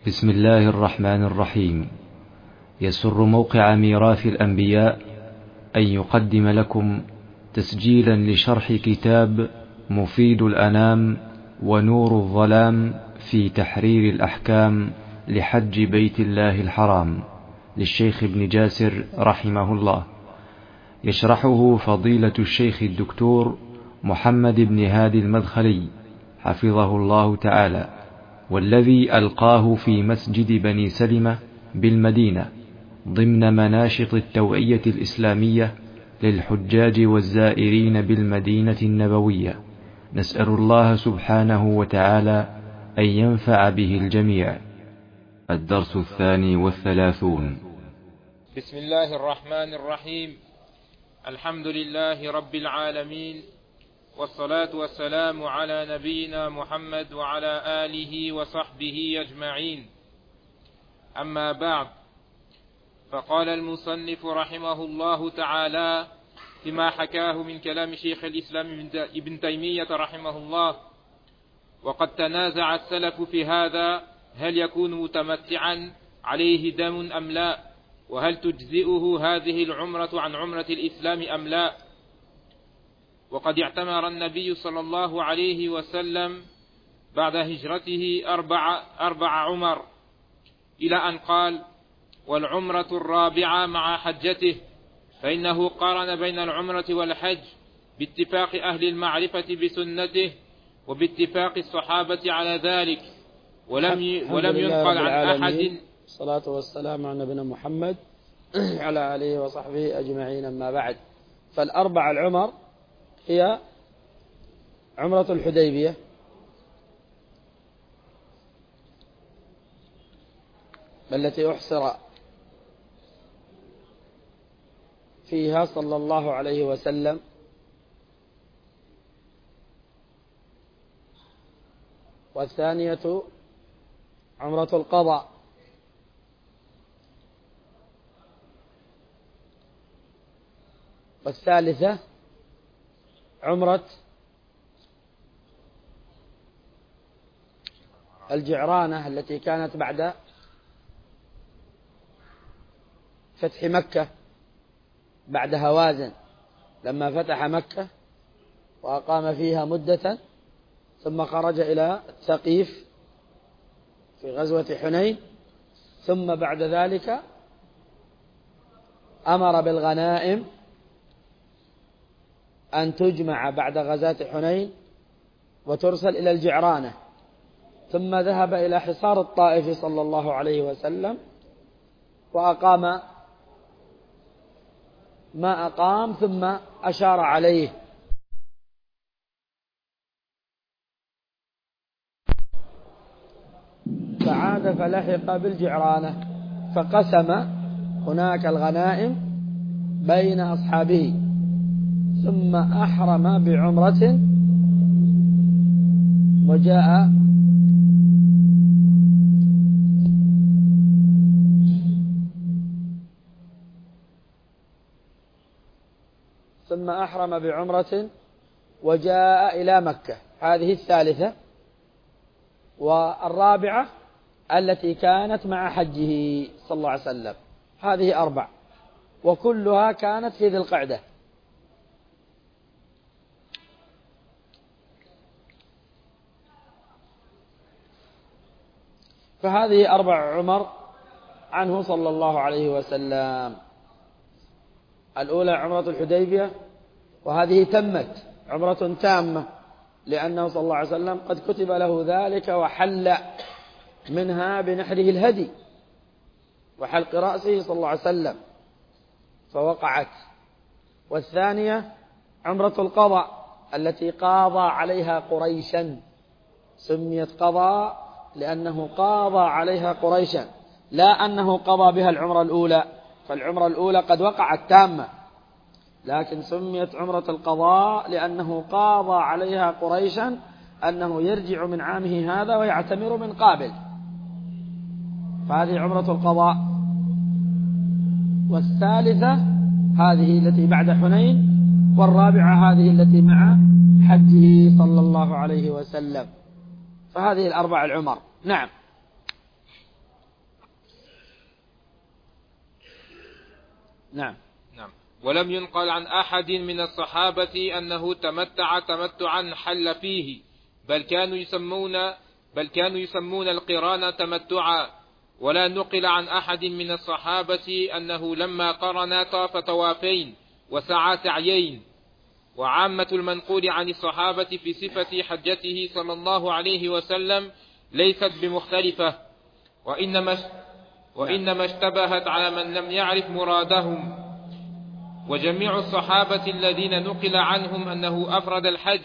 بسم الله الرحمن الرحيم. يسر موقع ميراث الأنبياء أن يقدم لكم تسجيلا لشرح كتاب مفيد الأنام ونور الظلام في تحرير الأحكام لحج بيت الله الحرام للشيخ ابن جاسر رحمه الله، يشرحه فضيلة الشيخ الدكتور محمد بن هادي المدخلي حفظه الله تعالى، والذي ألقاه في مسجد بني سلمة بالمدينة ضمن مناشط التوعية الإسلامية للحجاج والزائرين بالمدينة النبوية. نسأل الله سبحانه وتعالى أن ينفع به الجميع. الدرس 32. بسم الله الرحمن الرحيم. الحمد لله رب العالمين، والصلاة والسلام على نبينا محمد وعلى آله وصحبه أجمعين. أما بعد، فقال المصنف رحمه الله تعالى فيما حكاه من كلام شيخ الإسلام ابن تيمية رحمه الله: وقد تنازع السلف في هذا، هل يكون متمتعا عليه دم أم لا؟ وهل تجزئه هذه العمرة عن عمرة الإسلام أم لا؟ وقد اعتمر النبي صلى الله عليه وسلم بعد هجرته أربع عمر، إلى أن قال: والعمرة الرابعة مع حجته، فإنه قارن بين العمرة والحج باتفاق أهل المعرفة بسنته وباتفاق الصحابة على ذلك، ولم ينقل عن أحد. الصلاة والسلام على نبينا محمد على آله وصحبه أجمعين. أما بعد، فالأربع العمر هي عمرة الحديبية، التي أحصر فيها صلى الله عليه وسلم، والثانية عمرة القضاء، والثالثة عمرة الجعرانة التي كانت بعد فتح مكة، بعد هوازن، لما فتح مكة وأقام فيها مدة، ثم خرج إلى الثقيف في غزوة حنين، ثم بعد ذلك أمر بالغنائم أن تجمع بعد غزاة حنين وترسل إلى الجعرانة، ثم ذهب إلى حصار الطائف صلى الله عليه وسلم وأقام ما أقام، ثم أشار عليه فعاد فلحق بالجعرانة، فقسم هناك الغنائم بين أصحابه، ثم أحرم بعمرة وجاء إلى مكة. هذه الثالثة. والرابعة التي كانت مع حجه صلى الله عليه وسلم. هذه أربع، وكلها كانت في ذي القعدة. فهذه أربع عمر عنه صلى الله عليه وسلم. الأولى عمرة الحديبية، وهذه تمت عمرة تامة، لأنه صلى الله عليه وسلم قد كتب له ذلك، وحل منها بنحره الهدي وحلق رأسه صلى الله عليه وسلم، فوقعت. والثانية عمرة القضاء التي قاضى عليها قريشا، سميت قضاء لأنه قاضى عليها قريشا، لا أنه قضى بها العمرة الأولى، فالعمرة الأولى قد وقعت تامة، لكن سميت عمرة القضاء لأنه قاضى عليها قريشا أنه يرجع من عامه هذا ويعتمر من قابل. فهذه عمرة القضاء. والثالثة هذه التي بعد حنين، والرابعة هذه التي مع حجه صلى الله عليه وسلم. فهذه الأربع العمر. نعم. نعم. ولم ينقل عن أحد من الصحابة أنه تمتع تمتعا حل فيه، بل كانوا يسمون القران تمتعا. ولا نقل عن أحد من الصحابة أنه لما قرن طاف طوافين وسعى سعيين. وعامة المنقول عن الصحابة في صفة حجته صلى الله عليه وسلم ليست بمختلفة، وإنما اشتبهت على من لم يعرف مرادهم. وجميع الصحابة الذين نقل عنهم أنه أفرد الحج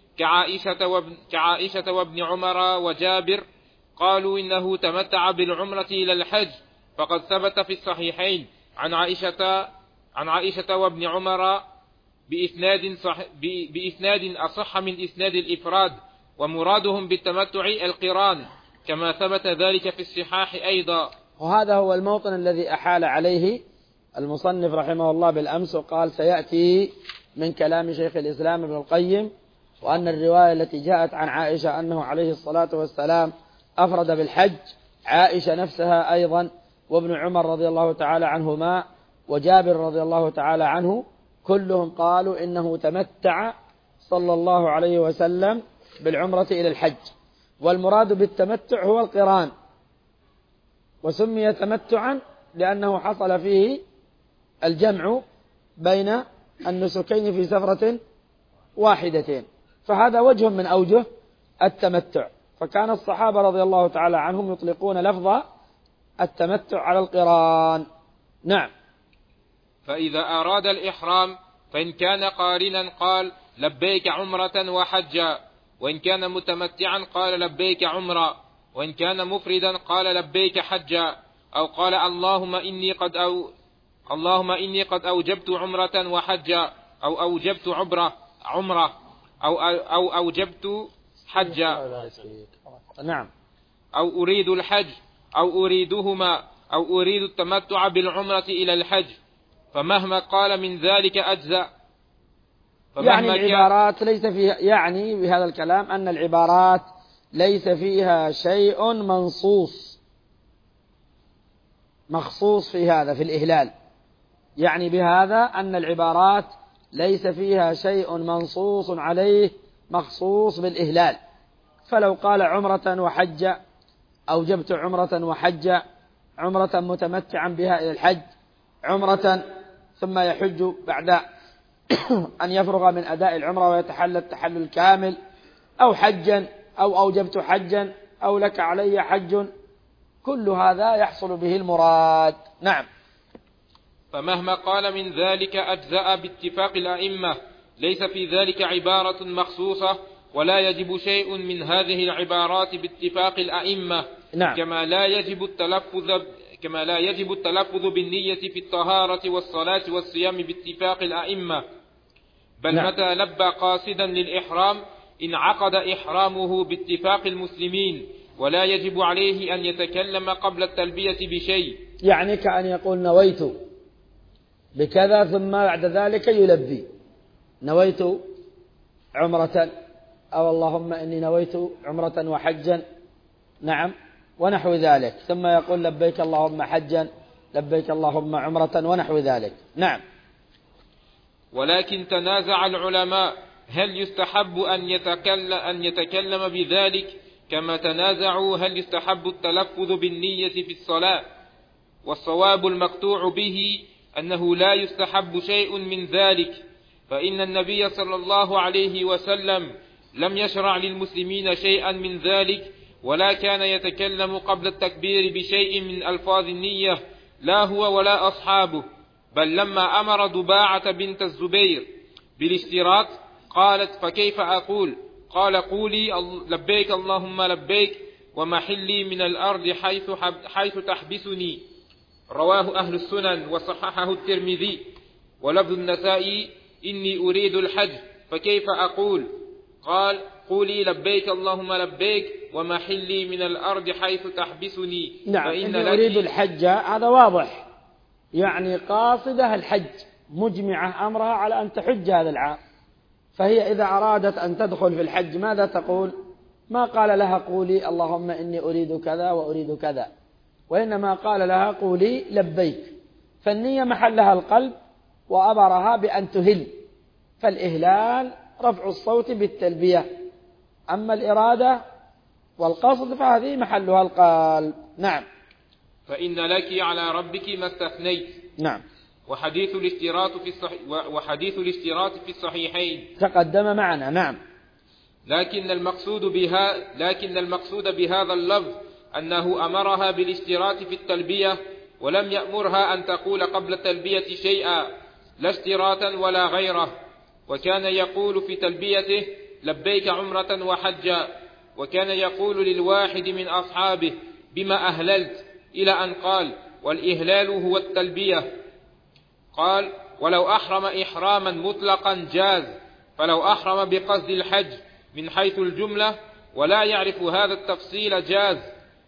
كعائشة وابن عمر وجابر قالوا إنه تمتع بالعمرة إلى الحج، فقد ثبت في الصحيحين عن عائشة وابن عمر بإسناد أصح من إسناد الإفراد، ومرادهم بالتمتع القران كما ثبت ذلك في الصحاح أيضا. وهذا هو الموطن الذي أحال عليه المصنف رحمه الله بالأمس، وقال سيأتي من كلام شيخ الإسلام ابن القيم، وأن الرواية التي جاءت عن عائشة أنه عليه الصلاة والسلام أفرد بالحج، عائشة نفسها أيضا، وابن عمر رضي الله تعالى عنهما، وجابر رضي الله تعالى عنه، كلهم قالوا إنه تمتع صلى الله عليه وسلم بالعمرة إلى الحج. والمراد بالتمتع هو القران، وسمي تمتعا لأنه حصل فيه الجمع بين النسكين في سفرة واحدة، فهذا وجه من أوجه التمتع. فكان الصحابة رضي الله تعالى عنهم يطلقون لفظ التمتع على القران. نعم. فإذا أراد الإحرام فإن كان قارنا قال لبيك عمرة وحجا، وإن كان متمتعا قال لبيك عمرة، وإن كان مفردا قال لبيك حجا، أو قال اللهم إني قد أوجبت عمرة وحجا، أو أوجبت عمرة أو أوجبت حجا. نعم. أو أريد الحج أو أريدهما أو أريد التمتع بالعمرة إلى الحج، فمهما قال من ذلك أجزاء. يعني العبارات ليس فيها، يعني بهذا الكلام أن العبارات ليس فيها شيء مخصوص في هذا في الإهلال، يعني بهذا أن العبارات ليس فيها شيء منصوص عليه مخصوص بالإهلال. فلو قال عمرة وحجة أوجبت عمرة وحجة، عمرة متمتعا بها إلى الحج، عمرة ثم يحج بعد أن يفرغ من أداء العمرة ويتحلل التحلل الكامل، أو حجا أو أوجبت حجا أو لك علي حج، كل هذا يحصل به المراد. نعم. فمهما قال من ذلك أجزاء باتفاق الأئمة، ليس في ذلك عبارة مخصوصة، ولا يجب شيء من هذه العبارات باتفاق الأئمة. نعم. كما لا يجب التلفظ بالنية في الطهارة والصلاة والصيام باتفاق الأئمة، بل نعم. متى لبى قاصدا للإحرام انعقد إحرامه باتفاق المسلمين، ولا يجب عليه أن يتكلم قبل التلبية بشيء. يعني كأن يقول نويت بكذا ثم بعد ذلك يلبي، نويت عمرة، أو اللهم إني نويت عمرة وحجا، نعم، ونحو ذلك، ثم يقول لبيك اللهم حجا، لبيك اللهم عمرة، ونحو ذلك. نعم. ولكن تنازع العلماء هل يستحب أن يتكلم بذلك، كما تنازعوا هل يستحب التلفظ بالنية في الصلاة. والصواب المقطوع به أنه لا يستحب شيء من ذلك، فإن النبي صلى الله عليه وسلم لم يشرع للمسلمين شيئا من ذلك، ولا كان يتكلم قبل التكبير بشيء من ألفاظ النية، لا هو ولا أصحابه. بل لما أمر ضباعة بنت الزبير بالاشتراط قالت فكيف أقول؟ قال قولي لبيك اللهم لبيك ومحلي من الأرض حيث تحبسني. رواه أهل السنن وصححه الترمذي. ولفظ النسائي إني أريد الحج فكيف أقول؟ قال قولي لبيك اللهم لبيك ومحلي من الأرض حيث تحبسني. نعم. إني أريد الحج هذا واضح، يعني قاصدة الحج، مجمعة أمرها على أن تحج هذا العام، فهي إذا أرادت أن تدخل في الحج ماذا تقول؟ ما قال لها قولي اللهم إني أريد كذا وأريد كذا، وإنما قال لها قولي لبيك، فالنية محلها القلب، وأمرها بأن تهل، فالإهلال رفع الصوت بالتلبية، أما الإرادة والقصد فهذه محلها القلب. نعم. فإن لك على ربك ما استثنيت. نعم. وحديث الاشتراط في الصحيحين تقدم معنا. نعم. لكن المقصود بهذا اللفظ أنه أمرها بالاشتراط في التلبية، ولم يأمرها أن تقول قبل التلبية شيئا لا اشتراطا ولا غيره. وكان يقول في تلبيته لبيك عمرة وحجا، وكان يقول للواحد من أصحابه بما أهللت، إلى أن قال والإهلال هو التلبية. قال ولو أحرم إحراما مطلقا جاز، فلو أحرم بقصد الحج من حيث الجملة ولا يعرف هذا التفصيل جاز،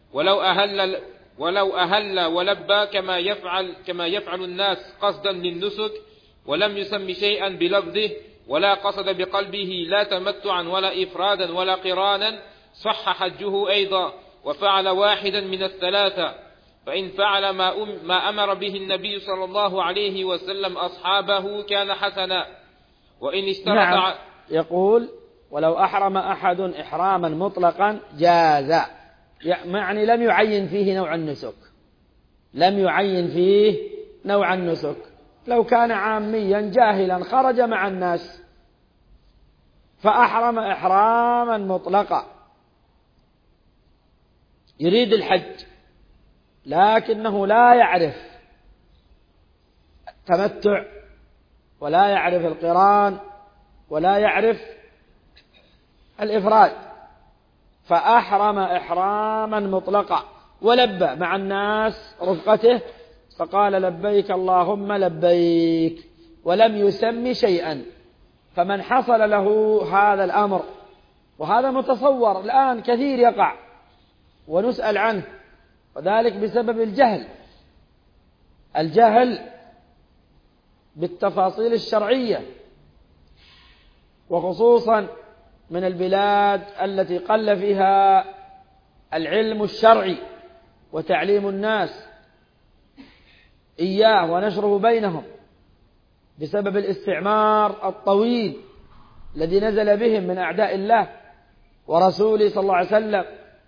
ولو أهل ولبى كما يفعل الناس قصدا للنسك، ولم يسم شيئا بلفظه ولا قصد بقلبه لا تمتعا ولا إفرادا ولا قرانا، صح حجه أيضا وفعل واحدا من الثلاثة. فإن فعل ما أمر به النبي صلى الله عليه وسلم أصحابه كان حسنا. وإن اشترط نعم. يقول ولو أحرم أحد إحراما مطلقا جاز، يعني لم يعين فيه نوع النسك. لو كان عاميا جاهلا خرج مع الناس فأحرم إحراما مطلقا يريد الحج، لكنه لا يعرف التمتع ولا يعرف القران ولا يعرف الإفراد، فأحرم إحراما مطلقا ولبى مع الناس رفقته فقال لبيك اللهم لبيك ولم يسم شيئا. فمن حصل له هذا الأمر، وهذا متصور الآن كثير يقع ونسأل عنه، وذلك بسبب الجهل بالتفاصيل الشرعية، وخصوصا من البلاد التي قل فيها العلم الشرعي وتعليم الناس إياه ونشره بينهم بسبب الاستعمار الطويل الذي نزل بهم من أعداء الله ورسوله صلى الله عليه وسلم،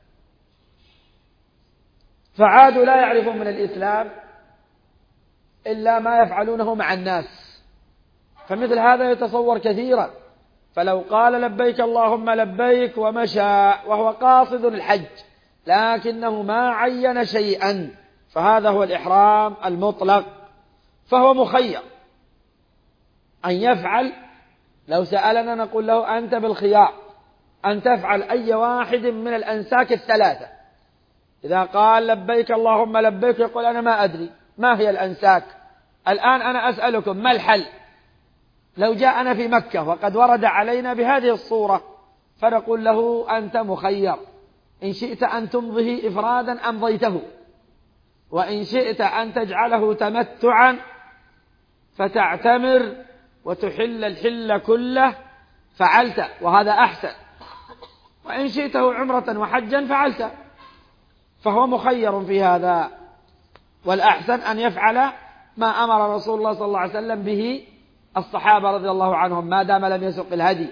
فعادوا لا يعرفون من الإسلام إلا ما يفعلونه مع الناس، فمثل هذا يتصور كثيرا. فلو قال لبيك اللهم لبيك ومشى وهو قاصد الحج لكنه ما عين شيئا، فهذا هو الإحرام المطلق، فهو مخير أن يفعل. لو سألنا نقول له أنت بالخيار أن تفعل أي واحد من الأنساك الثلاثة. إذا قال لبيك اللهم لبيك يقول أنا ما أدري ما هي الأنساك، الآن أنا أسألكم ما الحل؟ لو جاءنا في مكة وقد ورد علينا بهذه الصورة فنقول له أنت مخير، إن شئت أن تمضيه إفرادا أمضيته، وإن شئت أن تجعله تمتعا فتعتمر وتحل الحل كله فعلت وهذا أحسن، وإن شئته عمرة وحجا فعلت، فهو مخير في هذا. والأحسن أن يفعل ما أمر رسول الله صلى الله عليه وسلم به الصحابة رضي الله عنهم ما دام لم يسق الهدي.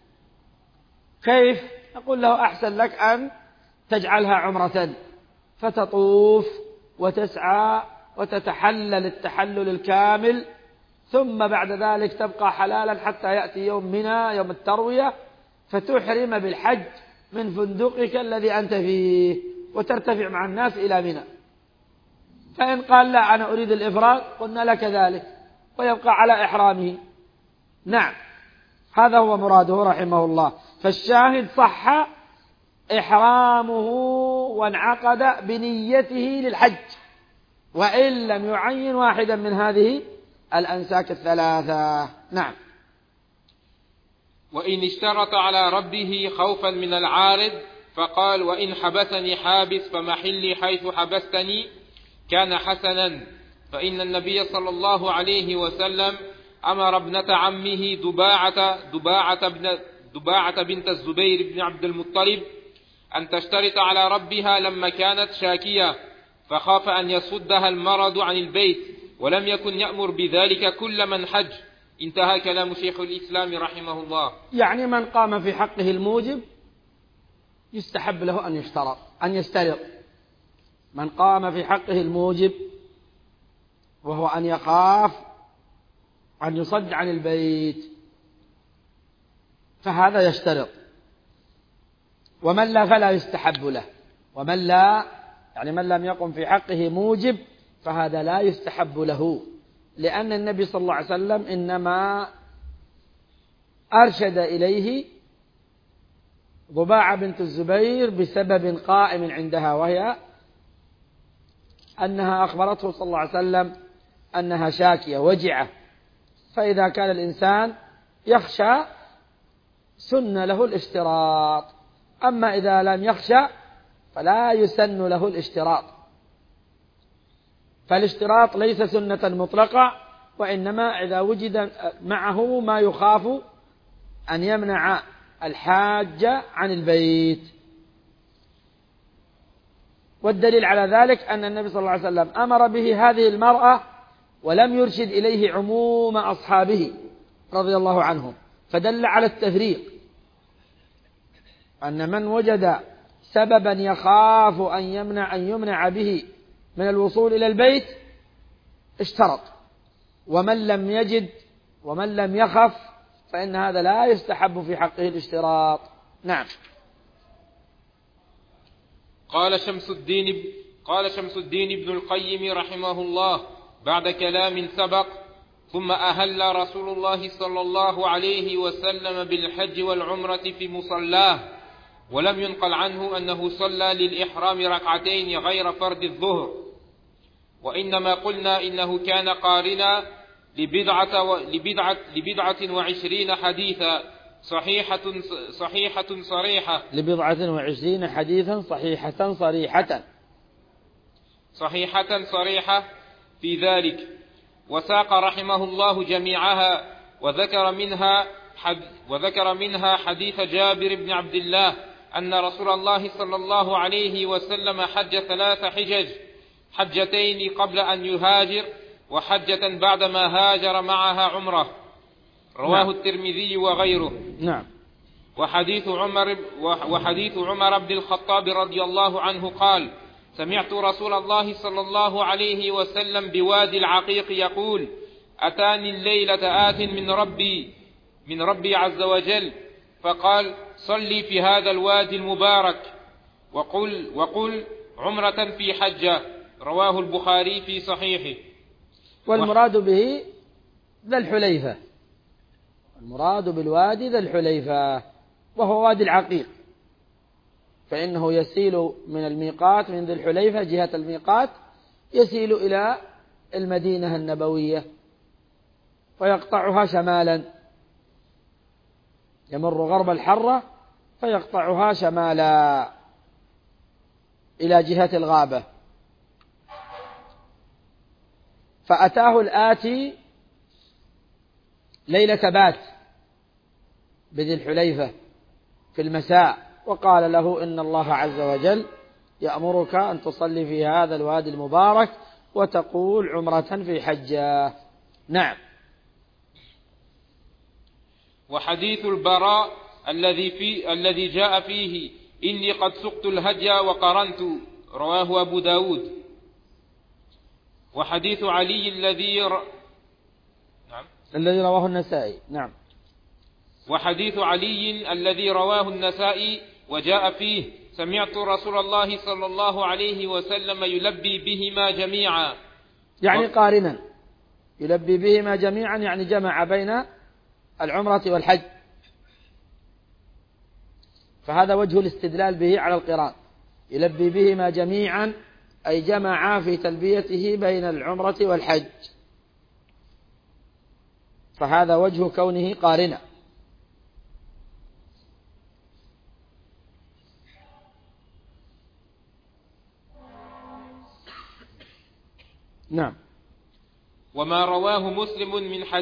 كيف؟ نقول له أحسن لك أن تجعلها عمرة فتطوف وتسعى وتتحلل التحلل الكامل، ثم بعد ذلك تبقى حلالا حتى يأتي يوم منى يوم التروية فتحرم بالحج من فندقك الذي أنت فيه وترتفع مع الناس إلى منى. فإن قال لا أنا أريد الإفراد قلنا لك ذلك ويبقى على إحرامه. نعم، هذا هو مراده رحمه الله. فالشاهد صح إحرامه وانعقد بنيته للحج وإن لم يعين واحدا من هذه الأنساك الثلاثة. نعم. وإن اشترط على ربه خوفا من العارض فقال وإن حبسني حابس فمحلي حيث حبستني كان حسنا، فإن النبي صلى الله عليه وسلم أمر ابنة عمه دباعة بنت الزبير بن عبد المطلب أن تشترط على ربها لما كانت شاكية، فخاف أن يصدها المرض عن البيت ولم يكن يأمر بذلك كل من حج. انتهى كلام شيخ الإسلام رحمه الله. يعني من قام في حقه الموجب يستحب له أن يشترط. من قام في حقه الموجب وهو أن يخاف أن يصد عن البيت فهذا يشترط. ومن لا فلا يستحب له. ومن لا يعني من لم يقم في حقه موجب فهذا لا يستحب له، لأن النبي صلى الله عليه وسلم إنما أرشد إليه ضباعة بنت الزبير بسبب قائم عندها، وهي أنها أخبرته صلى الله عليه وسلم أنها شاكية وجعة، فإذا كان الإنسان يخشى سن له الاشتراط، أما إذا لم يخشى فلا يسن له الاشتراط. فالاشتراط ليس سنة مطلقة، وإنما إذا وجد معه ما يخاف أن يمنع الحاج عن البيت. والدليل على ذلك أن النبي صلى الله عليه وسلم أمر به هذه المرأة ولم يرشد إليه عموم أصحابه رضي الله عنهم، فدل على التفريق، أن من وجد سببا يخاف أن يمنع به من الوصول إلى البيت اشترط، ومن لم يجد ومن لم يخف فإن هذا لا يستحب في حقه الاشتراط. نعم. قال شمس الدين ابن القيم رحمه الله بعد كلام سبق: ثم أهل رسول الله صلى الله عليه وسلم بالحج والعمرة في مصلاه، ولم ينقل عنه أنه صلى للإحرام ركعتين غير فرض الظهر، وإنما قلنا إنه كان قارنا لبضعة وعشرين حديثا صحيحة صريحة ل20 حديثا صحيحة صريحة في ذلك، وساق رحمه الله جميعها، وذكر منها حديث جابر بن عبد الله أن رسول الله صلى الله عليه وسلم حج 3 حجج، حجتين قبل أن يهاجر وحجة بعدما هاجر معها عمره، رواه الترمذي وغيره. نعم. وحديث عمر بن الخطاب رضي الله عنه قال: سمعت رسول الله صلى الله عليه وسلم بوادي العقيق يقول: أتاني الليلة آت من ربي عز وجل، فقال: صلي في هذا الوادي المبارك وقل عمرة في حجة، رواه البخاري في صحيحه. والمراد به ذا الحليفة، المراد بالوادي ذا الحليفة، وهو وادي العقيق، فإنه يسيل من الميقات من ذي الحليفة جهة الميقات، يسيل إلى المدينة النبوية ويقطعها شمالا، يمر غرب الحرة فيقطعها شمالا إلى جهة الغابة. فأتاه الآتي ليلة بات بذي الحليفة في المساء، وقال له: إن الله عز وجل يأمرك أن تصلي في هذا الوادي المبارك وتقول عمرة في حجة. نعم. وحديث البراء الذي جاء فيه: إني قد سقت الهدي وقرنت، رواه أبو داود. وحديث علي الذي رواه النسائي. نعم. وحديث علي الذي رواه النسائي وجاء فيه: سمعت رسول الله صلى الله عليه وسلم يلبي بهما جميعا، يعني قارنا، يلبي بهما جميعا يعني جمع بين العمرة والحج، فهذا وجه الاستدلال به على القران، يلبي بهما جميعا أي جمع في تلبيته بين العمرة والحج، فهذا وجه كونه قارنا. نعم. وما رواه مسلم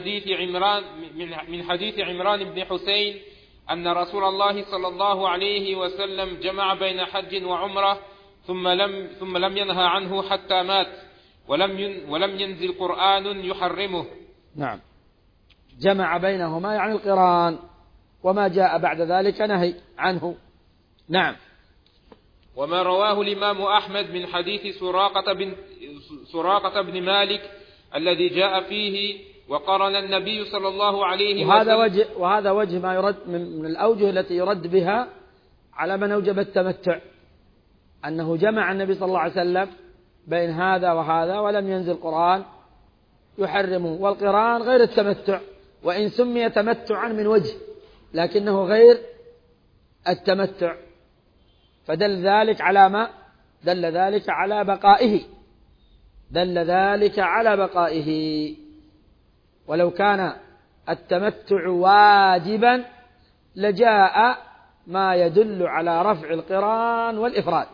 من حديث عمران بن حسين أن رسول الله صلى الله عليه وسلم جمع بين حج وعمرة ثم لم ينهى عنه حتى مات، ولم ينزل قرآن يحرمه. نعم، جمع بينهما يعني القران، وما جاء بعد ذلك نهي عنه. نعم. وما رواه الإمام أحمد من حديث سراقة بن مالك الذي جاء فيه وقرن النبي صلى الله عليه وسلم. وهذا وجه ما يرد من الأوجه التي يرد بها على من أوجب التمتع، أنه جمع النبي صلى الله عليه وسلم بين هذا وهذا ولم ينزل قرآن يحرمه. والقران غير التمتع، وإن سمي تمتعا من وجه لكنه غير التمتع، فدل ذلك على ما دل ذلك على بقائه، دل ذلك على بقائه. ولو كان التمتع واجبا لجاء ما يدل على رفع القران والإفراد.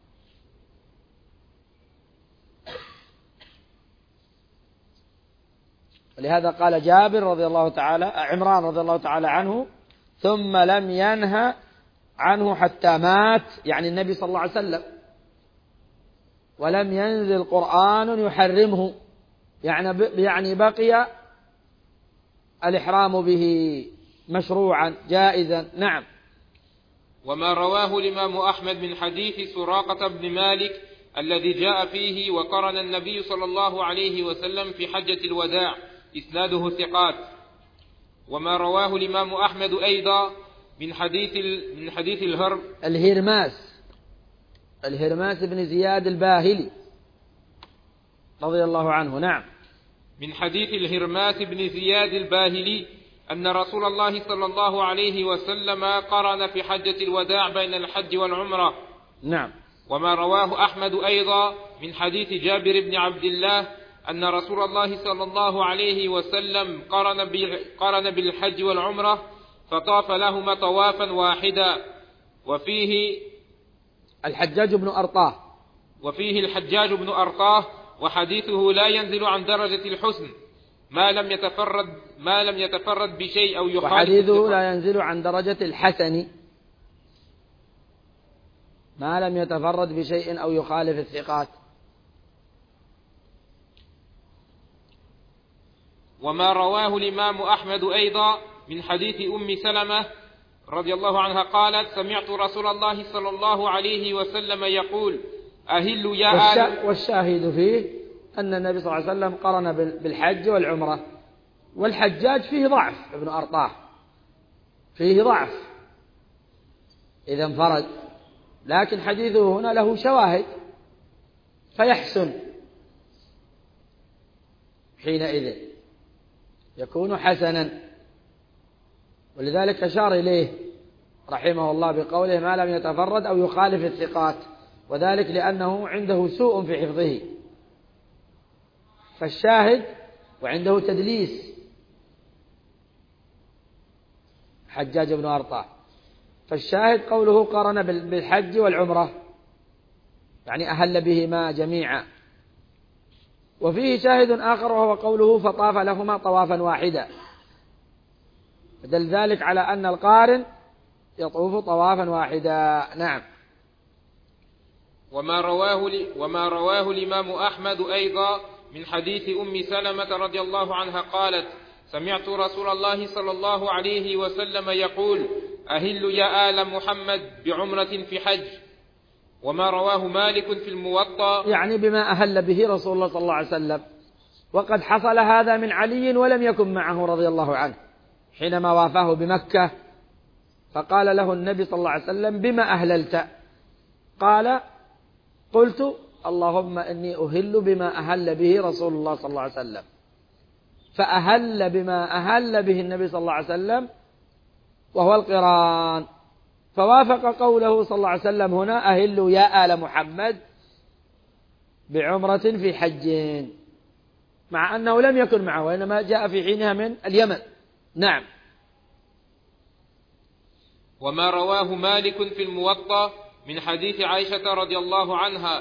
ولهذا قال جابر رضي الله تعالى عمران رضي الله تعالى عنه: ثم لم ينهى عنه حتى مات، يعني النبي صلى الله عليه وسلم، ولم ينزل قرآن يحرمه، يعني بقي الإحرام به مشروعا جائزا. نعم. وما رواه الإمام أحمد من حديث سراقة بن مالك الذي جاء فيه وقرن النبي صلى الله عليه وسلم في حجة الوداع إسناده ثقات. وما رواه الإمام أحمد أيضا من حديث الهرماس بن زياد الباهلي رضي الله عنه. نعم. من حديث الهرماس بن زياد الباهلي أن رسول الله صلى الله عليه وسلم قرن في حجة الوداع بين الحج والعمرة. نعم. وما رواه أحمد أيضا من حديث جابر بن عبد الله أن رسول الله صلى الله عليه وسلم قرن بالحج والعمرة فطاف لهما طوافا واحدا، وفيه الحجاج بن أرطاه، وحديثه لا ينزل عن درجة الحسن ما لم يتفرد بشيء أو يخالف، وحديثه لا ينزل عن درجة الحسن ما لم يتفرد بشيء أو يخالف الثقات. وما رواه الإمام أحمد أيضا من حديث أم سلمة رضي الله عنها قالت: سمعت رسول الله صلى الله عليه وسلم يقول: أهل يا آل. والشاهد فيه أن النبي صلى الله عليه وسلم قرن بالحج والعمرة، والحجاج فيه ضعف، ابن أرطاه فيه ضعف إذا انفرد، لكن حديثه هنا له شواهد فيحسن، حينئذ يكون حسنا. ولذلك أشار إليه رحمه الله بقوله: ما لم يتفرد أو يخالف الثقات، وذلك لأنه عنده سوء في حفظه، فالشاهد وعنده تدليس حجاج بن أرطاه، فالشاهد قوله قرن بالحج والعمرة، يعني أهل بهما جميعا. وفيه شاهد آخر وهو قوله: فطاف لهما طوافا واحدا، فدل ذلك على أن القارن يطوف طوافا واحدا. نعم. وما رواه الإمام أحمد أيضا من حديث أم سلمة رضي الله عنها قالت: سمعت رسول الله صلى الله عليه وسلم يقول: أهل يا آل محمد بعمرة في حج. وما رواه مالك في الموطأ، يعني بما أهل به رسول الله صلى الله عليه وسلم، وقد حصل هذا من علي ولم يكن معه رضي الله عنه حينما وافاه بمكة، فقال له النبي صلى الله عليه وسلم: بما أهللت؟ قال: قلت: اللهم إني أهل بما أهل به رسول الله صلى الله عليه وسلم. فأهل بما أهل به النبي صلى الله عليه وسلم وهو القران، فوافق قوله صلى الله عليه وسلم هنا: أهل يا آل محمد بعمرة في حج، مع أنه لم يكن معه وإنما جاء في حينها من اليمن. نعم. وما رواه مالك في الموطأ من حديث عائشة رضي الله عنها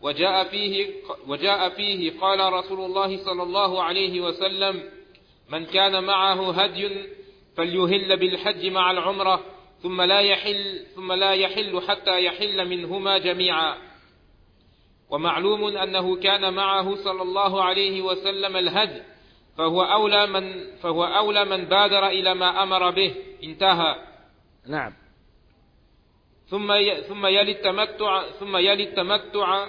وجاء فيه قال رسول الله صلى الله عليه وسلم: من كان معه هدي فليهل بالحج مع العمرة ثم لا يحل حتى يحل منهما جميعا. ومعلوم أنه كان معه صلى الله عليه وسلم الهدي، فهو أولى من بادر إلى ما أمر به. انتهى. نعم. ثم يلي التمتع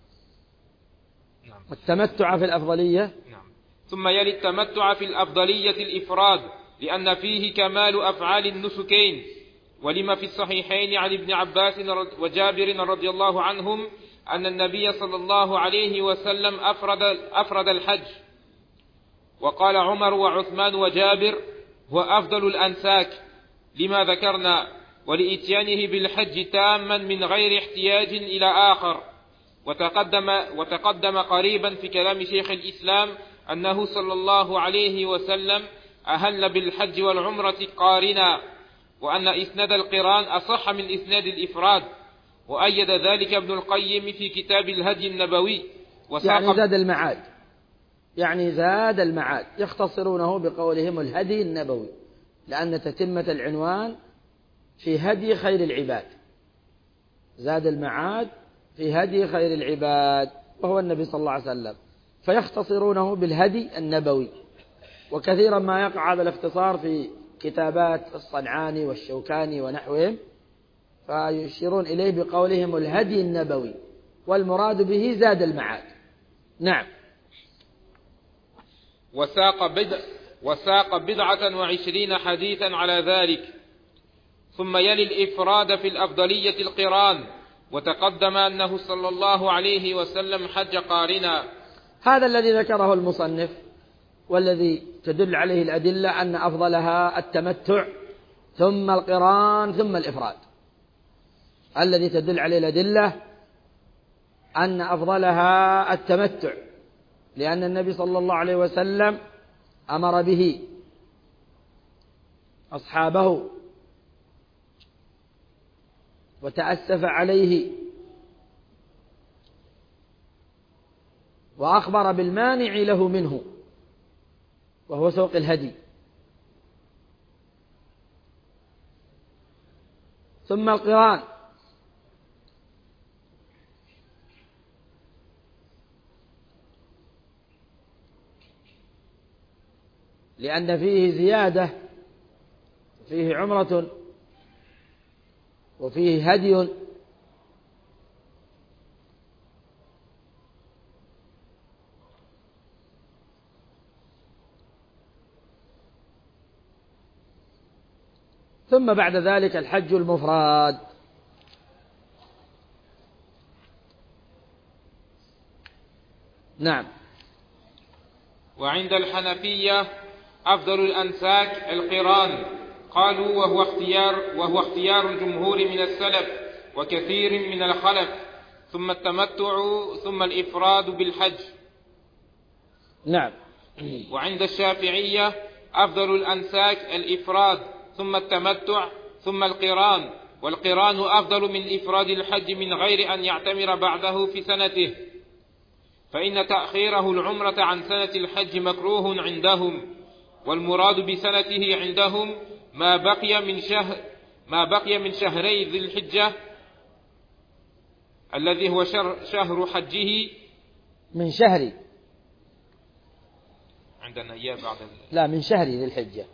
والتمتع في الأفضلية. نعم. ثم يلي التمتع في الأفضلية الإفراد، لأن فيه كمال أفعال النسكين، ولما في الصحيحين عن ابن عباس وجابر رضي الله عنهم أن النبي صلى الله عليه وسلم أفرد الحج. وقال عمر وعثمان وجابر: هو أفضل الأنساك لما ذكرنا، ولإتيانه بالحج تاما من غير احتياج إلى آخر. وتقدم قريبا في كلام شيخ الإسلام أنه صلى الله عليه وسلم أهل بالحج والعمرة قارنا، وأن إسناد القران أصح من إسناد الإفراد، وأيد ذلك ابن القيم في كتاب الهدي النبوي. يعني زاد المعاد يختصرونه بقولهم الهدي النبوي، لأن تتمة العنوان في هدي خير العباد. زاد المعاد في هدي خير العباد وهو النبي صلى الله عليه وسلم، فيختصرونه بالهدي النبوي. وكثيرا ما يقع هذا الاختصار في كتابات الصنعاني والشوكاني ونحوهم، فيشيرون إليه بقولهم الهدي النبوي، والمراد به زاد المعاد. نعم. وساق 27 حديثا على ذلك. ثم يلي الإفراد في الأفضلية القران، وتقدم أنه صلى الله عليه وسلم حج قارنا. هذا الذي ذكره المصنف، والذي تدل عليه الأدلة أن أفضلها التمتع ثم القران ثم الإفراد. الذي تدل عليه الأدلة أن أفضلها التمتع، لأن النبي صلى الله عليه وسلم أمر به أصحابه وتأسف عليه، وأخبر بالمانع له منه وهو سوق الهدي. ثم القران، لأن فيه زيادة، فيه عمرة وفيه هدي. ثم بعد ذلك الحج المفرد. نعم. وعند الحنفية أفضل الأنساك القران، قالوا وهو اختيار الجمهور من السلف وكثير من الخلف، ثم التمتع ثم الإفراد بالحج. نعم. وعند الشافعية أفضل الأنساك الإفراد، ثم التمتع ثم القران، والقران أفضل من إفراد الحج من غير أن يعتمر بعده في سنته، فإن تأخيره العمرة عن سنة الحج مكروه عندهم، والمراد بسنته عندهم ما بقي من شهري ذي الحجة الذي هو شهر حجه. من شهر عندنا إياه بعد لا، من شهر ذي الحجة.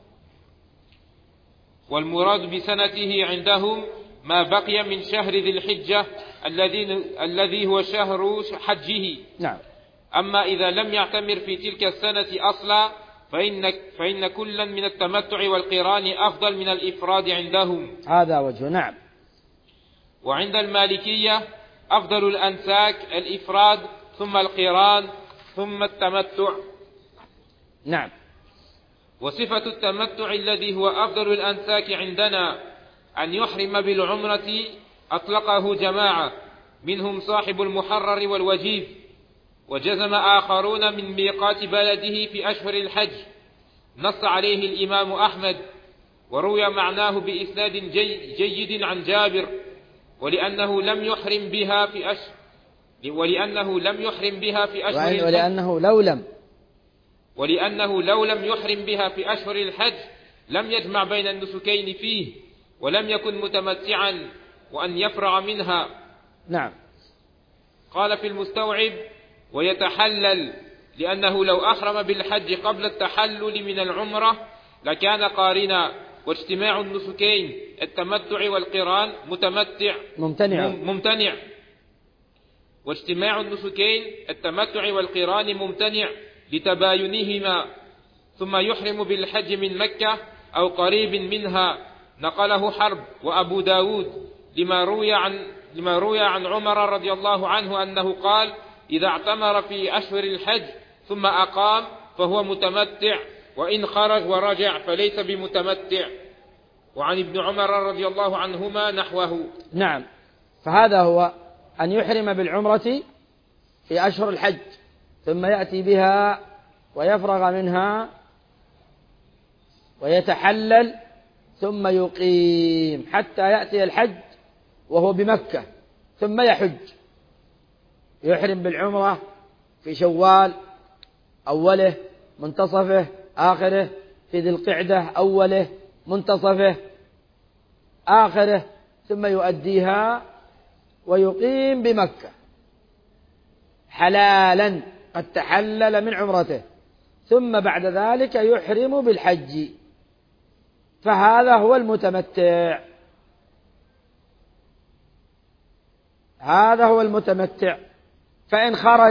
والمراد بسنته عندهم ما بقي من شهر ذي الحجة الذي هو شهر حجه. نعم. أما إذا لم يعتمر في تلك السنة أصلا فإن كلا من التمتع والقران أفضل من الإفراد عندهم. هذا وجه. نعم. وعند المالكية أفضل الأنساك الإفراد ثم القران ثم التمتع. نعم. وصفة التمتع الذي هو أفضل الأنساك عندنا أن يحرم بالعمرة أطلقه جماعة منهم صاحب المحرر والوجيز، وجزم آخرون من ميقات بلده في أشهر الحج، نص عليه الإمام أحمد، وروي معناه بإسناد جيد عن جابر، ولأنه لم يحرم بها في أشهر ولأنه لو لم يحرم بها في أشهر الحج لم يجمع بين النسكين فيه، ولم يكن متمتعا وأن يفرع منها. نعم. قال في المستوعب: ويتحلل، لأنه لو أحرم بالحج قبل التحلل من العمرة لكان قارنا، واجتماع النسكين التمتع والقران ممتنع واجتماع النسكين التمتع والقران ممتنع لتباينهما، ثم يحرم بالحج من مكة أو قريب منها. نقله حرب وأبو داود لما روي عن عمر رضي الله عنه أنه قال: إذا اعتمر في أشهر الحج ثم أقام فهو متمتع، وإن خرج ورجع فليس بمتمتع. وعن ابن عمر رضي الله عنهما نحوه. نعم، فهذا هو أن يحرم بالعمرة في أشهر الحج ثم يأتي بها ويفرغ منها ويتحلل ثم يقيم حتى يأتي الحج وهو بمكة ثم يحج. يحرم بالعمرة في شوال أوله منتصفه آخره، في ذي القعدة أوله منتصفه آخره، ثم يؤديها ويقيم بمكة حلالا قد تحلل من عمرته، ثم بعد ذلك يحرم بالحج، فهذا هو المتمتع. هذا هو المتمتع. فإن خرج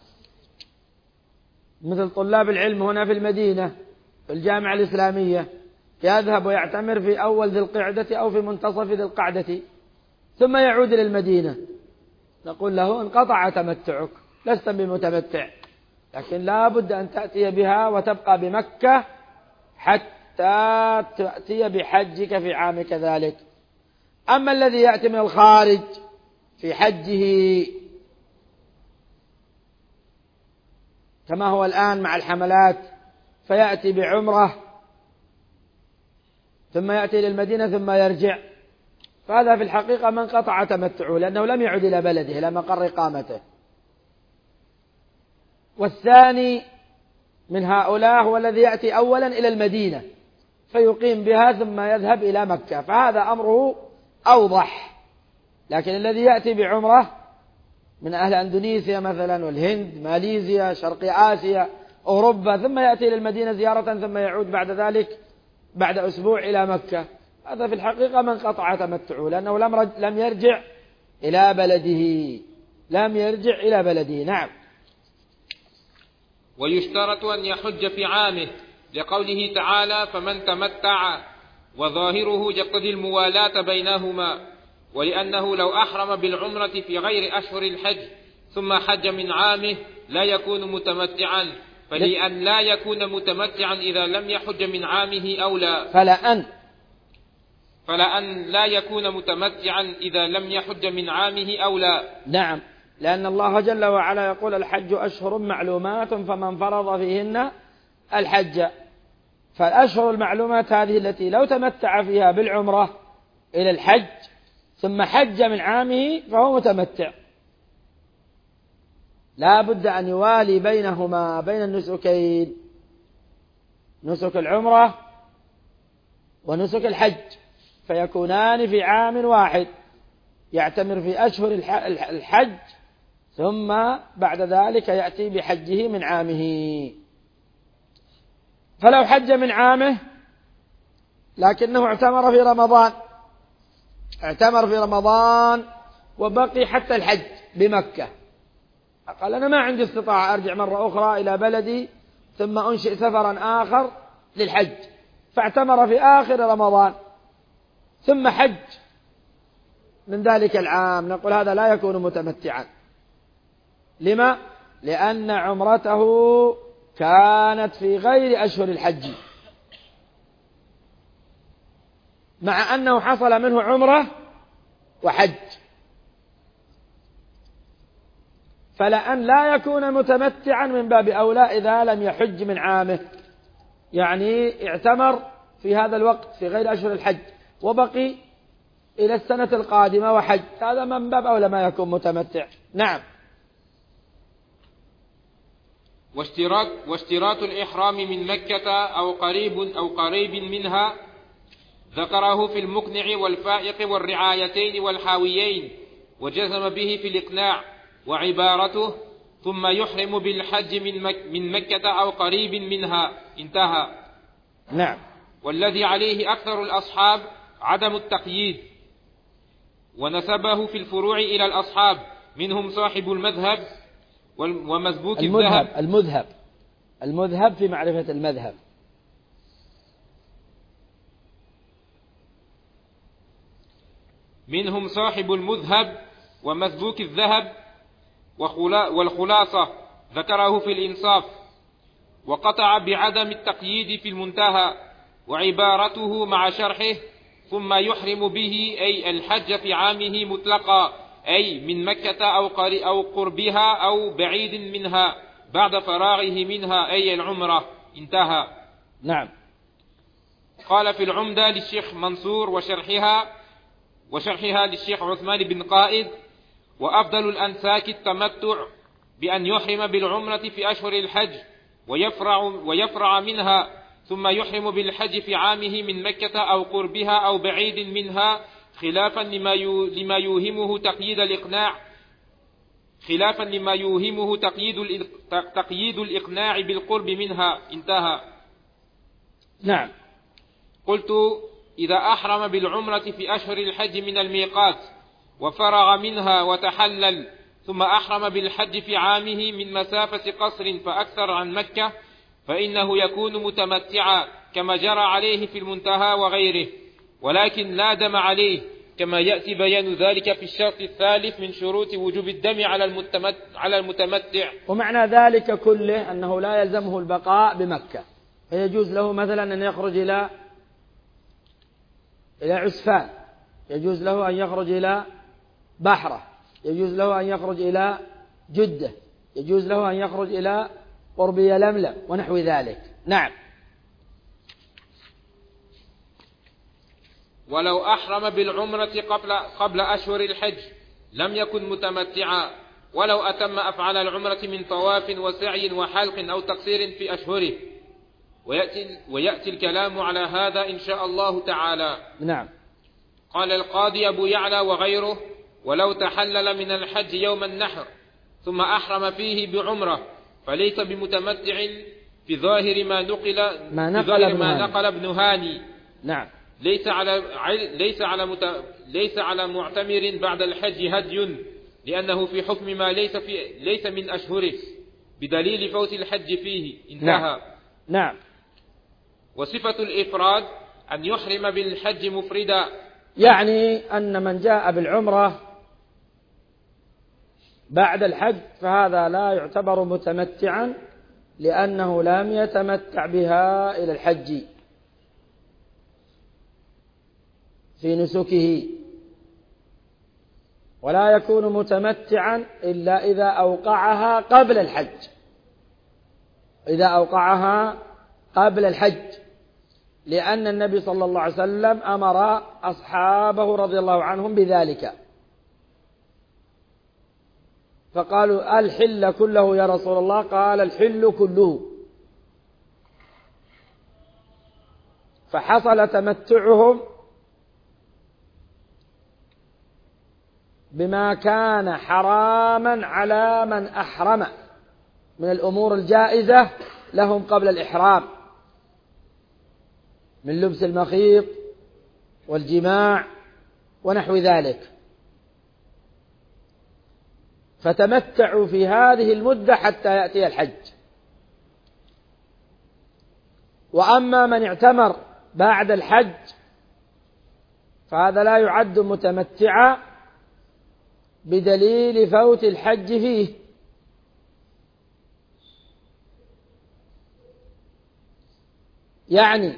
مثل طلاب العلم هنا في المدينة في الجامعة الإسلامية يذهب ويعتمر في أول ذي القعدة أو في منتصف ذي القعدة ثم يعود إلى المدينة، نقول له: انقطع تمتعك، لست بمتمتع، لكن لا بد أن تأتي بها وتبقى بمكة حتى تأتي بحجك في عامك ذلك. أما الذي يأتي من الخارج في حجه كما هو الآن مع الحملات، فيأتي بعمرة ثم يأتي إلى المدينة ثم يرجع، فهذا في الحقيقة من قطع تمتعه، لأنه لم يعد إلى بلده إلى مقر إقامته. والثاني من هؤلاء هو الذي يأتي أولا إلى المدينة فيقيم بها ثم يذهب إلى مكة، فهذا أمره أوضح. لكن الذي يأتي بعمرة من أهل أندونيسيا مثلا والهند ماليزيا شرق آسيا أوروبا ثم يأتي إلى المدينة زيارة ثم يعود بعد ذلك بعد أسبوع إلى مكة، هذا في الحقيقة من قطع تمتعه، لأنه لم يرجع إلى بلده. نعم. ويشترط أن يحج في عامه، لقوله تعالى: فمن تمتع، وظاهره يقتضي الموالاة بينهما، ولأنه لو أحرم بالعمرة في غير أشهر الحج ثم حج من عامه لا يكون متمتعا، فلأن لا يكون متمتعا إذا لم يحج من عامه أولى. فلأن لا يكون متمتعا إذا لم يحج من عامه أولى. نعم، لأن الله جل وعلا يقول: الحج أشهر معلومات فمن فرض فيهن الحج. فالأشهر المعلومات هذه التي لو تمتع فيها بالعمرة إلى الحج ثم حج من عامه فهو متمتع. لا بد أن يوالي بينهما بين النسكين، نسك العمرة ونسك الحج، فيكونان في عام واحد، يعتمر في أشهر الحج ثم بعد ذلك يأتي بحجه من عامه. فلو حج من عامه لكنه اعتمر في رمضان وبقي حتى الحج بمكة، قال: أنا ما عندي استطاعة أرجع مرة أخرى إلى بلدي ثم أنشئ سفرا آخر للحج، فاعتمر في آخر رمضان ثم حج من ذلك العام، نقول هذا لا يكون متمتعا. لما؟ لأن عمرته كانت في غير أشهر الحج، مع أنه حصل منه عمرة وحج، فلأن لا يكون متمتعا من باب أولى إذا لم يحج من عامه، يعني اعتمر في هذا الوقت في غير أشهر الحج وبقي إلى السنة القادمة وحج، هذا من باب أولى ما يكون متمتع. نعم. واشتراط الإحرام من مكة أو قريب منها ذكره في المقنع والفائق والرعايتين والحاويين، وجزم به في الإقناع، وعبارته ثم يحرم بالحج من مكة أو قريب منها، انتهى. نعم. والذي عليه أكثر الأصحاب عدم التقييد، ونسبه في الفروع إلى الأصحاب، منهم صاحب المذهب ومسبوك الذهب. المذهب في معرفة المذهب. منهم صاحب المذهب ومسبوك الذهب، والخلاصة ذكره في الإنصاف، وقطع بعدم التقييد في المنتهى، وعبارته مع شرحه ثم يحرم به أي الحج في عامه مطلقا، أي من مكة أو قربها أو بعيد منها بعد فراغه منها، أي العمرة، انتهى. نعم. قال في العمدة للشيخ منصور وشرحها للشيخ عثمان بن قائد: وأفضل الأنساك التمتع بأن يحرم بالعمرة في أشهر الحج ويفرع منها، ثم يحرم بالحج في عامه من مكة أو قربها أو بعيد منها، خلافا لما يوهمه تقييد الإقناع بالقرب منها، انتهى. نعم. قلت: إذا أحرم بالعمرة في أشهر الحج من الميقات وفرغ منها وتحلل، ثم أحرم بالحج في عامه من مسافة قصر فأكثر عن مكة، فإنه يكون متمتعا كما جرى عليه في المنتهى وغيره، ولكن لا دم عليه، كما يأتي بيان ذلك في الشرط الثالث من شروط وجوب الدم على المتمتع. ومعنى ذلك كله أنه لا يلزمه البقاء بمكة، فيجوز له مثلا أن يخرج إلى عسفان، يجوز له أن يخرج إلى بحرة، يجوز له أن يخرج إلى جدة، يجوز له أن يخرج إلى قرب يلملم ونحو ذلك. نعم. ولو أحرم بالعمرة قبل أشهر الحج لم يكن متمتعا، ولو أتم أفعال العمرة من طواف وسعي وحلق أو تقصير في أشهره، ويأتي الكلام على هذا إن شاء الله تعالى. نعم. قال القاضي أبو يعلى وغيره: ولو تحلل من الحج يوم النحر ثم أحرم فيه بعمرة فليس بمتمتع في ظاهر ما نقل ابن هاني. نعم. ليس على معتمر بعد الحج هدي، لأنه في حكم ما ليس من أشهره بدليل فوت الحج فيه، انتهى. نعم. وصفة الإفراد أن يحرم بالحج مفردا، يعني أن من جاء بالعمرة بعد الحج فهذا لا يعتبر متمتعا، لأنه لم يتمتع بها إلى الحج في نسكه، ولا يكون متمتعا إلا إذا أوقعها قبل الحج، لأن النبي صلى الله عليه وسلم أمر أصحابه رضي الله عنهم بذلك، فقالوا: الحل كله يا رسول الله؟ قال: الحل كله. فحصل تمتعهم بما كان حراما على من أحرم من الأمور الجائزة لهم قبل الإحرام، من لبس المخيط والجماع ونحو ذلك، فتمتعوا في هذه المدة حتى يأتي الحج. وأما من اعتمر بعد الحج فهذا لا يعد متمتعا بدليل فوت الحج فيه، يعني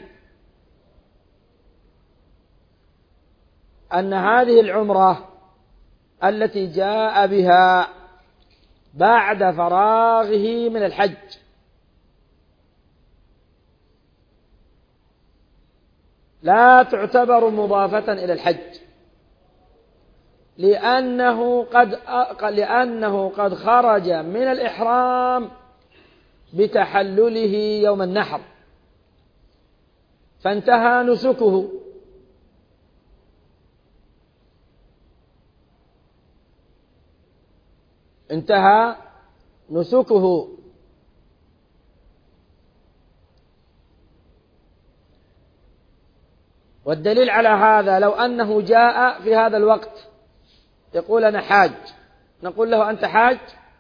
أن هذه العمرة التي جاء بها بعد فراغه من الحج لا تعتبر مضافة إلى الحج، لأنه قد خرج من الإحرام بتحلله يوم النحر، فانتهى نسكه، انتهى نسكه. والدليل على هذا لو أنه جاء في هذا الوقت يقول أنا حاج، نقول له أنت حاج؟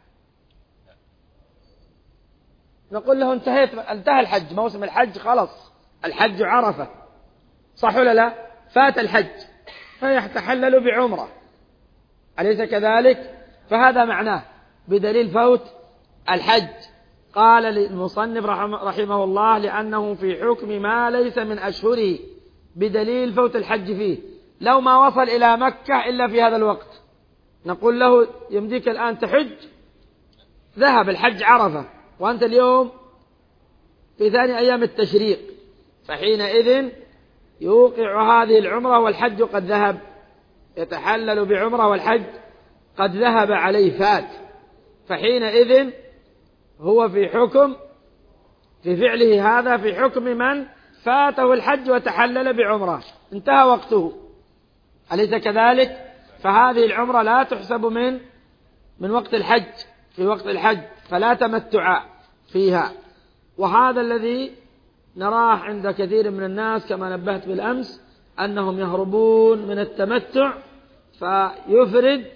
نقول له انتهى الحج، موسم الحج خلص، الحج عرفة، صح ولا لا؟ فات الحج فيتحلل بعمرة، أليس كذلك؟ فهذا معناه بدليل فوت الحج. قال المصنف رحمه الله لأنه في حكم ما ليس من أشهره، بدليل فوت الحج فيه. لو ما وصل إلى مكة إلا في هذا الوقت نقول له يمديك الآن تحج، ذهب الحج عرفة وأنت اليوم في ثاني أيام التشريق، فحينئذ يوقع هذه العمرة والحج قد ذهب، يتحلل بعمرة والحج قد ذهب عليه فات، فحينئذ هو في حكم في فعله هذا في حكم من فاته الحج وتحلل بعمرة، انتهى وقته، أليس كذلك؟ فهذه العمرة لا تحسب من وقت الحج، في وقت الحج، فلا تمتع فيها. وهذا الذي نراه عند كثير من الناس كما نبهت بالأمس، أنهم يهربون من التمتع فيفرد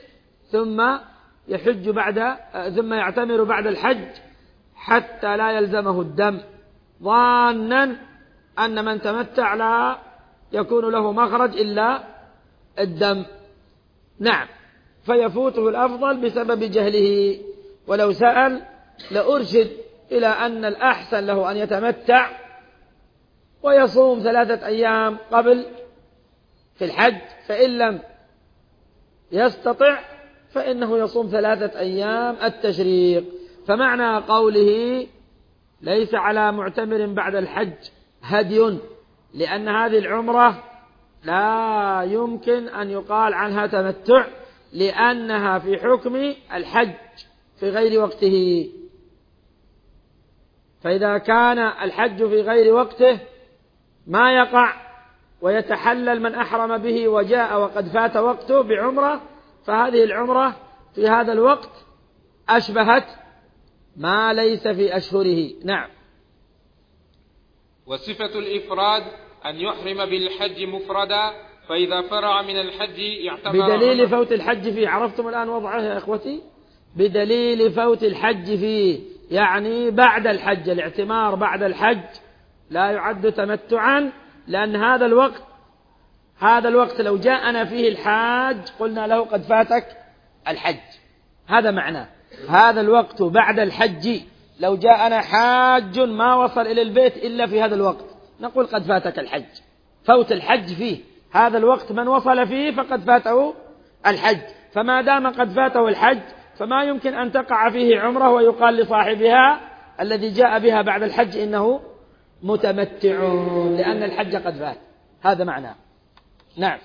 ثم يعتمر بعد الحج حتى لا يلزمه الدم، ظانا أن من تمتع لا يكون له مخرج إلا الدم. نعم، فيفوته الأفضل بسبب جهله، ولو سأل لأرشد إلى أن الأحسن له أن يتمتع ويصوم 3 أيام قبل في الحج، فإن لم يستطع فإنه يصوم 3 أيام التشريق. فمعنى قوله ليس على معتمر بعد الحج هدي، لأن هذه العمرة لا يمكن أن يقال عنها تمتع، لأنها في حكم الحج في غير وقته. فإذا كان الحج في غير وقته ما يقع ويتحلل من أحرم به وجاء وقد فات وقته بعمرة، فهذه العمرة في هذا الوقت أشبهت ما ليس في أشهره. نعم. وصفة الإفراد أن يحرم بالحج مفردا، فإذا فرع من الحج يعتبر بدليل فوت الحج فيه. عرفتم الآن وضعه يا إخوتي؟ بدليل فوت الحج فيه، يعني بعد الحج، الاعتمار بعد الحج لا يعد تمتعا، لأن هذا الوقت لو جاءنا فيه الحاج قلنا له قد فاتك الحج، هذا معناه. هذا الوقت بعد الحج لو جاءنا حاج ما وصل إلى البيت إلا في هذا الوقت نقول قد فاتك الحج، فوت الحج فيه هذا الوقت، من وصل فيه فقد فاته الحج، فما دام قد فاته الحج فما يمكن أن تقع فيه عمره ويقال لصاحبها الذي جاء بها بعد الحج إنه متمتع، لأن الحج قد فات، هذا معناه. نعم.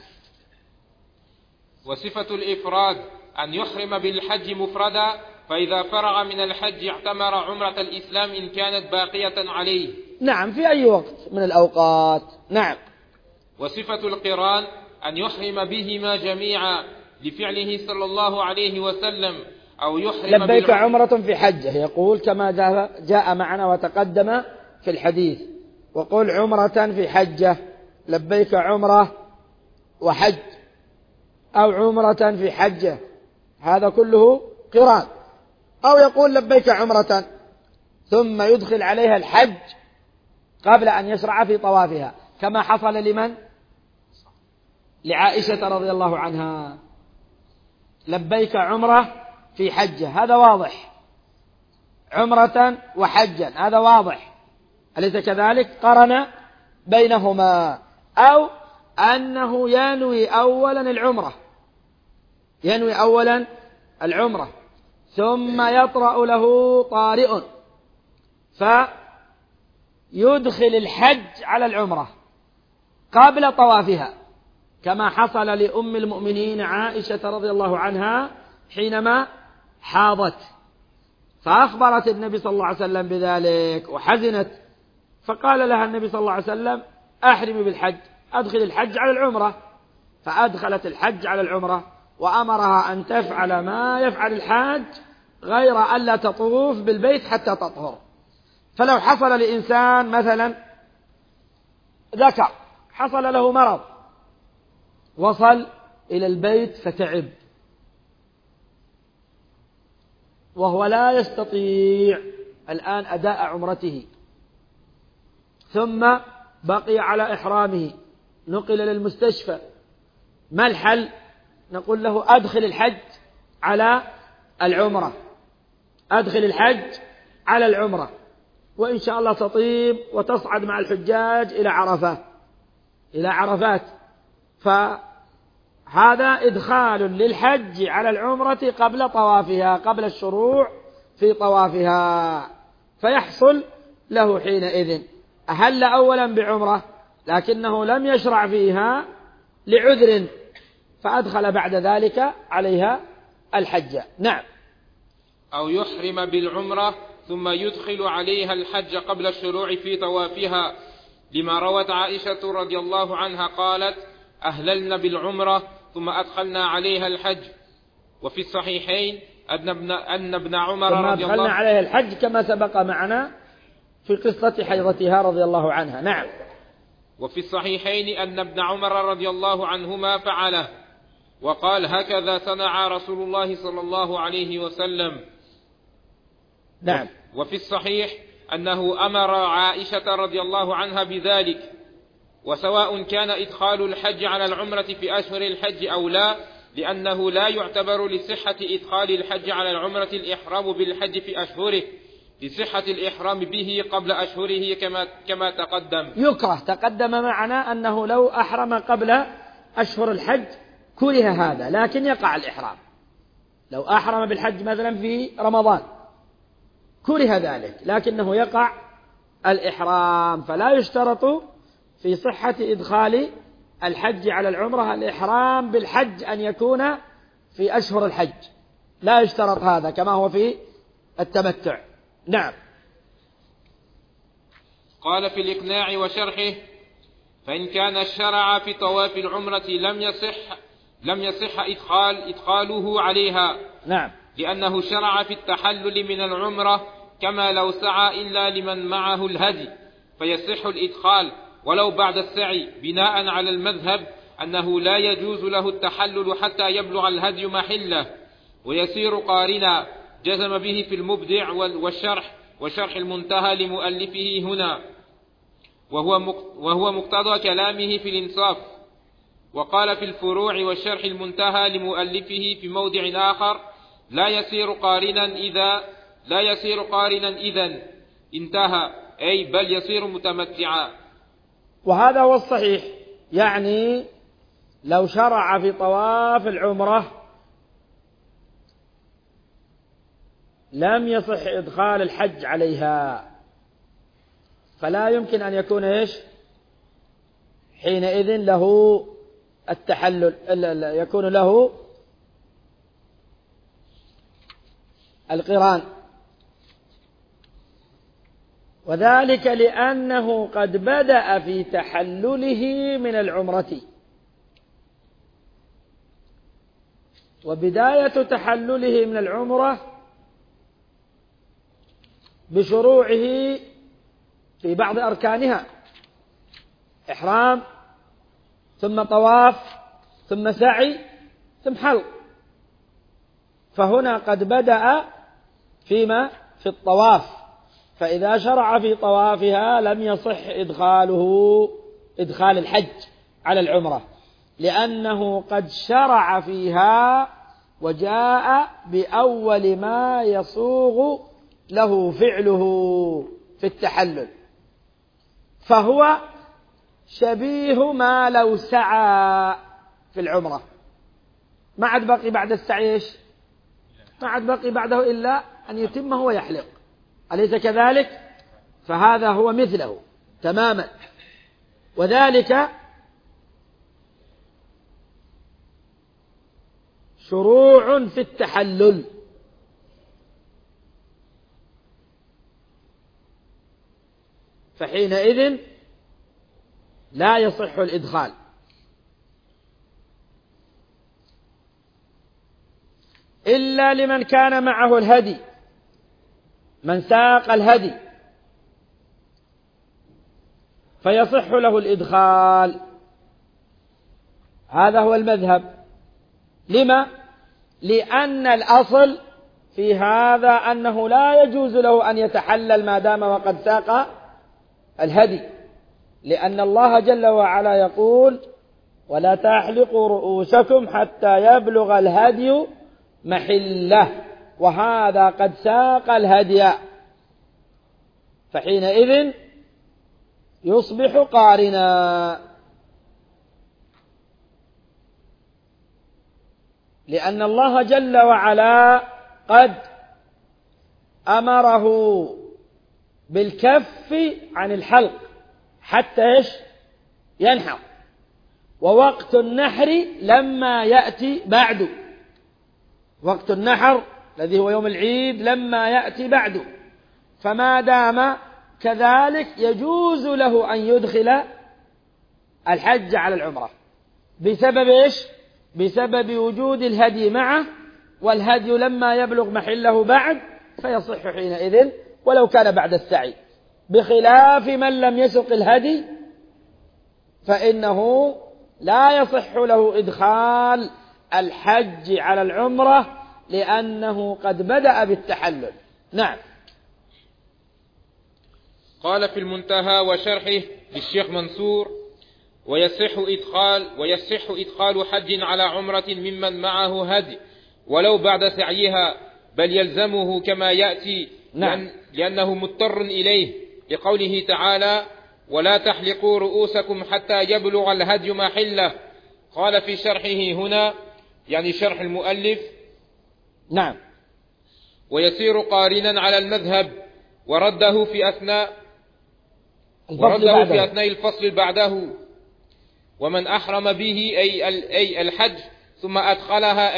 وصفة الإفراد أن يحرم بالحج مفردا، فإذا فرغ من الحج اعتمر عمرة الإسلام إن كانت باقية عليه. نعم، في أي وقت من الأوقات. نعم. وصفة القران أن يحرم بهما جميعا لفعله صلى الله عليه وسلم، أو يحرم لبيك عمرة في حجة، يقول كما جاء معنا وتقدم في الحديث، وقل عمرة في حجة، لبيك عمرة وحج، أو عمرة في حجة، هذا كله قران. أو يقول لبيك عمرة ثم يدخل عليها الحج قبل أن يشرع في طوافها، كما حصل لمن؟ لعائشة رضي الله عنها، لبيك عمرة في حجة، هذا واضح، عمرة وحجا هذا واضح، أليس كذلك؟ قرن بينهما. أو أنه ينوي أولا العمرة ثم يطرأ له طارئ فيدخل الحج على العمرة قبل طوافها، كما حصل لأم المؤمنين عائشة رضي الله عنها حينما حاضت، فأخبرت النبي صلى الله عليه وسلم بذلك وحزنت، فقال لها النبي صلى الله عليه وسلم أحرمي بالحج، أدخل الحج على العمرة، فأدخلت الحج على العمرة، وأمرها أن تفعل ما يفعل الحاج غير ألا تطوف بالبيت حتى تطهر. فلو حصل لإنسان مثلا ذكر حصل له مرض وصل إلى البيت فتعب وهو لا يستطيع الآن أداء عمرته، ثم بقي على إحرامه، نقل للمستشفى، ما الحل؟ نقول له أدخل الحج على العمرة، أدخل الحج على العمرة، وإن شاء الله تطيب وتصعد مع الحجاج إلى عرفات. فهذا إدخال للحج على العمرة قبل طوافها، قبل الشروع في طوافها، فيحصل له حينئذ أهل أولا بعمرة لكنه لم يشرع فيها لعذر، فأدخل بعد ذلك عليها الحج. نعم. أو يحرم بالعمرة ثم يدخل عليها الحج قبل الشروع في طوافها، لما روت عائشة رضي الله عنها قالت: أهللنا بالعمرة ثم أدخلنا عليها الحج. وفي الصحيحين أن ابن عمر رضي الله عنه أدخلنا عليها الحج كما سبق معنا في قصة حيضتها رضي الله عنها. نعم. وفي الصحيحين أن ابن عمر رضي الله عنهما فعله وقال: هكذا صنع رسول الله صلى الله عليه وسلم. نعم. وفي الصحيح أنه أمر عائشة رضي الله عنها بذلك، وسواء كان إدخال الحج على العمرة في أشهر الحج أو لا، لأنه لا يعتبر لصحة إدخال الحج على العمرة الإحرام بالحج في أشهره، لصحة الإحرام به قبل أشهره كما تقدم. يكره، تقدم معنا أنه لو أحرم قبل أشهر الحج كره هذا، لكن يقع الإحرام. لو أحرم بالحج مثلا في رمضان كره ذلك، لكنه يقع الإحرام. فلا يشترط في صحة إدخال الحج على العمرة الإحرام بالحج أن يكون في أشهر الحج، لا يشترط هذا كما هو في التمتع. نعم. قال في الإقناع وشرحه: فإن كان الشرع في طواف العمرة لم يصح إدخاله عليها. نعم. لأنه شرع في التحلل من العمرة كما لو سعى إلا لمن معه الهدي، فيصح الإدخال ولو بعد السعي، بناء على المذهب أنه لا يجوز له التحلل حتى يبلغ الهدي محله ويصير قارنا، جزم به في المبدع وشرح المنتهى لمؤلفه هنا، وهو مقتضى كلامه في الإنصاف. وقال في الفروع والشرح المنتهى لمؤلفه في موضع آخر: لا يصير قارنا إذن انتهى، أي بل يصير متمتعا. وهذا هو الصحيح، يعني لو شرع في طواف العمرة لم يصح إدخال الحج عليها، فلا يمكن أن يكون حينئذ له التحلل، يكون له القران، وذلك لأنه قد بدأ في تحلله من العمرة، وبداية تحلله من العمرة بشروعه في بعض أركانها: إحرام، ثم طواف، ثم سعي، ثم حلق. فهنا قد بدأ في الطواف، فإذا شرع في طوافها لم يصح إدخال الحج على العمرة، لأنه قد شرع فيها وجاء بأول ما يصوغ له فعله في التحلل، فهو شبيه ما لو سعى في العمرة، ما عاد بقي بعد السعي ما عاد بقي بعده إلا أن يتمه ويحلق، أليس كذلك؟ فهذا هو مثله تماما. وذلك شروع في التحلل، فحينئذ لا يصح الإدخال. إلا لمن كان معه الهدي، من ساق الهدي فيصح له الإدخال. هذا هو المذهب. لما؟ لأن الأصل في هذا أنه لا يجوز له أن يتحلل ما دام وقد ساق الهدي، لأن الله جل وعلا يقول: ولا تحلقوا رؤوسكم حتى يبلغ الهدي محله، وهذا قد ساق الهدي، فحينئذ يصبح قارنا، لأن الله جل وعلا قد أمره بالكف عن الحلق حتى ينحر، ووقت النحر لما يأتي بعد، وقت النحر الذي هو يوم العيد لما يأتي بعد، فما دام كذلك يجوز له أن يدخل الحج على العمرة بسبب بسبب وجود الهدي معه، والهدي لما يبلغ محله بعد فيصح حينئذ ولو كان بعد السعي، بخلاف من لم يسق الهدي فإنه لا يصح له إدخال الحج على العمرة لأنه قد بدأ بالتحلل. نعم. قال في المنتهى وشرحه للشيخ منصور: ويصح إدخال حج على عمرة ممن معه هدي ولو بعد سعيها، بل يلزمه كما يأتي. نعم. لأنه مضطر إليه، لقوله تعالى: ولا تحلقوا رؤوسكم حتى يبلغ الهدي محله. قال في شرحه هنا، يعني شرح المؤلف: نعم. ويصير قارنا على المذهب، ورده في أثناء الفصل بعده. ومن أحرم به أي الحج ثم أدخلها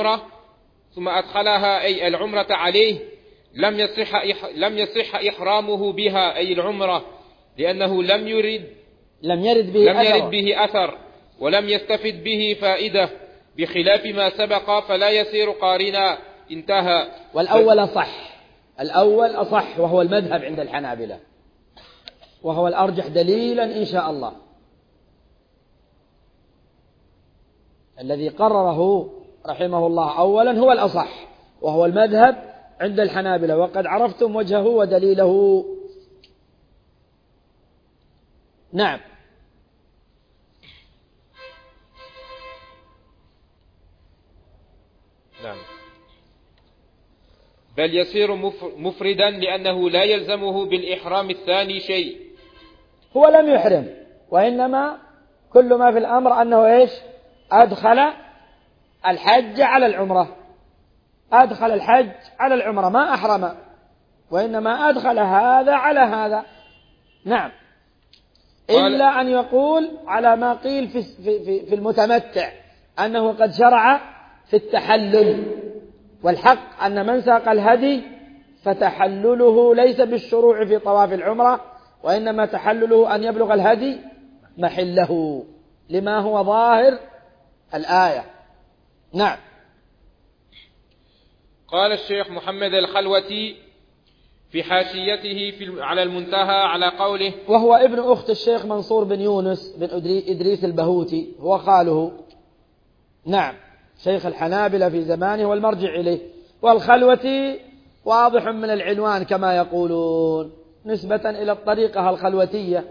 أي العمرة عليه لم يصح إحرامه بها أي العمرة، لأنه لم يرد به أثر ولم يستفد به فائدة، بخلاف ما سبق فلا يصير قارنا. انتهى. والأول أصح وهو المذهب عند الحنابلة، وهو الأرجح دليلا إن شاء الله. الذي قرره رحمه الله أولا هو الأصح وهو المذهب عند الحنابلة، وقد عرفتم وجهه ودليله. نعم. نعم. بل يصير مفردا لأنه لا يلزمه بالإحرام الثاني شيء. هو لم يحرم، وإنما كل ما في الأمر أنه أدخل الحج على العمرة، أدخل الحج على العمرة، ما أحرم، وإنما أدخل هذا على هذا. نعم. إلا أن يقول على ما قيل في المتمتع أنه قد شرع في التحلل، والحق أن من ساق الهدي فتحلله ليس بالشروع في طواف العمرة، وإنما تحلله أن يبلغ الهدي محله لما هو ظاهر الآية. نعم. قال الشيخ محمد الخلوتي في حاشيته على المنتهى على قوله: وهو ابن أخت الشيخ منصور بن يونس بن إدريس البهوتي، هو خاله. نعم. شيخ الحنابلة في زمانه والمرجع إليه. والخلوتي واضح من العنوان كما يقولون، نسبة إلى الطريقة الخلوتية،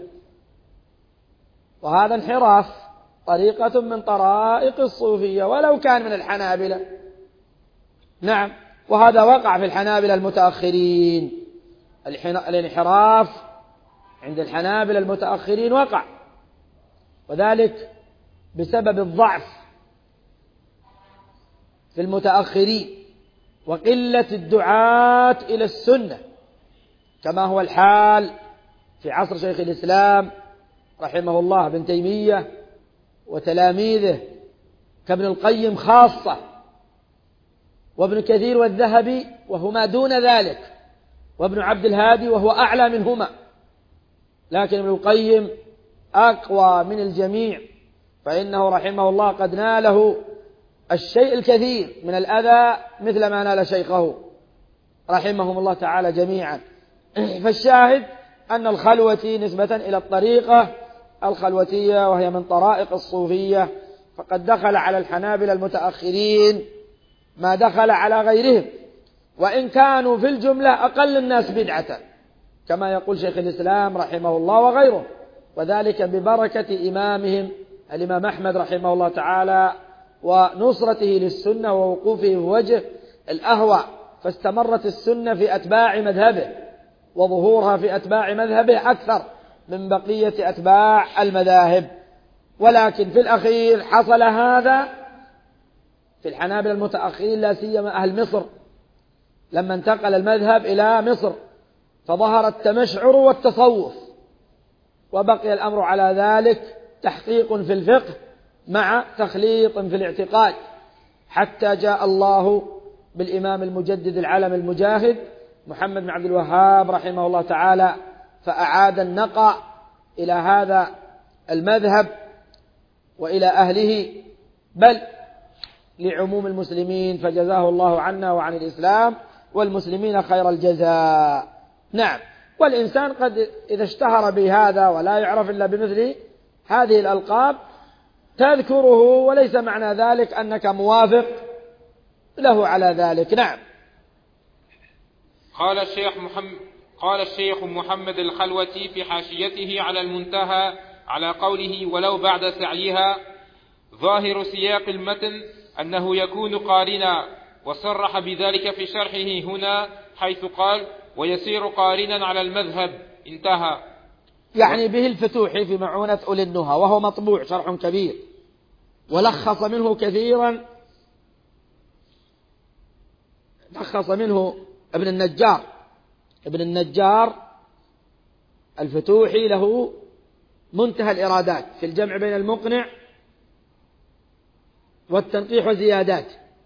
وهذا انحراف، طريقة من طرائق الصوفية ولو كان من الحنابلة. نعم. وهذا وقع في الحنابلة المتأخرين، الانحراف عند الحنابلة المتأخرين وقع، وذلك بسبب الضعف في المتأخرين وقلة الدعاة إلى السنة، كما هو الحال في عصر شيخ الإسلام رحمه الله ابن تيمية وتلاميذه كابن القيم خاصة، وابن كثير والذهبي وهما دون ذلك، وابن عبد الهادي وهو أعلى منهما، لكن ابن القيم أقوى من الجميع، فإنه رحمه الله قد ناله الشيء الكثير من الأذى مثل ما نال شيخه رحمهم الله تعالى جميعا. فالشاهد أن الخلوة نسبة إلى الطريقة الخلوتية، وهي من طرائق الصوفية، فقد دخل على الحنابلة المتأخرين ما دخل على غيرهم، وإن كانوا في الجملة أقل الناس بدعة، كما يقول شيخ الإسلام رحمه الله وغيره، وذلك ببركة إمامهم الإمام أحمد رحمه الله تعالى ونصرته للسنة ووقوفه في وجه الأهواء، فاستمرت السنة في أتباع مذهبه وظهورها في أتباع مذهبه أكثر من بقية أتباع المذاهب. ولكن في الأخير حصل هذا في الحنابلة المتأخرين، لا سيما أهل مصر، لما انتقل المذهب إلى مصر فظهر التمشعر والتصوف، وبقي الأمر على ذلك تحقيق في الفقه مع تخليط في الاعتقاد، حتى جاء الله بالإمام المجدد العلم المجاهد محمد بن عبد الوهاب رحمه الله تعالى، فأعاد النقع إلى هذا المذهب وإلى أهله، بل لعموم المسلمين، فجزاه الله عنا وعن الإسلام والمسلمين خير الجزاء. نعم، والإنسان قد إذا اشتهر بهذا ولا يعرف إلا بمثل هذه الألقاب تذكره، وليس معنى ذلك أنك موافق له على ذلك. نعم. قال الشيخ محمد الخلوتي في حاشيته على المنتهى على قوله ولو بعد سعيها: ظاهر سياق المتن أنه يكون قارنا، وصرح بذلك في شرحه هنا حيث قال: ويسير قارنا على المذهب، انتهى. يعني به الفتوحي في معونة أولي النهى، وهو مطبوع شرح كبير ولخص منه كثيرا، لخص منه ابن النجار الفتوحي، له منتهى الإرادات في الجمع بين المقنع والتنقيح وزيادات،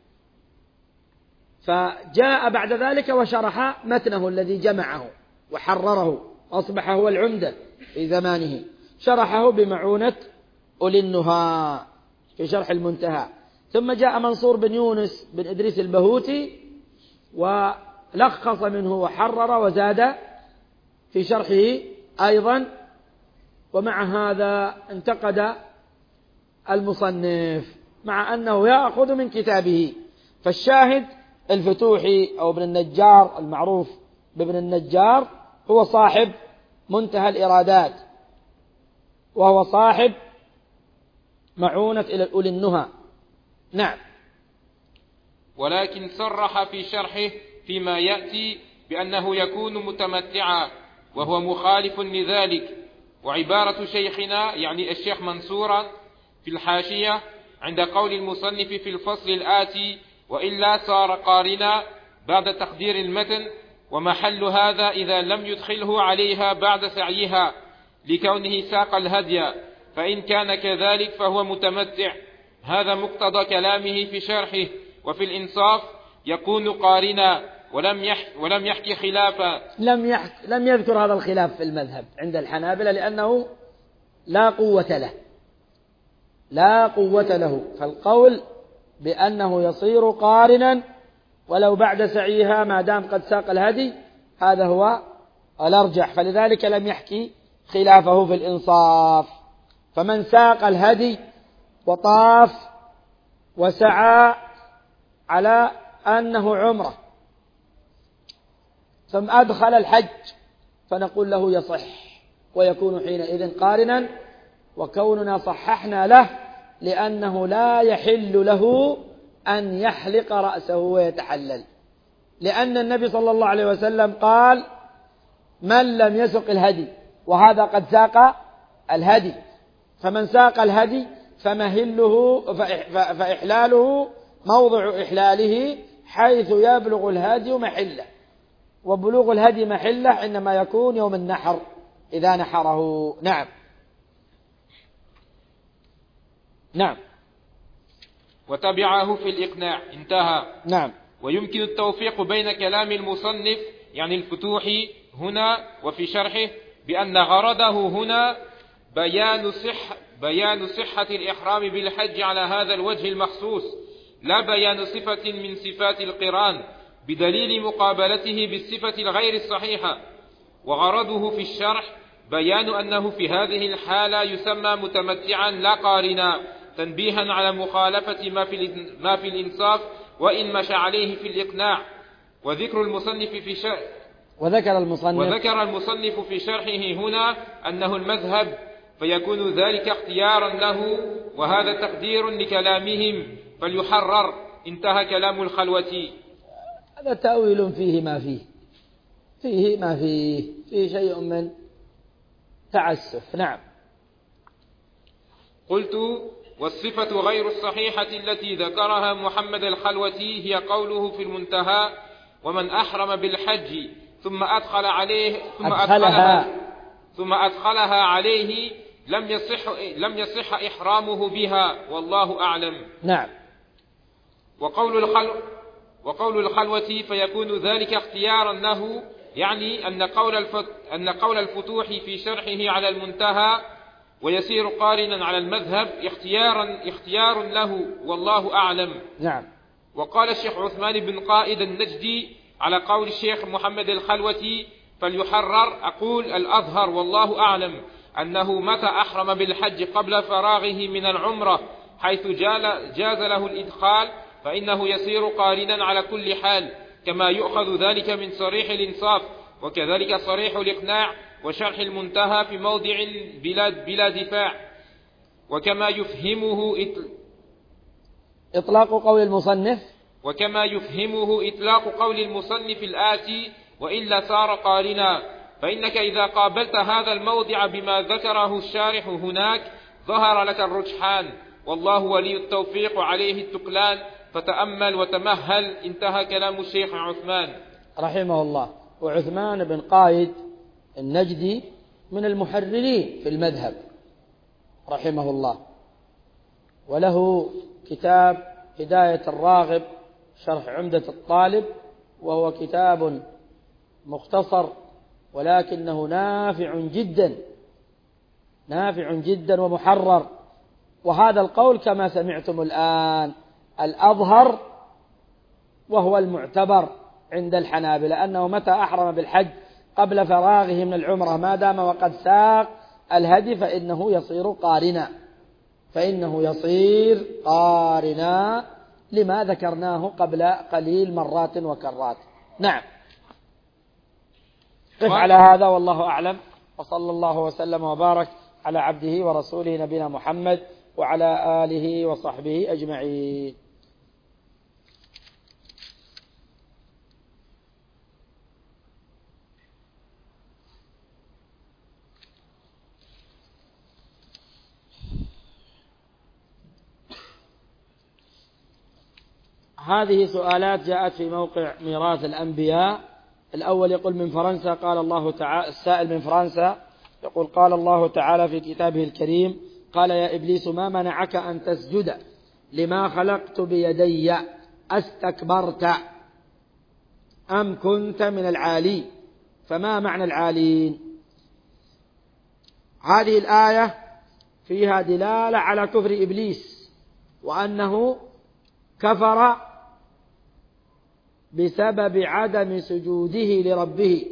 فجاء بعد ذلك وشرح متنه الذي جمعه وحرره، أصبح هو العمدة في زمانه، شرحه بمعونة أولي النهى في شرح المنتهى. ثم جاء منصور بن يونس بن إدريس البهوتي ولخص منه وحرر وزاد في شرحه أيضا، ومع هذا انتقد المصنف مع أنه يأخذ من كتابه. فالشاهد الفتوحي أو ابن النجار المعروف بابن النجار هو صاحب منتهى الإرادات، وهو صاحب معونة إلى أولي النهى. نعم. ولكن صرح في شرحه فيما يأتي بأنه يكون متمتعا، وهو مخالف لذلك. وعبارة شيخنا يعني الشيخ منصورا في الحاشية عند قول المصنف في الفصل الآتي: وإلا صار قارنا بعد تقدير المتن، ومحل هذا إذا لم يدخله عليها بعد سعيها لكونه ساق الهدي، فإن كان كذلك فهو متمتع. هذا مقتضى كلامه في شرحه. وفي الإنصاف يكون قارنا، ولم يحكي خلافا. لم يذكر هذا الخلاف في المذهب عند الحنابلة، لأنه لا قوة له، فالقول بأنه يصير قارنا ولو بعد سعيها ما دام قد ساق الهدي هذا هو الأرجح، فلذلك لم يحكي خلافه في الإنصاف. فمن ساق الهدي وطاف وسعى على أنه عمره ثم أدخل الحج فنقول له يصح ويكون حينئذ قارنا، وكوننا صححنا له لأنه لا يحل له أن يحلق رأسه ويتحلل، لأن النبي صلى الله عليه وسلم قال: من لم يسق الهدي، وهذا قد ساق الهدي، فمن ساق الهدي فإحلاله موضع إحلاله حيث يبلغ الهدي محله، وبلوغ الهدي محله إنما يكون يوم النحر إذا نحره. نعم. نعم. وتبعه في الإقناع، انتهى. نعم. ويمكن التوفيق بين كلام المصنف يعني الفتوحي هنا وفي شرحه بأن غرضه هنا بيان صحة الإحرام بالحج على هذا الوجه المخصوص، لا بيان صفة من صفات القران بدليل مقابلته بالصفة الغير الصحيحة. وغرضه في الشرح بيان أنه في هذه الحالة يسمى متمتعا لا قارنا، تنبيها على مخالفة ما في الإنصاف وإن مشى عليه في الإقناع. وذكر المصنف في شرحه هنا أنه المذهب، فيكون ذلك اختيارا له، وهذا تقدير لكلامهم، فليحرر. انتهى كلام الخلوتي. هذا تأويل فيه ما فيه شيء من تعسف. نعم. قلت: والصفة غير الصحيحة التي ذكرها محمد الخلوتي هي قوله في المنتهى: ومن أحرم بالحج ثم أدخلها عليه لم يصح إحرامه بها، والله أعلم. نعم. وقول الخلوة فيكون ذلك اختيارا له، يعني أن قول الفتوح في شرحه على المنتهى ويسير قارنا على المذهب اختيار له، والله أعلم. نعم. وقال الشيخ عثمان بن قائد النجدي على قول الشيخ محمد الخلوتي: فليحرر. أقول: الأظهر والله أعلم أنه متى أحرم بالحج قبل فراغه من العمرة حيث جاز له الإدخال فإنه يصير قارنا على كل حال، كما يؤخذ ذلك من صريح الإنصاف، وكذلك صريح الإقناع وشرح المنتهى في موضع بلا دفاع. وكما يفهمه إطلاق قول المصنف الآتي: وإلا صار قارنا. فإنك إذا قابلت هذا الموضع بما ذكره الشارح هناك ظهر لك الرجحان، والله ولي التوفيق عليه التقلان، فتأمل وتمهل. انتهى كلام الشيخ عثمان رحمه الله. وعثمان بن قائد النجدي من المحررين في المذهب رحمه الله، وله كتاب هداية الراغب شرح عمدة الطالب، وهو كتاب مختصر ولكنه نافع جدا ومحرر. وهذا القول كما سمعتم الآن الأظهر وهو المعتبر عند الحنابلة، أنه متى أحرم بالحج قبل فراغه من العمرة ما دام وقد ساق الهدي فإنه يصير قارنا لما ذكرناه قبل قليل مرات وكرات. نعم. قف على هذا والله أعلم، وصلى الله وسلم وبارك على عبده ورسوله نبينا محمد وعلى آله وصحبه أجمعين. هذه سؤالات جاءت في موقع ميراث الأنبياء. الأول يقول: من فرنسا، قال الله تعالى، السائل من فرنسا يقول: قال الله تعالى في كتابه الكريم: قال يا إبليس ما منعك أن تسجد لما خلقت بيدي أستكبرت أم كنت من العالين؟ فما معنى العالين؟ هذه الآية فيها دلالة على كفر إبليس، وأنه كفر بسبب عدم سجوده لربه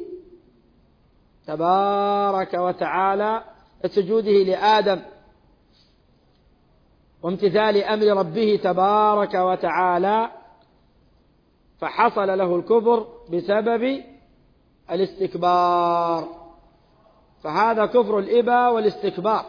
تبارك وتعالى، سجوده لآدم وامتثال أمر ربه تبارك وتعالى، فحصل له الكفر بسبب الاستكبار. فهذا كفر الإباء والاستكبار.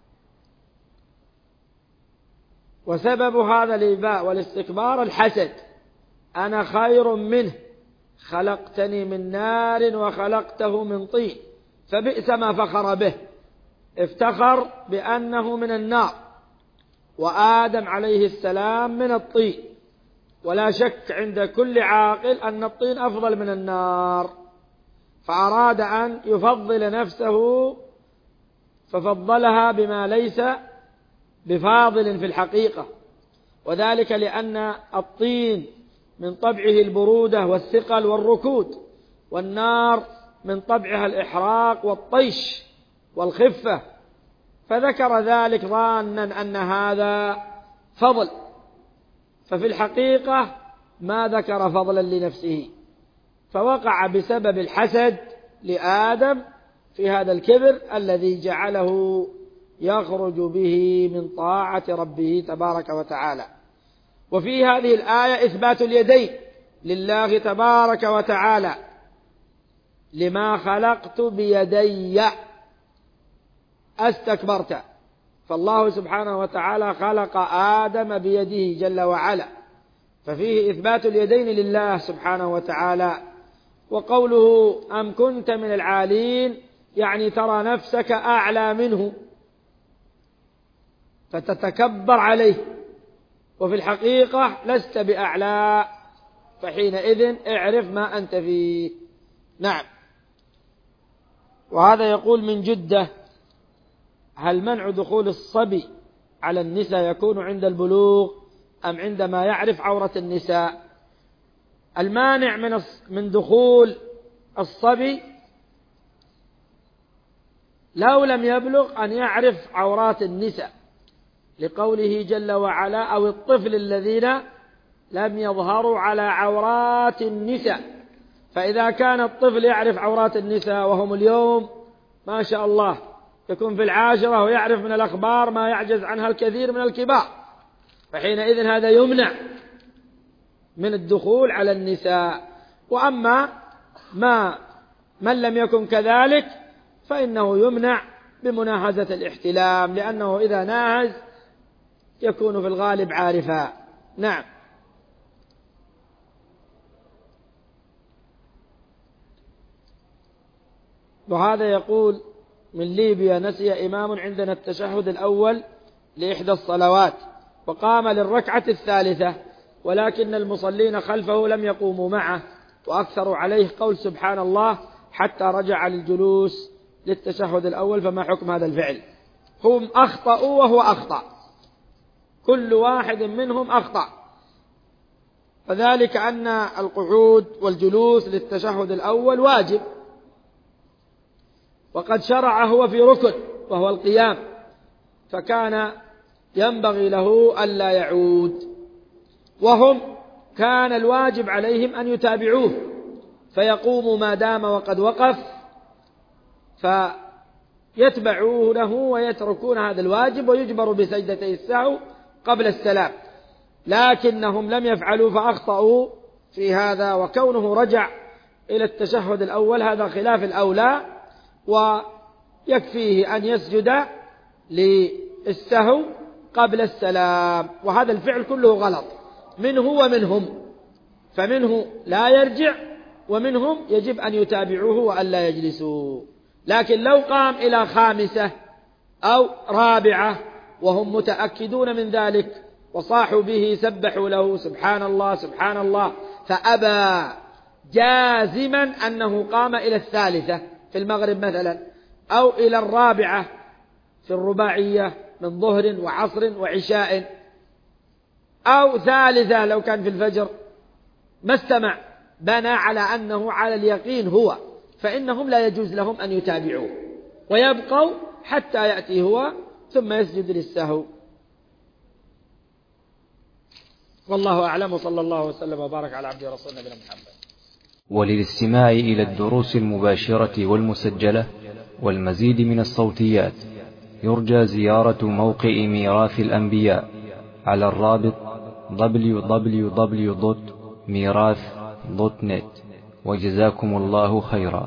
وسبب هذا الإباء والاستكبار الحسد: أنا خير منه خلقتني من نار وخلقته من طين. فبئس ما فخر به، افتخر بأنه من النار وآدم عليه السلام من الطين، ولا شك عند كل عاقل أن الطين أفضل من النار، فأراد أن يفضل نفسه ففضلها بما ليس بفاضل في الحقيقة، وذلك لأن الطين من طبعه البرودة والثقل والركود، والنار من طبعها الإحراق والطيش والخفة، فذكر ذلك ظانا أن هذا فضل، ففي الحقيقة ما ذكر فضلا لنفسه، فوقع بسبب الحسد لآدم في هذا الكبر الذي جعله يخرج به من طاعة ربه تبارك وتعالى. وفي هذه الآية إثبات اليدين لله تبارك وتعالى، لما خلقت بيدي أستكبرت، فالله سبحانه وتعالى خلق آدم بيده جل وعلا، ففيه إثبات اليدين لله سبحانه وتعالى. وقوله أم كنت من العالين يعني ترى نفسك أعلى منه فتتكبر عليه، وفي الحقيقة لست بأعلى، فحينئذ اعرف ما أنت فيه. نعم. وهذا يقول من جدة: هل منع دخول الصبي على النساء يكون عند البلوغ أم عندما يعرف عورة النساء؟ المانع من دخول الصبي لو لم يبلغ أن يعرف عورات النساء، لقوله جل وعلا: أو الطفل الذين لم يظهروا على عورات النساء. فإذا كان الطفل يعرف عورات النساء، وهم اليوم ما شاء الله يكون في العاشرة ويعرف من الأخبار ما يعجز عنها الكثير من الكبار، فحينئذ هذا يمنع من الدخول على النساء. وأما من لم يكن كذلك فإنه يمنع بمناهزة الاحتلام، لأنه إذا ناهز يكون في الغالب عارفا. نعم. وهذا يقول من ليبيا: نسي إمام عندنا التشهد الأول لإحدى الصلوات وقام للركعة الثالثة، ولكن المصلين خلفه لم يقوموا معه، وأكثروا عليه قول سبحان الله حتى رجع للجلوس للتشهد الأول، فما حكم هذا الفعل؟ هم أخطأوا وهو أخطأ، كل واحد منهم أخطأ، فذلك أن القعود والجلوس للتشهد الأول واجب، وقد شرع هو في ركن وهو القيام، فكان ينبغي له ألا يعود، وهم كان الواجب عليهم أن يتابعوه فيقوموا ما دام وقد وقف، فيتبعوه له ويتركون هذا الواجب ويجبروا بسجدتي السهو قبل السلام، لكنهم لم يفعلوا فأخطأوا في هذا. وكونه رجع إلى التشهد الأول هذا خلاف الأولى، ويكفيه أن يسجد للسهو قبل السلام، وهذا الفعل كله غلط منه ومنهم، فمنه لا يرجع ومنهم يجب أن يتابعوه وألا يجلسوا. لكن لو قام إلى خامسة أو رابعة وهم متأكدون من ذلك وصاحوا به سبحوا له سبحان الله سبحان الله، فأبى جازما أنه قام إلى الثالثة في المغرب مثلا، أو إلى الرابعة في الرباعية من ظهر وعصر وعشاء، أو ثالثة لو كان في الفجر، ما استمع، بنى على أنه على اليقين هو، فإنهم لا يجوز لهم أن يتابعوه ويبقوا حتى يأتي هو ثم يسجد للسهو. والله أعلم، وصلى الله وسلم وبارك على عبده ورسوله نبينا محمد. وللاستماع إلى الدروس المباشرة والمسجلة والمزيد من الصوتيات يرجى زيارة موقع ميراث الأنبياء على الرابط www.mirath.net. وجزاكم الله خيرا.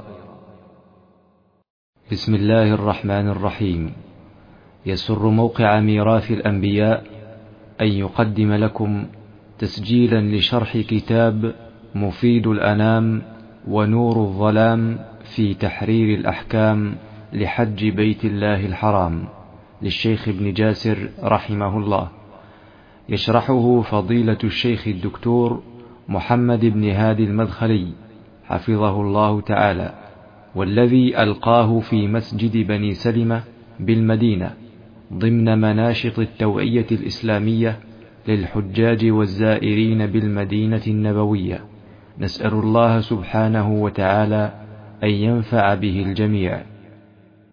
بسم الله الرحمن الرحيم. يسر موقع ميراث الأنبياء أن يقدم لكم تسجيلا لشرح كتاب مفيد الأنام ونور الظلام في تحرير الأحكام لحج بيت الله الحرام للشيخ ابن جاسر رحمه الله، يشرحه فضيلة الشيخ الدكتور محمد بن هادي المدخلي حفظه الله تعالى، والذي ألقاه في مسجد بني سلمة بالمدينة ضمن مناشط التوعية الإسلامية للحجاج والزائرين بالمدينة النبوية. نسأل الله سبحانه وتعالى أن ينفع به الجميع.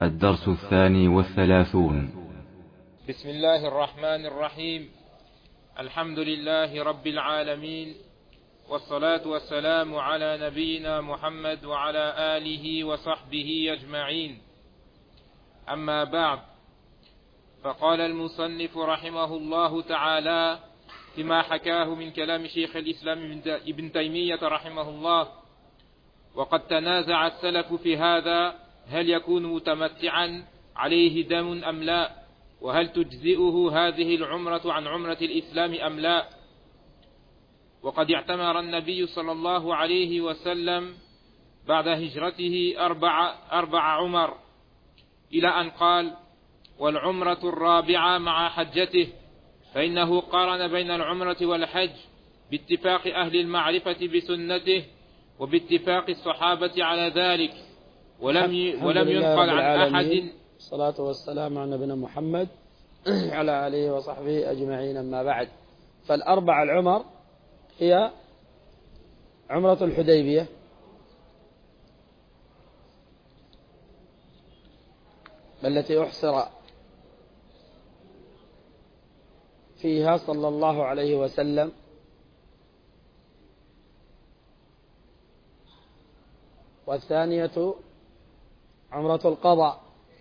الدرس 32. بسم الله الرحمن الرحيم. الحمد لله رب العالمين، والصلاة والسلام على نبينا محمد وعلى آله وصحبه أجمعين. أما بعد، فقال المصنف رحمه الله تعالى فيما حكاه من كلام شيخ الإسلام ابن تيمية رحمه الله: وقد تنازع السلف في هذا، هل يكون متمتعا عليه دم أم لا؟ وهل تجزئه هذه العمرة عن عمرة الإسلام أم لا؟ وقد اعتمر النبي صلى الله عليه وسلم بعد هجرته أربع عمر، إلى أن قال: والعمرة الرابعة مع حجته، فإنه قارن بين العمرة والحج باتفاق أهل المعرفة بسنته وباتفاق الصحابة على ذلك، ولم ينقل عن أحد. الصلاة والسلام على نبينا محمد على آله وصحبه أجمعين. أما بعد، فالأربع العمر هي عمرة الحديبية، التي أحصر فيها صلى الله عليه وسلم، والثانية عمرة القضاء،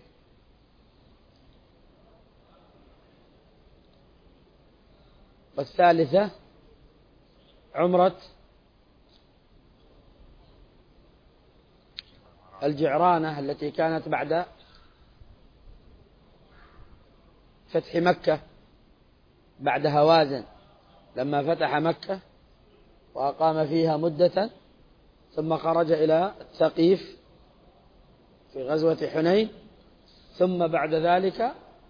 والثالثة عمرة الجعرانة التي كانت بعد فتح مكة، بعد هوازن، لما فتح مكة وأقام فيها مدة، ثم خرج إلى الثقيف في غزوة حنين، ثم بعد ذلك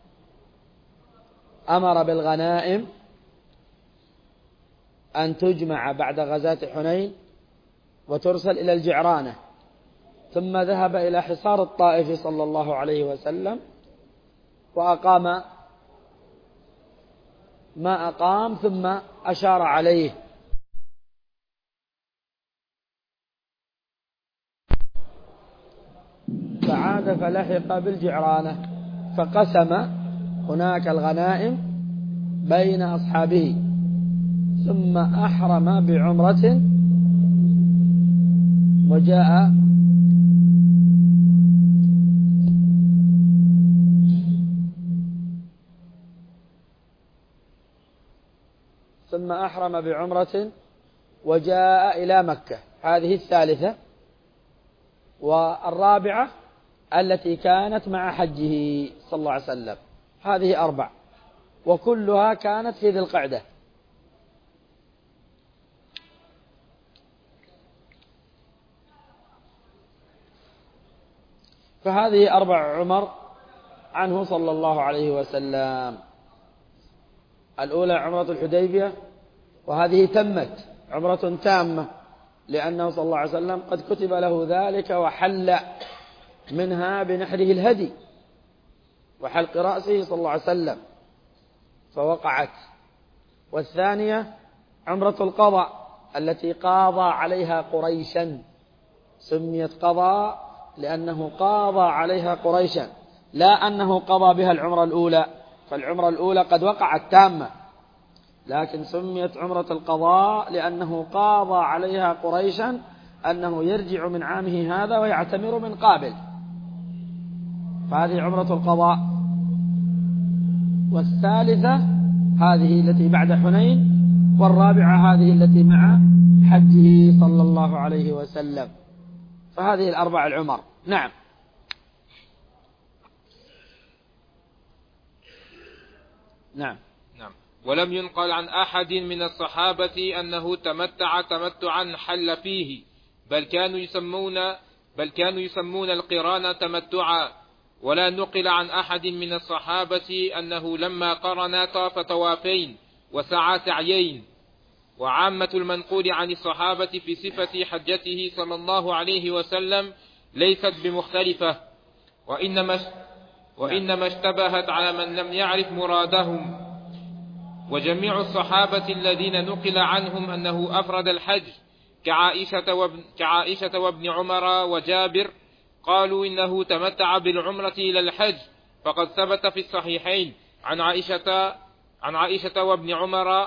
أمر بالغنائم أن تجمع بعد غزاة حنين وترسل إلى الجعرانة، ثم ذهب إلى حصار الطائف صلى الله عليه وسلم وأقام ما أقام، ثم أشار عليه فعاد فلحق بالجعرانة، فقسم هناك الغنائم بين أصحابه، ثم أحرم بعمرة وجاء إلى مكة. هذه الثالثة. والرابعة التي كانت مع حجه صلى الله عليه وسلم. هذه أربع، وكلها كانت في ذي القعدة. فهذه أربع عمر عنه صلى الله عليه وسلم. الأولى عمرة الحديبية، وهذه تمت عمرة تامة، لأنه صلى الله عليه وسلم قد كتب له ذلك، وحل منها بنحره الهدي وحلق رأسه صلى الله عليه وسلم، فوقعت. والثانية عمرة القضاء التي قاضى عليها قريشا، سميت قضاء لأنه قاضى عليها قريشا، لا أنه قضى بها العمرة الأولى، فالعمرة الأولى قد وقعت تامة، لكن سميت عمرة القضاء لأنه قاضى عليها قريشا أنه يرجع من عامه هذا ويعتمر من قابل. فهذه عمرة القضاء. والثالثة هذه التي بعد حنين، والرابعة هذه التي مع حجه صلى الله عليه وسلم. فهذه الأربع العمر. نعم. ولم ينقل عن أحد من الصحابة أنه تمتع تمتعا حل فيه، بل كانوا يسمون القران تمتعا. ولا نقل عن أحد من الصحابة أنه لما قرن طاف طوافين وسعى سعيين. وعامة المنقول عن الصحابة في صفة حجته صلى الله عليه وسلم ليست بمختلفة، وإنما اشتبهت على من لم يعرف مرادهم. وجميع الصحابة الذين نقل عنهم أنه أفرد الحج كعائشة وابن عمر وجابر قالوا إنه تمتع بالعمرة إلى الحج، فقد ثبت في الصحيحين عن عائشة وابن عمر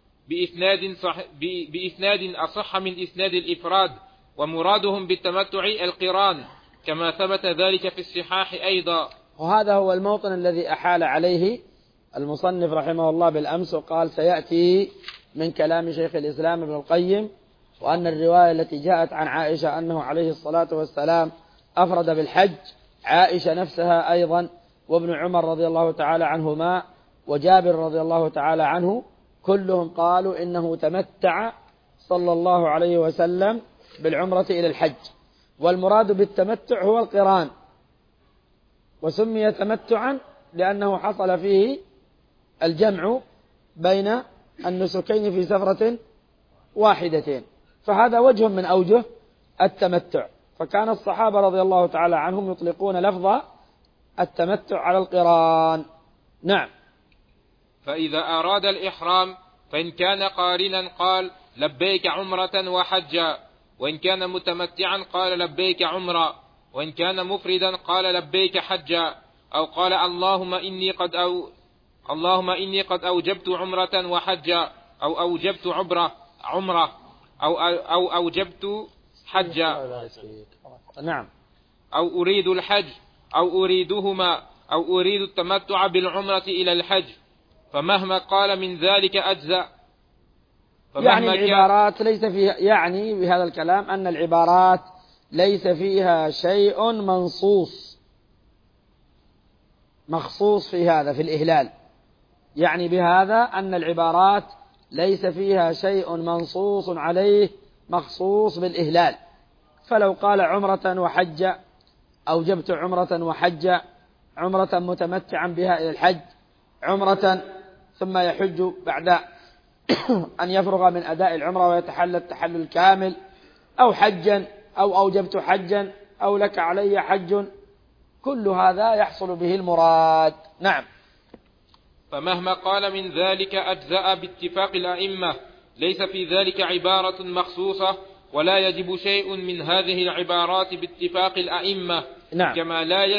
بإسناد أصح من إسناد الإفراد، ومرادهم بالتمتع القران، كما ثبت ذلك في الصحاح أيضا. وهذا هو الموطن الذي أحال عليه المصنف رحمه الله بالأمس، وقال سيأتي من كلام شيخ الإسلام ابن القيم، وأن الرواية التي جاءت عن عائشة أنه عليه الصلاة والسلام أفرد بالحج، عائشة نفسها أيضا، وابن عمر رضي الله تعالى عنهما، وجابر رضي الله تعالى عنه، كلهم قالوا إنه تمتع صلى الله عليه وسلم بالعمرة إلى الحج. والمراد بالتمتع هو القران، وسمي تمتعا لأنه حصل فيه الجمع بين النسكين في سفرة واحدة، فهذا وجه من أوجه التمتع. فكان الصحابة رضي الله تعالى عنهم يطلقون لفظ التمتع على القران. نعم. فإذا أراد الإحرام فإن كان قارنا قال لبيك عمرة وحجا، وإن كان متمتعا قال لبيك عمرة، وإن كان مفردا قال لبيك حجا، أو قال اللهم إني قد أوجبت عمرة وحجا، أو أوجبت عمرة أو أوجبت حجا، نعم، أو أريد الحج، أو أريدهما، أو أريد التمتع بالعمرة إلى الحج، فمهما قال من ذلك أجزأ. يعني العبارات ليس فيها، يعني بهذا الكلام أن العبارات ليس فيها شيء مخصوص في هذا، في الإهلال. يعني بهذا أن العبارات ليس فيها شيء منصوص عليه مخصوص بالإهلال. فلو قال عمرة وحجة، أوجبت عمرة وحجة، عمرة متمتعا بها إلى الحج، عمرة ثم يحج بعد أن يفرغ من أداء العمرة ويتحلل التحلل الكامل، أو حجا، أو أوجبت حجا، أو لك علي حج، كل هذا يحصل به المراد. نعم. فمهما قال من ذلك أجزأ باتفاق الأئمة، ليس في ذلك عبارة مخصوصة، ولا يجب شيء من هذه العبارات باتفاق الأئمة. نعم. كما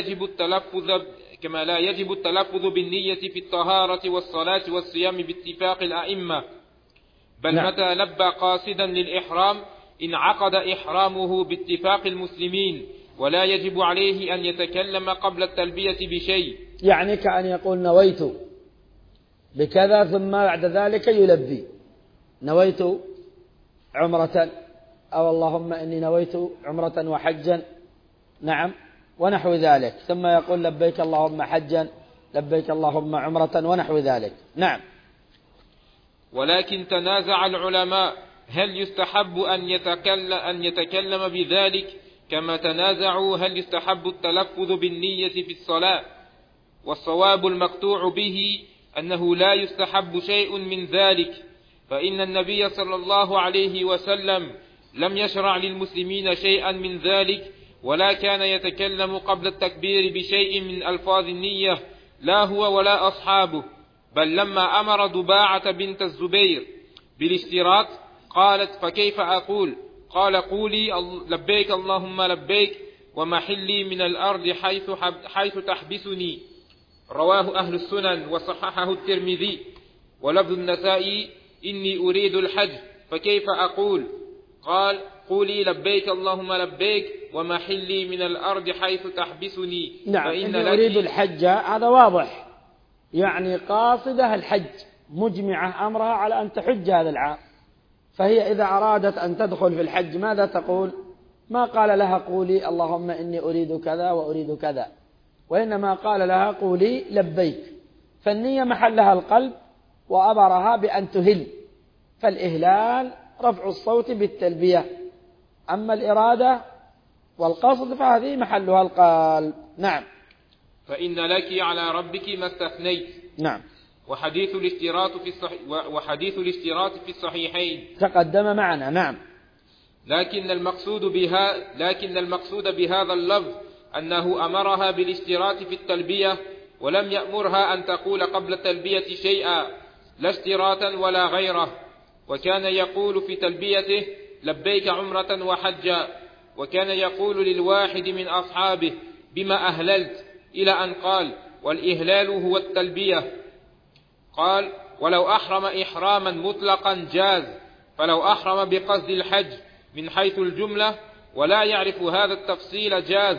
لا يجب التلفظ بالنية في الطهارة والصلاة والصيام باتفاق الأئمة، بل نعم. متى لبى قاصدا للإحرام انعقد إحرامه باتفاق المسلمين، ولا يجب عليه أن يتكلم قبل التلبية بشيء. يعني كأن يقول نويت بكذا ثم بعد ذلك يلبي، نويت عمرة، أو اللهم إني نويت عمرة وحجا، نعم، ونحو ذلك، ثم يقول لبيك اللهم حجا، لبيك اللهم عمرة، ونحو ذلك. نعم. ولكن تنازع العلماء هل يستحب أن يتكلم بذلك، كما تنازعوا هل يستحب التلفظ بالنية في الصلاة. والصواب المقطوع به أنه لا يستحب شيء من ذلك، فإن النبي صلى الله عليه وسلم لم يشرع للمسلمين شيئا من ذلك، ولا كان يتكلم قبل التكبير بشيء من ألفاظ النية، لا هو ولا أصحابه. بل لما أمر ضباعة بنت الزبير بالاشتراط قالت فكيف أقول؟ قال قولي لبيك اللهم لبيك ومحلي من الأرض حيث تحبسني. رواه أهل السنن وصححه الترمذي. ولفظ النسائي إني أريد الحج فكيف أقول؟ قال قولي لبيك اللهم لبيك ومحلي من الأرض حيث تحبسني. نعم. إني أريد الحج، هذا واضح، يعني قاصدة الحج، مجمعة أمرها على أن تحج هذا العام. فهي إذا أرادت أن تدخل في الحج ماذا تقول؟ ما قال لها قولي اللهم إني أريد كذا وأريد كذا، وإنما قال لها قولي لبيك. فالنية محلها القلب، وأمرها بأن تهل، فالإهلال رفع الصوت بالتلبية، أما الإرادة والقصد فهذه محلها القلب. نعم. فإن لك على ربك ما استثنيت. نعم. وحديث الاشتراط في الصحيحين تقدم معنا. نعم. لكن المقصود بهذا اللفظ أنه أمرها بالاشتراط في التلبية، ولم يأمرها أن تقول قبل التلبية شيئا، لا اشتراطا ولا غيره. وكان يقول في تلبيته لبيك عمرة وحجا، وكان يقول للواحد من أصحابه بما أهللت، إلى أن قال والإهلال هو التلبية. قال ولو أحرم إحراما مطلقا جاز، فلو أحرم بقصد الحج من حيث الجملة ولا يعرف هذا التفصيل جاز،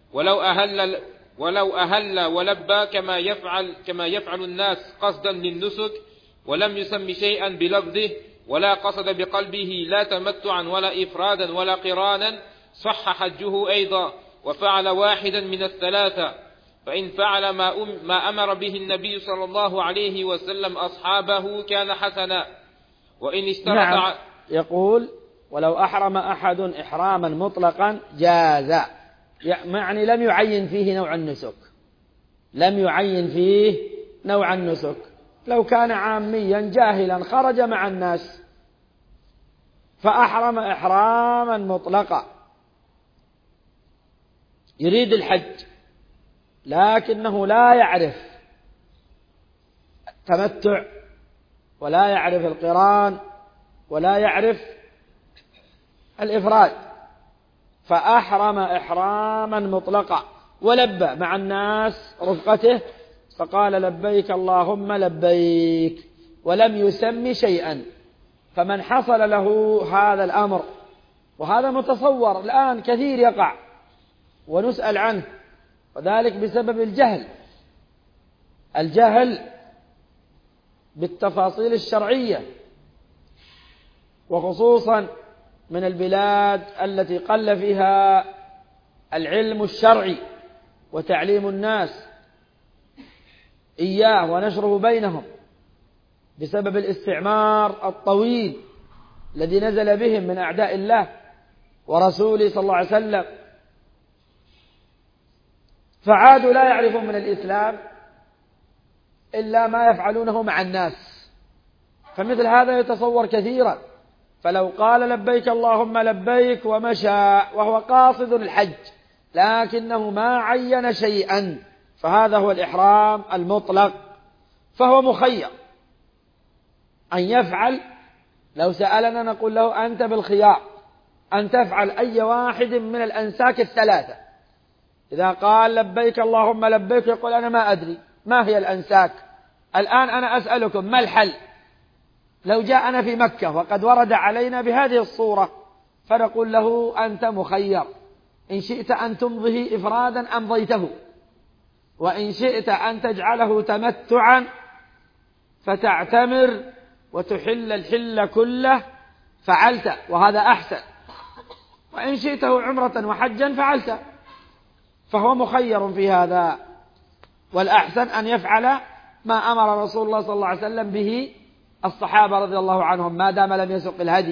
ولو أهل ولبى كما يفعل الناس قصدا للنسك ولم يسم شيئا بلفظه ولا قصد بقلبه لا تمتعا ولا إفرادا ولا قرانا صح حجه أيضا، وفعل واحدا من الثلاثة. فإن فعل ما أمر به النبي صلى الله عليه وسلم أصحابه كان حسنا. وإن اشترط نعم، يقول ولو أحرم أحد إحراما مطلقا جاز، يعني لم يعين فيه نوع النسك، لم يعين فيه نوع النسك. لو كان عاميا جاهلا خرج مع الناس فأحرم إحراما مطلقا يريد الحج لكنه لا يعرف التمتع ولا يعرف القران ولا يعرف الإفراد، فأحرم إحراما مطلقا ولبى مع الناس رفقته فقال لبيك اللهم لبيك ولم يسم شيئا. فمن حصل له هذا الأمر، وهذا متصور الآن كثير يقع ونسأل عنه، وذلك بسبب الجهل بالتفاصيل الشرعية، وخصوصا من البلاد التي قل فيها العلم الشرعي وتعليم الناس إياه ونشره بينهم بسبب الاستعمار الطويل الذي نزل بهم من أعداء الله ورسوله صلى الله عليه وسلم، فعادوا لا يعرفون من الإسلام إلا ما يفعلونه مع الناس. فمثل هذا يتصور كثيرا، فلو قال لبيك اللهم لبيك ومشى وهو قاصد الحج لكنه ما عين شيئا فهذا هو الإحرام المطلق، فهو مخير أن يفعل. لو سألنا نقول له أنت بالخيار أن تفعل أي واحد من الأنساك الثلاثة. إذا قال لبيك اللهم لبيك يقول أنا ما أدري ما هي الأنساك، الآن أنا أسألكم ما الحل؟ لو جاءنا في مكة وقد ورد علينا بهذه الصورة فنقول له أنت مخير، إن شئت أن تمضيه إفرادا أمضيته، وإن شئت أن تجعله تمتعا فتعتمر وتحل الحل كله فعلت وهذا أحسن، وإن شئته عمرة وحجا فعلت، فهو مخير في هذا. والأحسن أن يفعل ما أمر رسول الله صلى الله عليه وسلم به الصحابة رضي الله عنهم ما دام لم يسق الهدي.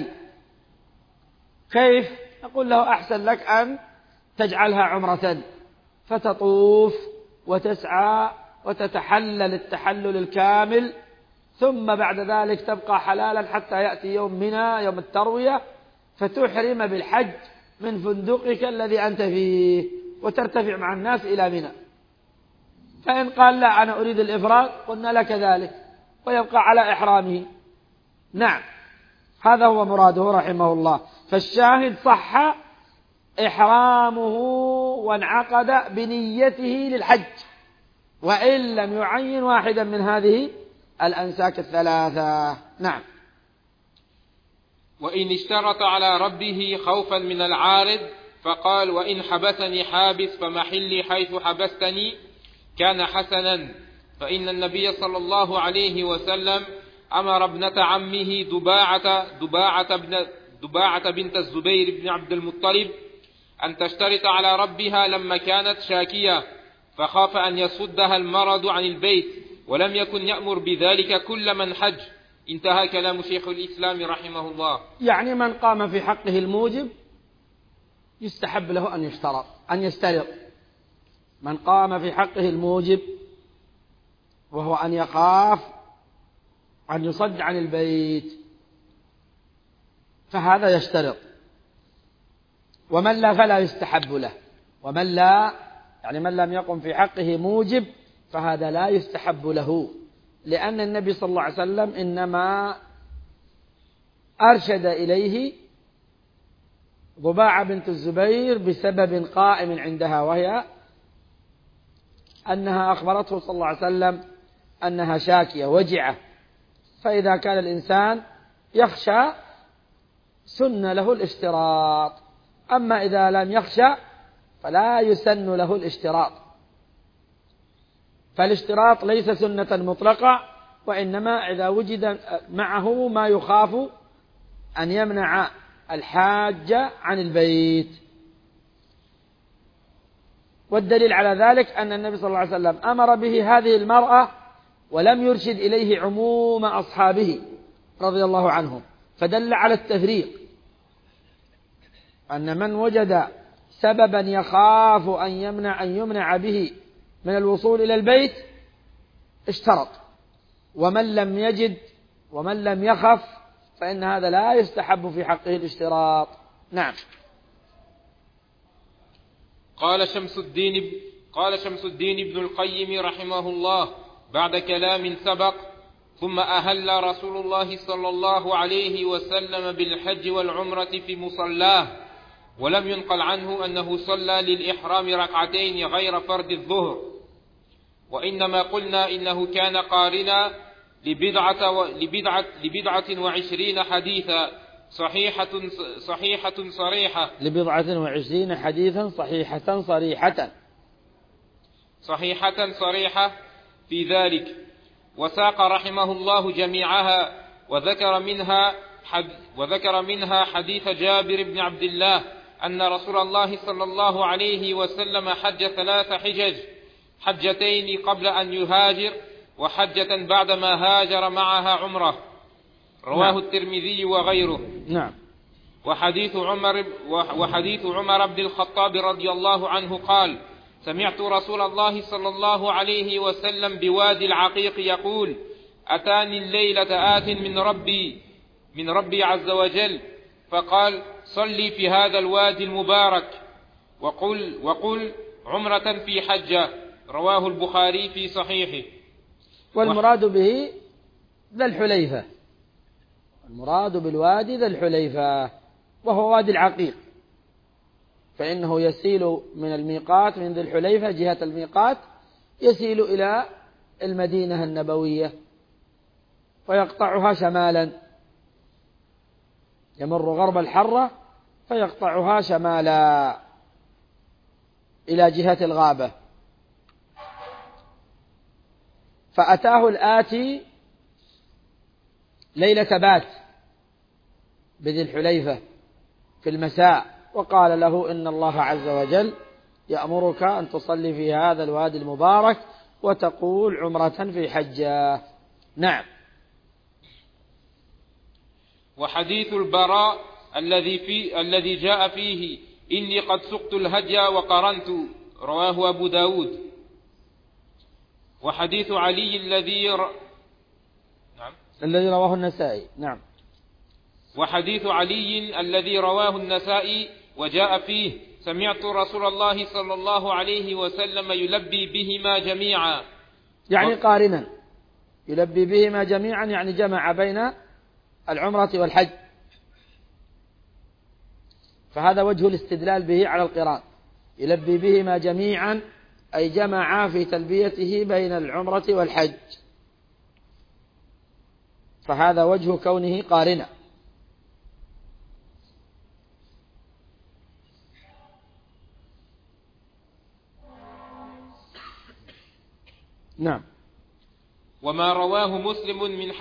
كيف؟ نقول له أحسن لك أن تجعلها عمرة فتطوف وتسعى وتتحلل التحلل الكامل، ثم بعد ذلك تبقى حلالا حتى يأتي يوم منى يوم التروية فتحرم بالحج من فندقك الذي أنت فيه وترتفع مع الناس إلى منى. فإن قال لا أنا أريد الإفراد قلنا لك ذلك ويبقى على إحرامه. نعم، هذا هو مراده رحمه الله. فالشاهد صح إحرامه وانعقد بنيته للحج وإن لم يعين واحدا من هذه الأنساك الثلاثة. نعم. وإن اشترط على ربه خوفا من العارض فقال وإن حبسني حابس فمحلي حيث حبستني كان حسنا، فإن النبي صلى الله عليه وسلم أمر ابنة عمه دباعة بنت الزبير بن عبد المطلب أن تشترط على ربها لما كانت شاكية فخاف أن يصدها المرض عن البيت، ولم يكن يأمر بذلك كل من حج. انتهى كلام شيخ الإسلام رحمه الله. يعني من قام في حقه الموجب يستحب له أن يشترط. من قام في حقه الموجب وهو أن يخاف أن يصد عن البيت فهذا يشترط، ومن لا فلا يستحب له. ومن لا يعني من لم يقم في حقه موجب فهذا لا يستحب له، لأن النبي صلى الله عليه وسلم إنما أرشد إليه ضباعة بنت الزبير بسبب قائم عندها، وهي أنها أخبرته صلى الله عليه وسلم أنها شاكية وجعة فإذا كان الإنسان يخشى سن له الاشتراط، أما إذا لم يخشى فلا يسن له الاشتراط. فالاشتراط ليس سنة مطلقة، وإنما إذا وجد معه ما يخاف أن يمنع الحاج عن البيت. والدليل على ذلك أن النبي صلى الله عليه وسلم أمر به هذه المرأة ولم يرشد إليه عموم أصحابه رضي الله عنهم، فدل على التفريق، أن من وجد سببا يخاف أن يمنع به من الوصول إلى البيت اشترط، ومن لم يجد ومن لم يخف فإن هذا لا يستحب في حقه الاشتراط. نعم. قال شمس الدين ابن القيم رحمه الله بعد كلام سبق: ثم أهل رسول الله صلى الله عليه وسلم بالحج والعمرة في مصلاه، ولم ينقل عنه أنه صلى للإحرام ركعتين غير فرض الظهر، وإنما قلنا إنه كان قارنا لبضعة وعشرين حديثا صحيحة صريحة في ذلك، وساق رحمه الله جميعها، وذكر منها حديث جابر بن عبد الله أن رسول الله صلى الله عليه وسلم حج 3 حجج، حجتين قبل أن يهاجر، وحجة بعدما هاجر معها عمرة، رواه الترمذي وغيره. نعم. وحديث عمر بن الخطاب رضي الله عنه قال: سمعت رسول الله صلى الله عليه وسلم بوادي العقيق يقول: أتاني الليلة آت من ربي عز وجل، فقال: صلي في هذا الوادي المبارك وقل عمرة في حجة، رواه البخاري في صحيحه. والمراد به ذا الحليفة، المراد بالوادي ذا الحليفة، وهو وادي العقيق، فإنه يسيل من الميقات من ذي الحليفة جهة الميقات، يسيل إلى المدينة النبوية ويقطعها شمالا، يمر غرب الحرة فيقطعها شمالا إلى جهة الغابة. فأتاه الآتي ليلة بات بذي الحليفة في المساء، وقال له: إن الله عز وجل يأمرك أن تصلي في هذا الوادي المبارك وتقول عمرة في حجة. نعم. وحديث البراء الذي جاء فيه: إني قد سقت الهدي وقرنت، رواه أبو داود. وحديث علي الذي رواه النسائي. نعم. وحديث علي الذي رواه النسائي وجاء فيه: سمعت رسول الله صلى الله عليه وسلم يلبي بهما جميعا، يعني قارنا، يلبي بهما جميعا يعني جمع بين العمرة والحج، فهذا وجه الاستدلال به على القران، يلبي بهما جميعا أي جمع في تلبيته بين العمرة والحج، فهذا وجه كونه قارنا. نعم. وما رواه مسلم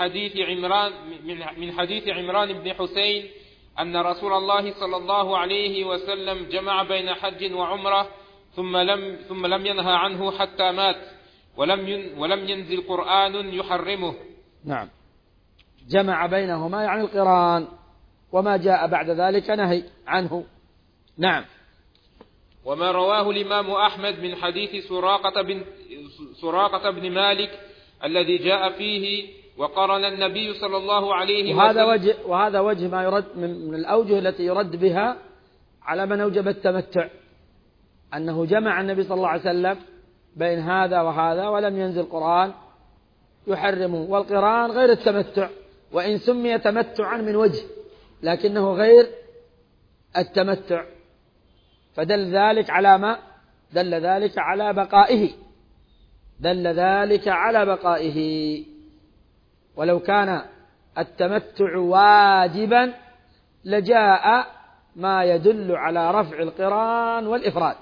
من حديث عمران بن حسين أن رسول الله صلى الله عليه وسلم جمع بين حج وعمرة ثم لم ينهى عنه حتى مات، ولم ينزل قرآن يحرمه. نعم، جمع بينهما يعني القران، وما جاء بعد ذلك نهي عنه. نعم. وما رواه الإمام أحمد من حديث سراقة بن مالك الذي جاء فيه: وقرن النبي صلى الله عليه وسلم. وهذا وجه ما يرد من الأوجه التي يرد بها على من أوجب التمتع، أنه جمع النبي صلى الله عليه وسلم بين هذا وهذا ولم ينزل قرآن يحرمه. والقران غير التمتع، وإن سمي تمتعا من وجه لكنه غير التمتع، فدل ذلك على ما دل ذلك على بقائه، ولو كان التمتع واجبا لجاء ما يدل على رفع القران والإفراد.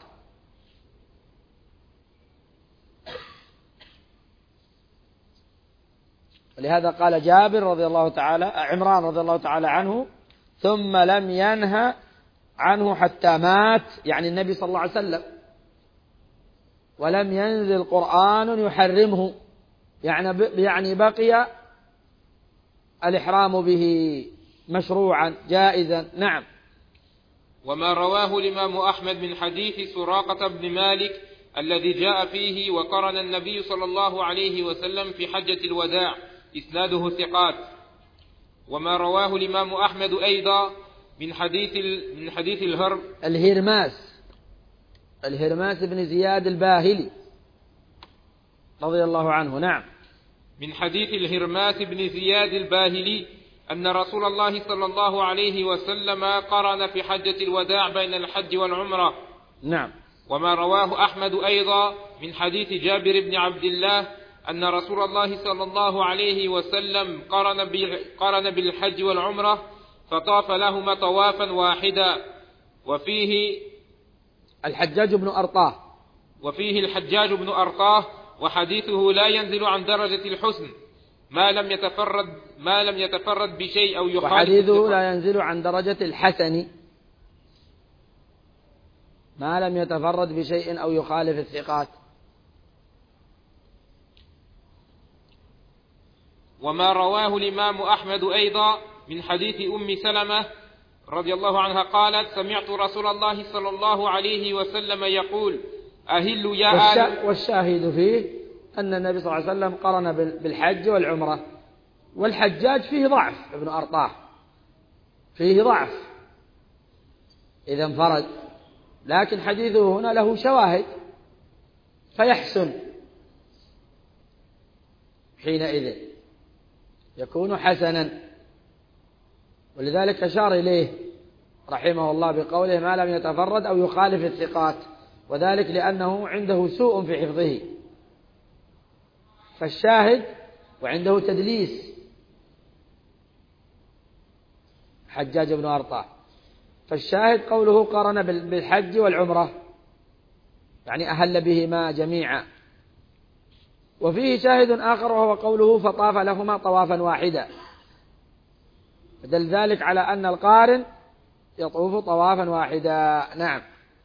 ولهذا قال جابر رضي الله تعالى عمران رضي الله تعالى عنه: ثم لم ينهى عنه حتى مات، يعني النبي صلى الله عليه وسلم، ولم ينزل قرآن يحرمه، يعني بقي الإحرام به مشروعا جائزا. نعم. وما رواه الإمام أحمد من حديث سراقة بن مالك الذي جاء فيه: وقرن النبي صلى الله عليه وسلم في حجة الوداع، إسناده ثقات. وما رواه الإمام أحمد أيضا من حديث الهرماس بن زياد الباهلي رضي الله عنه. نعم. من حديث الهرماس بن زياد الباهلي أن رسول الله صلى الله عليه وسلم قرن في حجة الوداع بين الحج والعمرة. نعم. وما رواه أحمد أيضا من حديث جابر بن عبد الله أن رسول الله صلى الله عليه وسلم قرن بالحج والعمرة فطاف لهما طوافا واحدا، وفيه الحجاج بن أرطاه، وحديثه لا ينزل عن درجة الحسن ما لم يتفرد بشيء أو يخالف، وحديثه لا ينزل عن درجة الحسن ما لم يتفرد بشيء أو يخالف الثقات. وما رواه الإمام أحمد أيضا من حديث أم سلمة رضي الله عنها قالت: سمعت رسول الله صلى الله عليه وسلم يقول: أهلوا يا آل. والشاهد فيه أن النبي صلى الله عليه وسلم قرن بالحج والعمرة، والحجاج فيه ضعف، ابن أرطاه فيه ضعف إذا انفرد، لكن حديثه هنا له شواهد فيحسن، حينئذ يكون حسنا. ولذلك أشار إليه رحمه الله بقوله: ما لم يتفرد أو يخالف الثقات، وذلك لأنه عنده سوء في حفظه، فالشاهد وعنده تدليس حجاج بن أرطاه، فالشاهد قوله قرن بالحج والعمرة، يعني أهل بهما جميعا. وفيه شاهد آخر وهو قوله: فطاف لهما طوافا واحدا، فدل ذلك على أن القارن يطوف طوافا واحدا. نعم.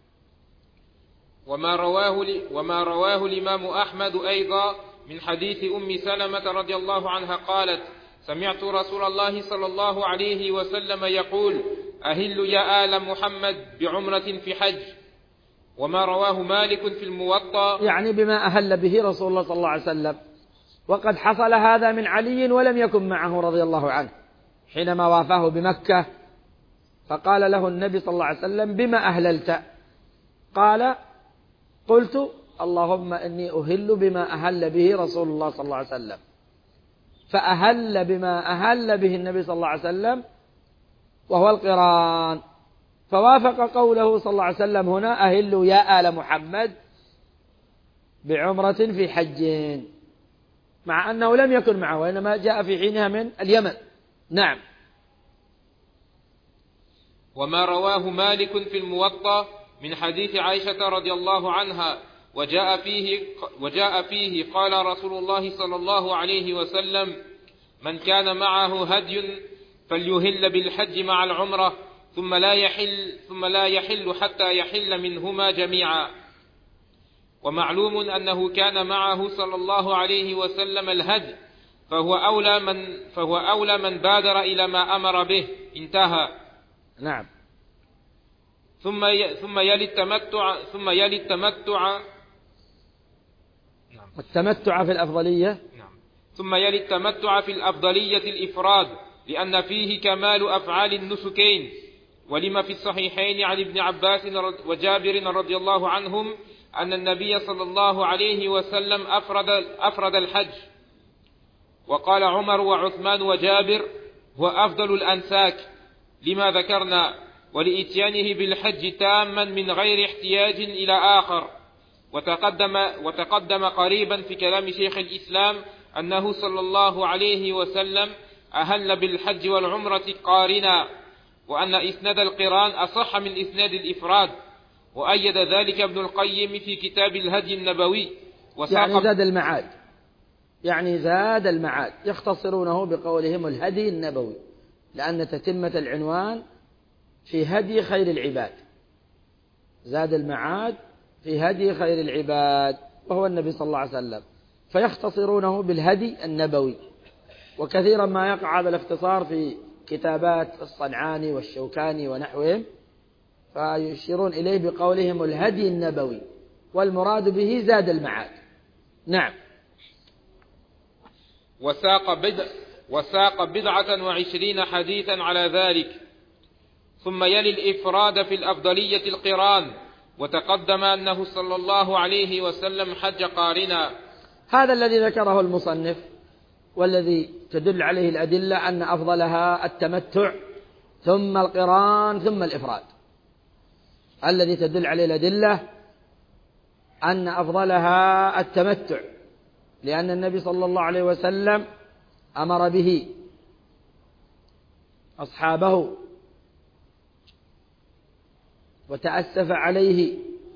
وما رواه الإمام أحمد أيضا من حديث أم سلمة رضي الله عنها قالت: سمعت رسول الله صلى الله عليه وسلم يقول: أهلوا يا آل محمد بعمرة في حج. وما رواه مالك في الموطأ، يعني بما أهل به رسول الله صلى الله عليه وسلم، وقد حصل هذا من علي ولم يكن معه رضي الله عنه حينما وافاه بمكة، فقال له النبي صلى الله عليه وسلم: بما أهللت؟ قال: قلت: اللهم إني أهل بما أهل به رسول الله صلى الله عليه وسلم. فأهل بما أهل به النبي صلى الله عليه وسلم وهو القران، فوافق قوله صلى الله عليه وسلم هنا: أهلوا يا آل محمد بعمرة في حج، مع أنه لم يكن معه وإنما جاء في حينها من اليمن. نعم. وما رواه مالك في الموطأ من حديث عائشة رضي الله عنها وجاء فيه قال رسول الله صلى الله عليه وسلم: من كان معه هدي فليهل بالحج مع العمرة ثم لا يحل حتى يحل منهما جميعا. ومعلوم أنه كان معه صلى الله عليه وسلم الهدي، فهو أولى من بادر إلى ما أمر به. انتهى. نعم. ثم يلي التمتع والتمتع في الأفضلية. نعم. ثم يلي التمتع في الأفضلية الإفراد، لأن فيه كمال أفعال النسكين. ولما في الصحيحين عن ابن عباس وجابر رضي الله عنهم أن النبي صلى الله عليه وسلم أفرد الحج. وقال عمر وعثمان وجابر: هو أفضل الأنساك لما ذكرنا، ولإتيانه بالحج تاما من غير احتياج إلى آخر. وتقدم قريبا في كلام شيخ الإسلام أنه صلى الله عليه وسلم أهل بالحج والعمرة قارنا، وأن إسناد القران أصح من إسناد الإفراد، وأيد ذلك ابن القيم في كتاب الهدي النبوي. يعني زاد المعاد يختصرونه بقولهم الهدي النبوي، لأن تتمة العنوان في هدي خير العباد، زاد المعاد في هدي خير العباد وهو النبي صلى الله عليه وسلم، فيختصرونه بالهدي النبوي. وكثيرا ما يقع هذا الاختصار في كتابات الصنعاني والشوكاني ونحوهم، فيشيرون إليه بقولهم الهدي النبوي، والمراد به زاد المعاد. نعم. وساق 27 حديثا على ذلك. ثم يلي الإفراد في الأفضلية القران، وتقدم أنه صلى الله عليه وسلم حج قارنا. هذا الذي ذكره المصنف والذي تدل عليه الأدلة أن أفضلها التمتع ثم القران ثم الإفراد. الذي تدل عليه الأدلة أن أفضلها التمتع، لأن النبي صلى الله عليه وسلم أمر به أصحابه وتأسف عليه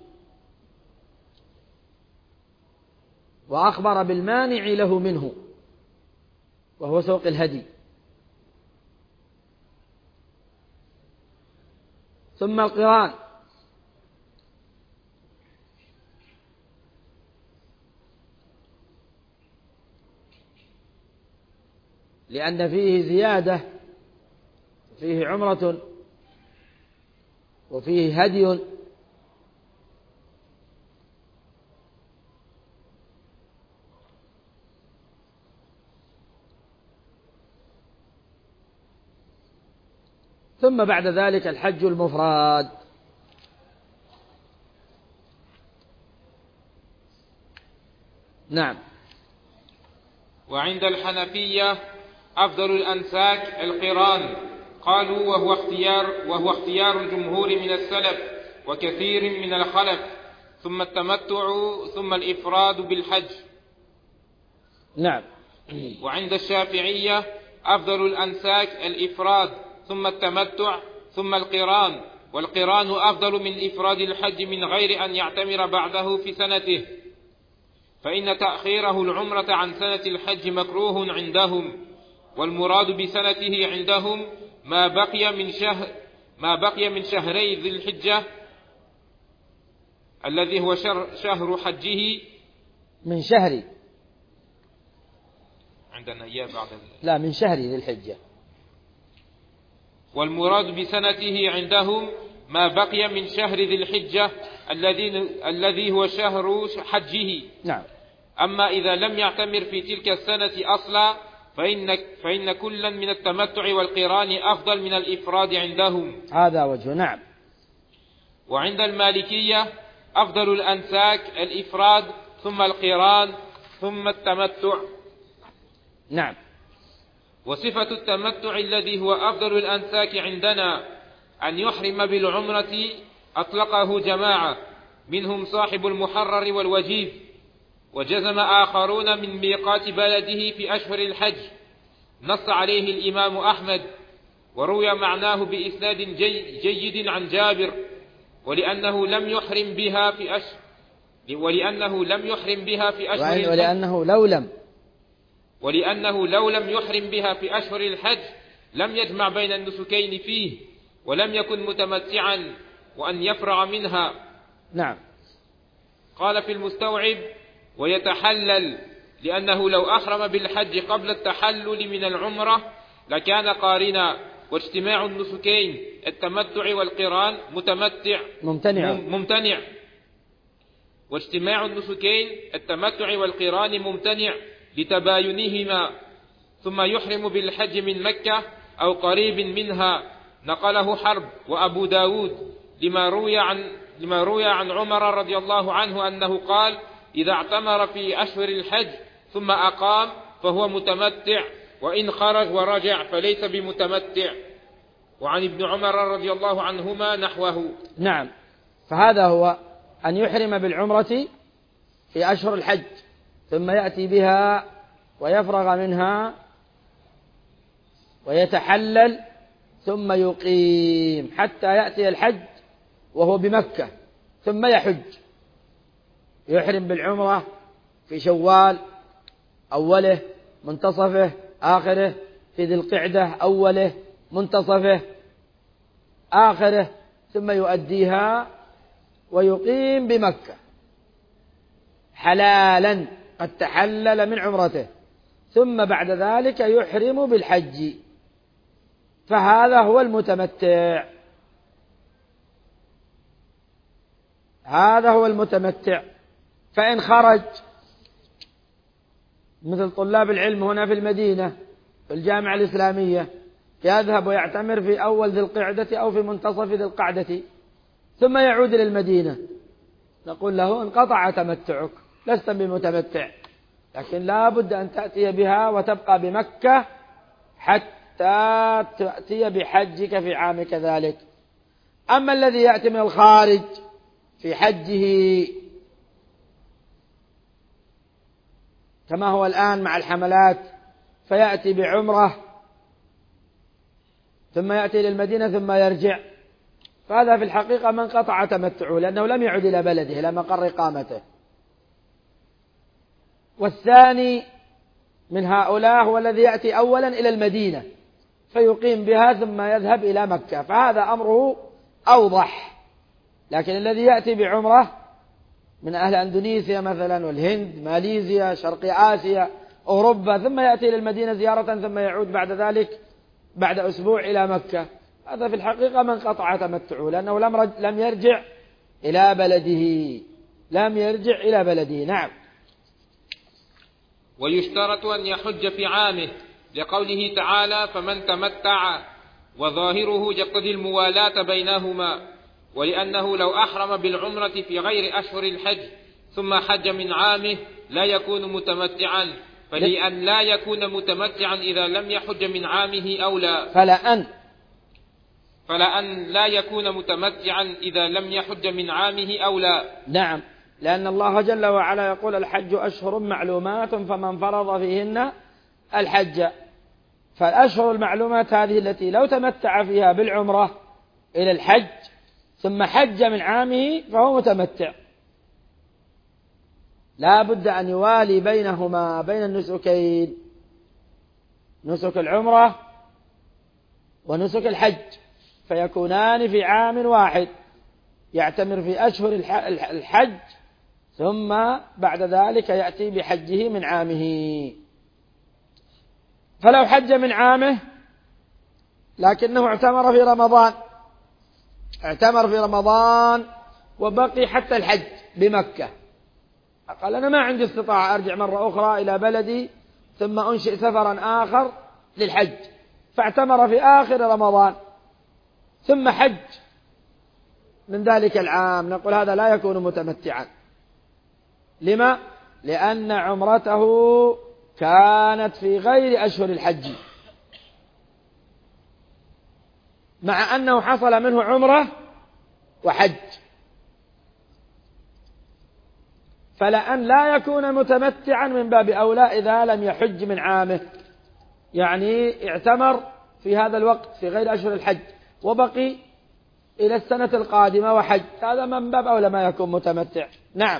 وأخبر بالمانع له منه وهو سوق الهدي. ثم القران، لأن فيه زيادة، فيه عمرة وفيه هدي، ثم بعد ذلك الحج المفرد. نعم. وعند الحنفية أفضل الأنساك القران، قالوا وهو اختيار الجمهور من السلف وكثير من الخلف، ثم التمتع ثم الإفراد بالحج. نعم. وعند الشافعية أفضل الأنساك الإفراد، ثم التمتع ثم القران، والقران أفضل من إفراد الحج من غير أن يعتمر بعده في سنته، فإن تأخيره العمرة عن سنة الحج مكروه عندهم، والمراد بسنته عندهم ما بقي من شهري ذي الحجة الذي هو شهر حجه، من شهر عندنا إياه بعد لا من شهر ذي الحجة. والمراد بسنته عندهم ما بقي من شهر ذي الحجة الذي هو شهر حجه. نعم. أما إذا لم يعتمر في تلك السنة أصلا فإن كلا من التمتع والقران أفضل من الإفراد عندهم. هذا وجه. نعم. وعند المالكية أفضل الأنساك الإفراد ثم القران ثم التمتع. نعم. وصفة التمتع الذي هو أفضل الأنساك عندنا أن يحرم بالعمرة أطلقه جماعة منهم صاحب المحرر والوجيز، وجزم آخرون من ميقات بلده في أشهر الحج، نص عليه الإمام أحمد، وروي معناه بإسناد جيد عن جابر، ولأنه لم يحرم بها في أشهر ولأنه لو لم يحرم بها في أشهر الحج لم يجمع بين النسكين فيه، ولم يكن متمتعا وأن يفرع منها. نعم. قال في المستوعب: ويتحلل، لأنه لو أحرم بالحج قبل التحلل من العمرة لكان قارنا، واجتماع النسكين التمتع والقران ممتنع واجتماع النسكين التمتع والقران ممتنع لتباينهما، ثم يحرم بالحج من مكة أو قريب منها. نقله حرب وأبو داود لما روي عن عمر رضي الله عنه أنه قال: إذا اعتمر في أشهر الحج ثم أقام فهو متمتع، وإن خرج ورجع فليس بمتمتع. وعن ابن عمر رضي الله عنهما نحوه. نعم. فهذا هو أن يحرم بالعمرة في أشهر الحج ثم يأتي بها ويفرغ منها ويتحلل ثم يقيم حتى يأتي الحج وهو بمكة ثم يحج، يحرم بالعمرة في شوال أوله منتصفه آخره، في ذي القعدة أوله منتصفه آخره، ثم يؤديها ويقيم بمكة حلالا قد تحلل من عمرته، ثم بعد ذلك يحرم بالحج، فهذا هو المتمتع. هذا هو المتمتع. فإن خرج مثل طلاب العلم هنا في المدينة في الجامعة الإسلامية يذهب ويعتمر في أول ذي القعدة أو في منتصف ذي القعدة ثم يعود إلى المدينة، نقول له انقطع تمتعك، لست بمتمتع، لكن لا بد أن تأتي بها وتبقى بمكة حتى تأتي بحجك في عامك ذلك. أما الذي يأتي من الخارج في حجه كما هو الآن مع الحملات، فيأتي بعمرة ثم يأتي إلى المدينة ثم يرجع، فهذا في الحقيقة من قطع تمتعه لأنه لم يعد إلى بلده إلى مقر إقامته. والثاني من هؤلاء هو الذي يأتي أولا إلى المدينة فيقيم بها ثم يذهب إلى مكة، فهذا أمره أوضح. لكن الذي يأتي بعمرة من أهل أندونيسيا مثلا والهند ماليزيا شرق آسيا أوروبا ثم يأتي إلى المدينة زيارة ثم يعود بعد ذلك بعد أسبوع إلى مكة، هذا في الحقيقة من قطع تمتعه لأنه لم يرجع إلى بلده، لم يرجع إلى بلده. نعم. ويشترط أن يحج في عامه لقوله تعالى فمن تمتع، وظاهره يقتضي الموالاة بينهما، ولأنه لو أحرم بالعمرة في غير أشهر الحج ثم حج من عامه لا يكون متمتعا، فلأن لا يكون متمتعا إذا لم يحج من عامه أولى. فلأن لا يكون متمتعا إذا لم يحج من عامه أولى. نعم، لأن الله جل وعلا يقول الحج أشهر معلومات فمن فرض فيهن الحج، فالأشهر المعلومات هذه التي لو تمتع فيها بالعمرة إلى الحج ثم حج من عامه فهو متمتع. لا بد أن يوالي بينهما بين النسكين، نسك العمرة ونسك الحج، فيكونان في عام واحد، يعتمر في أشهر الحج ثم بعد ذلك يأتي بحجه من عامه. فلو حج من عامه لكنه اعتمر في رمضان وبقي حتى الحج بمكة، قال أنا ما عندي استطاعة أرجع مرة أخرى إلى بلدي ثم أنشئ سفرا آخر للحج، فاعتمر في آخر رمضان ثم حج من ذلك العام، نقول هذا لا يكون متمتعا. لما؟ لأن عمرته كانت في غير أشهر الحج، مع أنه حصل منه عمرة وحج، فلأن لا يكون متمتعا من باب أولى إذا لم يحج من عامه، يعني اعتمر في هذا الوقت في غير أشهر الحج وبقي إلى السنة القادمة وحج، هذا من باب أولى ما يكون متمتع. نعم.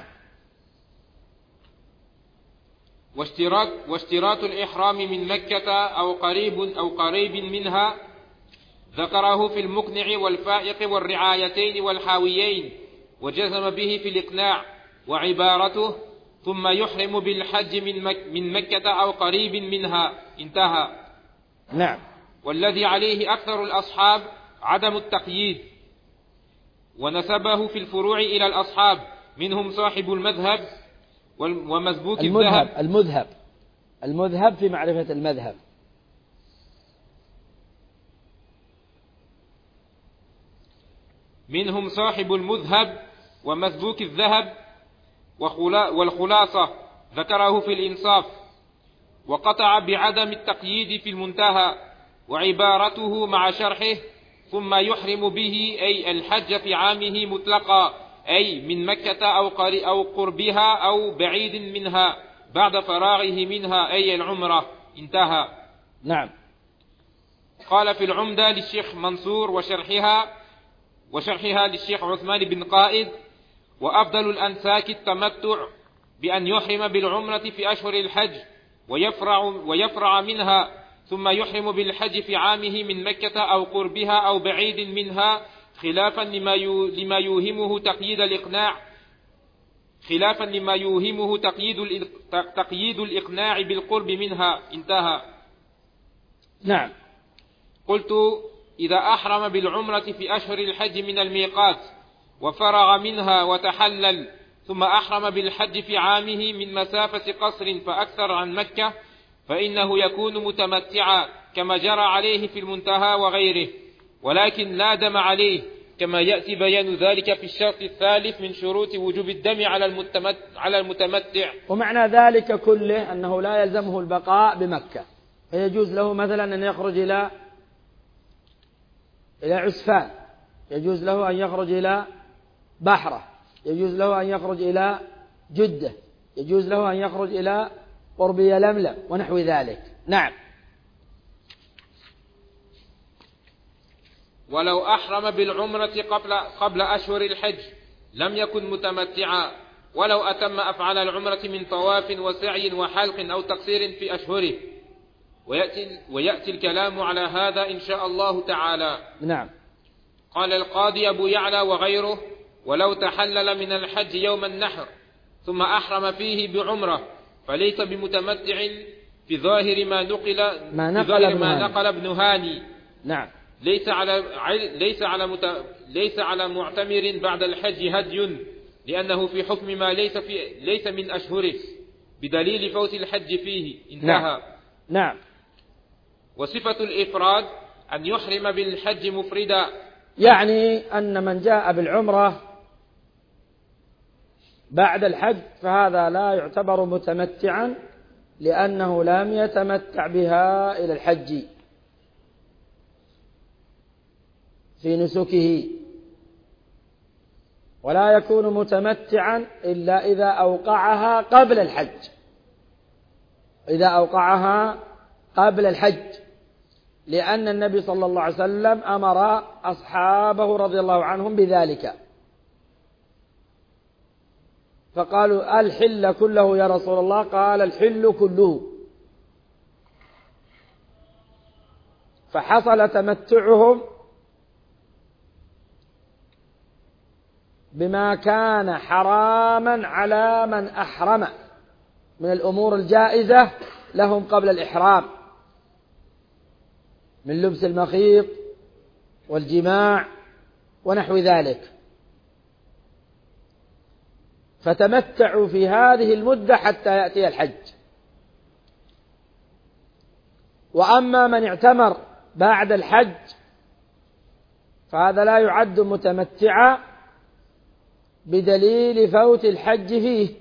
واشتراط الإحرام من مكة أو قريب منها ذكره في المقنع والفائق والرعايتين والحاويين، وجزم به في الإقناع، وعبارته ثم يحرم بالحج من مكة أو قريب منها، انتهى. نعم. والذي عليه أكثر الأصحاب عدم التقييد، ونسبه في الفروع إلى الأصحاب، منهم صاحب المذهب ومسبوك الذهب. المذهب في معرفة المذهب. منهم صاحب المذهب ومسبوك الذهب، والخلاصة ذكره في الإنصاف، وقطع بعدم التقييد في المنتهى، وعبارته مع شرحه ثم يحرم به أي الحج في عامه مطلقا، أي من مكة أو قربها أو بعيد منها بعد فراغه منها أي العمرة. انتهى. نعم. قال في العمدة للشيخ منصور وشرحها للشيخ عثمان بن قائد: وأفضل الأنساك التمتع بأن يحرم بالعمرة في أشهر الحج ويفرع منها، ثم يحرم بالحج في عامه من مكة أو قربها أو بعيد منها، خلافا لما يوهمه تقييد الإقناع بالقرب منها. انتهى. نعم. قلت: إذا أحرم بالعمرة في أشهر الحج من الميقات وفرغ منها وتحلل، ثم أحرم بالحج في عامه من مسافة قصر فأكثر عن مكة، فإنه يكون متمتعا كما جرى عليه في المنتهى وغيره، ولكن لا دم عليه، كما يأتي بيان ذلك في الشرط الثالث من شروط وجوب الدم على المتمتع. ومعنى ذلك كله أنه لا يلزمه البقاء بمكة، فيجوز له مثلا أن يخرج إلى عسفان، يجوز له أن يخرج إلى بحرة، يجوز له أن يخرج إلى جدة، يجوز له أن يخرج إلى قرب يلملم ونحو ذلك. نعم. ولو أحرم بالعمرة قبل أشهر الحج لم يكن متمتعا، ولو أتم أفعال العمرة من طواف وسعي وحلق أو تقصير في أشهره، ويأتي الكلام على هذا إن شاء الله تعالى. نعم. قال القاضي أبو يعلى وغيره: ولو تحلل من الحج يوم النحر ثم أحرم فيه بعمرة فليس بمتمتع في ظاهر ما نقل ابن هاني. نعم. ليس على معتمر بعد الحج هدي، لأنه في حكم ما ليس من أشهره بدليل فوت الحج فيه. انتهى. نعم. وصفة الإفراد أن يحرم بالحج مفردا، يعني أن من جاء بالعمرة بعد الحج فهذا لا يعتبر متمتعا، لأنه لم يتمتع بها إلى الحج في نسكه، ولا يكون متمتعا إلا إذا أوقعها قبل الحج، إذا أوقعها قبل الحج، لأن النبي صلى الله عليه وسلم أمر أصحابه رضي الله عنهم بذلك، فقالوا: الحل كله يا رسول الله؟ قال: الحل كله. فحصل تمتعهم بما كان حراما على من أحرم من الأمور الجائزة لهم قبل الإحرام، من لبس المخيط والجماع ونحو ذلك، فتمتعوا في هذه المدة حتى يأتي الحج. وأما من اعتمر بعد الحج فهذا لا يعد متمتعا بدليل فوت الحج فيه،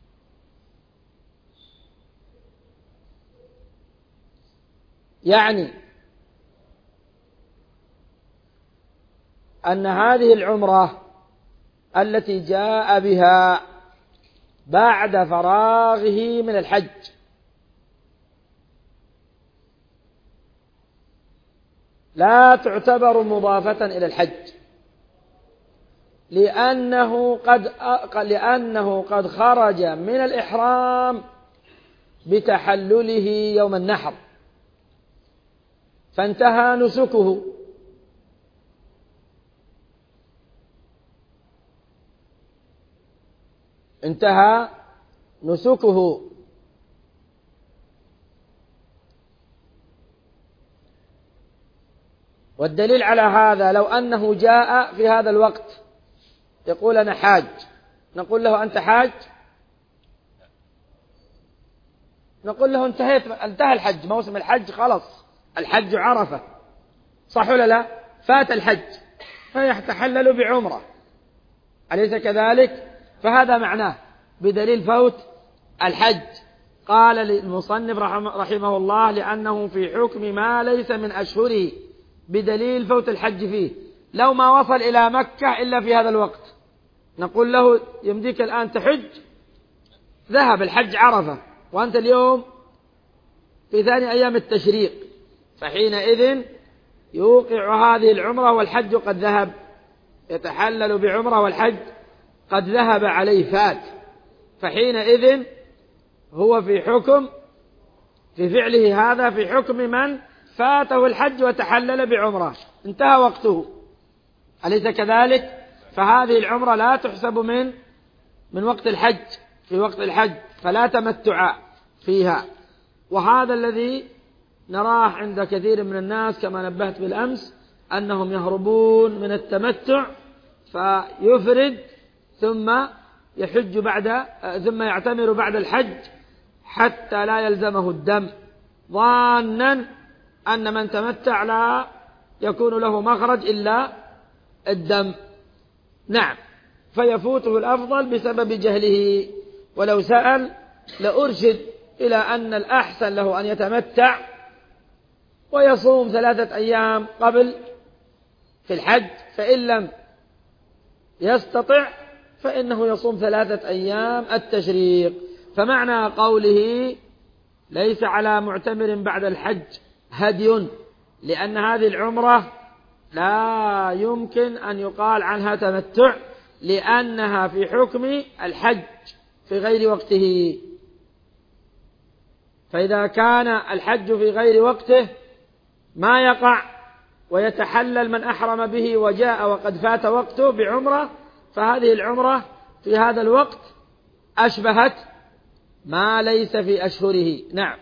يعني أن هذه العمرة التي جاء بها بعد فراغه من الحج لا تعتبر مضافة إلى الحج، لأنه قد خرج من الإحرام بتحلله يوم النحر، فانتهى نسكه، انتهى نسكه. والدليل على هذا لو أنه جاء في هذا الوقت يقول: أنا حاج، نقول له: أنت حاج؟ نقول له: انتهى الحج، موسم الحج خلص، الحج عرفة، صح ولا لا؟ فات الحج فيتحلل بعمرة، أليس كذلك؟ فهذا معناه بدليل فوت الحج. قال المصنف رحمه الله: لأنه في حكم ما ليس من أشهره بدليل فوت الحج فيه. لو ما وصل إلى مكة إلا في هذا الوقت نقول له: يمديك الآن تحج؟ ذهب الحج عرفة، وأنت اليوم في ثاني أيام التشريق، فحينئذ يوقع هذه العمرة والحج قد ذهب، يتحلل بعمرة والحج قد ذهب عليه فات، فحينئذ هو في حكم في فعله هذا في حكم من فاته الحج وتحلل بعمرة، انتهى وقته، أليس كذلك؟ فهذه العمرة لا تحسب من وقت الحج، في وقت الحج، فلا تمتع فيها. وهذا الذي نراه عند كثير من الناس كما نبهت بالأمس، أنهم يهربون من التمتع فيفرد ثم يعتمر بعد الحج حتى لا يلزمه الدم، ظانا أن من تمتع لا يكون له مخرج إلا الدم. نعم، فيفوته الأفضل بسبب جهله، ولو سأل لأرشد إلى أن الأحسن له أن يتمتع ويصوم 3 أيام قبل في الحج، فإن لم يستطع فإنه يصوم 3 أيام التشريق. فمعنى قوله ليس على معتمر بعد الحج هدي، لأن هذه العمرة لا يمكن أن يقال عنها تمتع، لأنها في حكم الحج في غير وقته. فإذا كان الحج في غير وقته ما يقع ويتحلل من أحرم به وجاء وقد فات وقته بعمرة، فهذه العمرة في هذا الوقت أشبهت ما ليس في أشهره. نعم.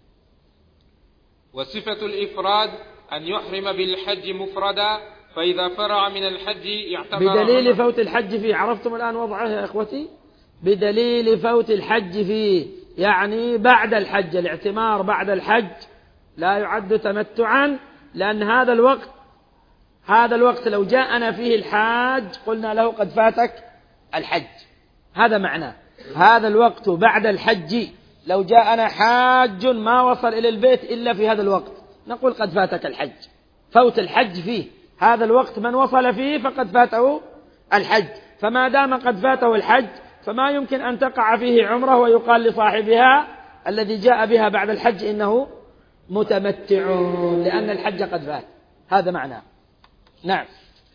وصفة الإفراد أن يحرم بالحج مفردا، فإذا فرع من الحج يعتبر بدليل فوت الحج فيه. عرفتم الآن وضعه يا إخوتي؟ بدليل فوت الحج فيه، يعني بعد الحج، الاعتمار بعد الحج لا يعد تمتعا، لأن هذا الوقت لو جاءنا فيه الحاج قلنا له قد فاتك الحج. هذا معناه هذا الوقت بعد الحج، لو جاءنا حاج ما وصل إلى البيت إلا في هذا الوقت نقول قد فاتك الحج. فوت الحج فيه هذا الوقت، من وصل فيه فقد فاته الحج، فما دام قد فاته الحج فما يمكن أن تقع فيه عمره ويقال لصاحبها الذي جاء بها بعد الحج إنه متمتع، لأن الحج قد فات. هذا معناه. نعم.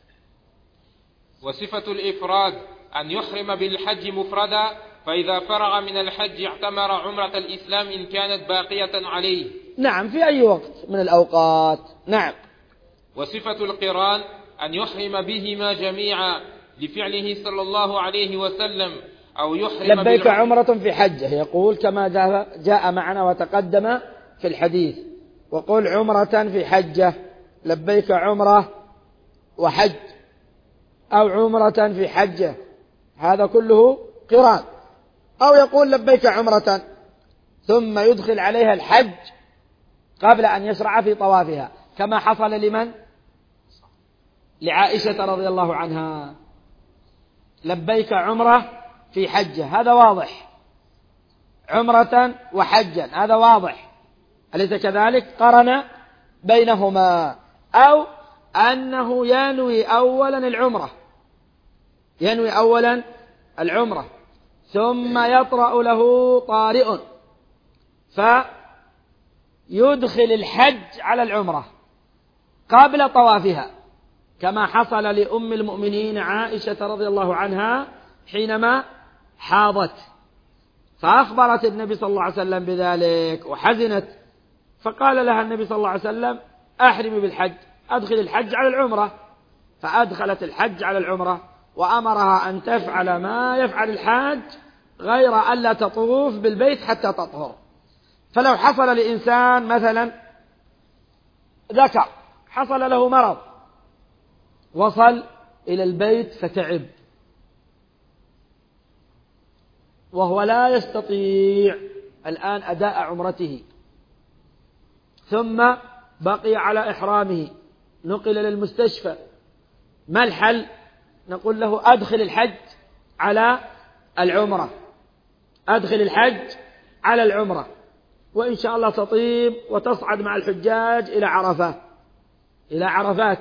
وصفة الإفراد أن يحرم بالحج مفردا، فإذا فرغ من الحج اعتمر عمرة الإسلام إن كانت باقية عليه. نعم، في أي وقت من الأوقات. نعم. وصفة القران أن يحرم بهما جميعا لفعله صلى الله عليه وسلم، أو يحرم لبيك عمرة في حجة، يقول كما جاء معنا وتقدم في الحديث، وقل عمرة في حجة، لبيك عمرة وحج، أو عمرة في حجة، هذا كله قران. أو يقول لبيك عمرة ثم يدخل عليها الحج قبل أن يشرع في طوافها، كما حصل لمن؟ لعائشة رضي الله عنها، لبيك عمرة في حجة، هذا واضح، عمرة وحجا هذا واضح، أليس كذلك؟ قرن بينهما. أو أنه ينوي أولا العمرة ثم يطرأ له طارئ فيدخل الحج على العمرة قبل طوافها، كما حصل لأم المؤمنين عائشة رضي الله عنها حينما حاضت، فأخبرت النبي صلى الله عليه وسلم بذلك وحزنت، فقال لها النبي صلى الله عليه وسلم أحرمي بالحج، أدخل الحج على العمرة، فأدخلت الحج على العمرة، وأمرها أن تفعل ما يفعل الحاج غير ألا تطوف بالبيت حتى تطهر. فلو حصل لإنسان مثلا ذكر حصل له مرض، وصل إلى البيت فتعب وهو لا يستطيع الآن أداء عمرته، ثم بقي على إحرامه، نقل للمستشفى، ما الحل؟ نقول له أدخل الحج على العمرة، أدخل الحج على العمرة، وإن شاء الله تطيب وتصعد مع الحجاج إلى عرفات.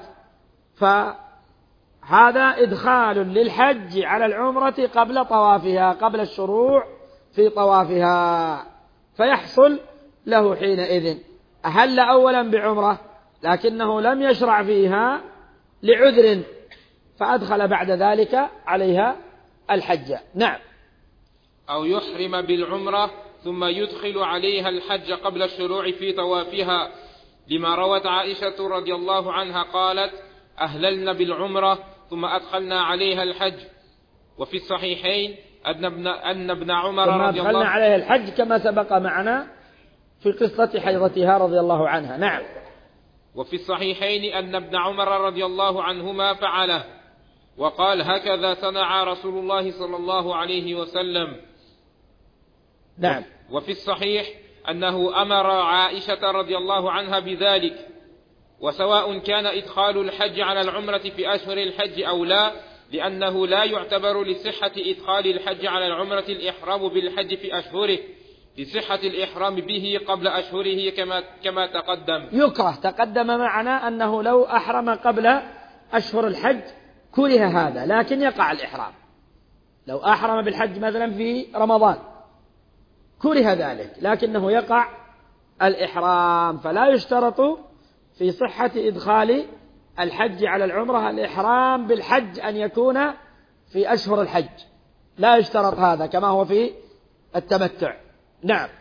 فهذا إدخال للحج على العمرة قبل طوافها، قبل الشروع في طوافها. فيحصل له حينئذ. أهل أولا بعمرة لكنه لم يشرع فيها لعذر، فأدخل بعد ذلك عليها الحج. نعم. أو يحرم بالعمرة ثم يدخل عليها الحج قبل الشروع في طوافها، لما روت عائشة رضي الله عنها قالت: أهللنا بالعمرة ثم أدخلنا عليها الحج. وفي الصحيحين أن ابن عمر ثم رضي أدخلنا الله عليها الحج كما سبق معنا في قصة حيضتها رضي الله عنها. نعم. وفي الصحيحين أن ابن عمر رضي الله عنهما فعله وقال: هكذا صنع رسول الله صلى الله عليه وسلم. نعم. وفي الصحيح أنه أمر عائشة رضي الله عنها بذلك، وسواء كان إدخال الحج على العمرة في أشهر الحج أو لا، لأنه لا يعتبر لصحة إدخال الحج على العمرة الإحرام بالحج في أشهره، لصحة الإحرام به قبل أشهره كما تقدم. يكره، تقدم معنا أنه لو أحرم قبل أشهر الحج كره هذا، لكن يقع الإحرام. لو أحرم بالحج مثلا في رمضان كره ذلك، لكنه يقع الإحرام. فلا يشترط في صحة إدخال الحج على العمرة الإحرام بالحج أن يكون في أشهر الحج، لا يشترط هذا كما هو في التمتع. نعم.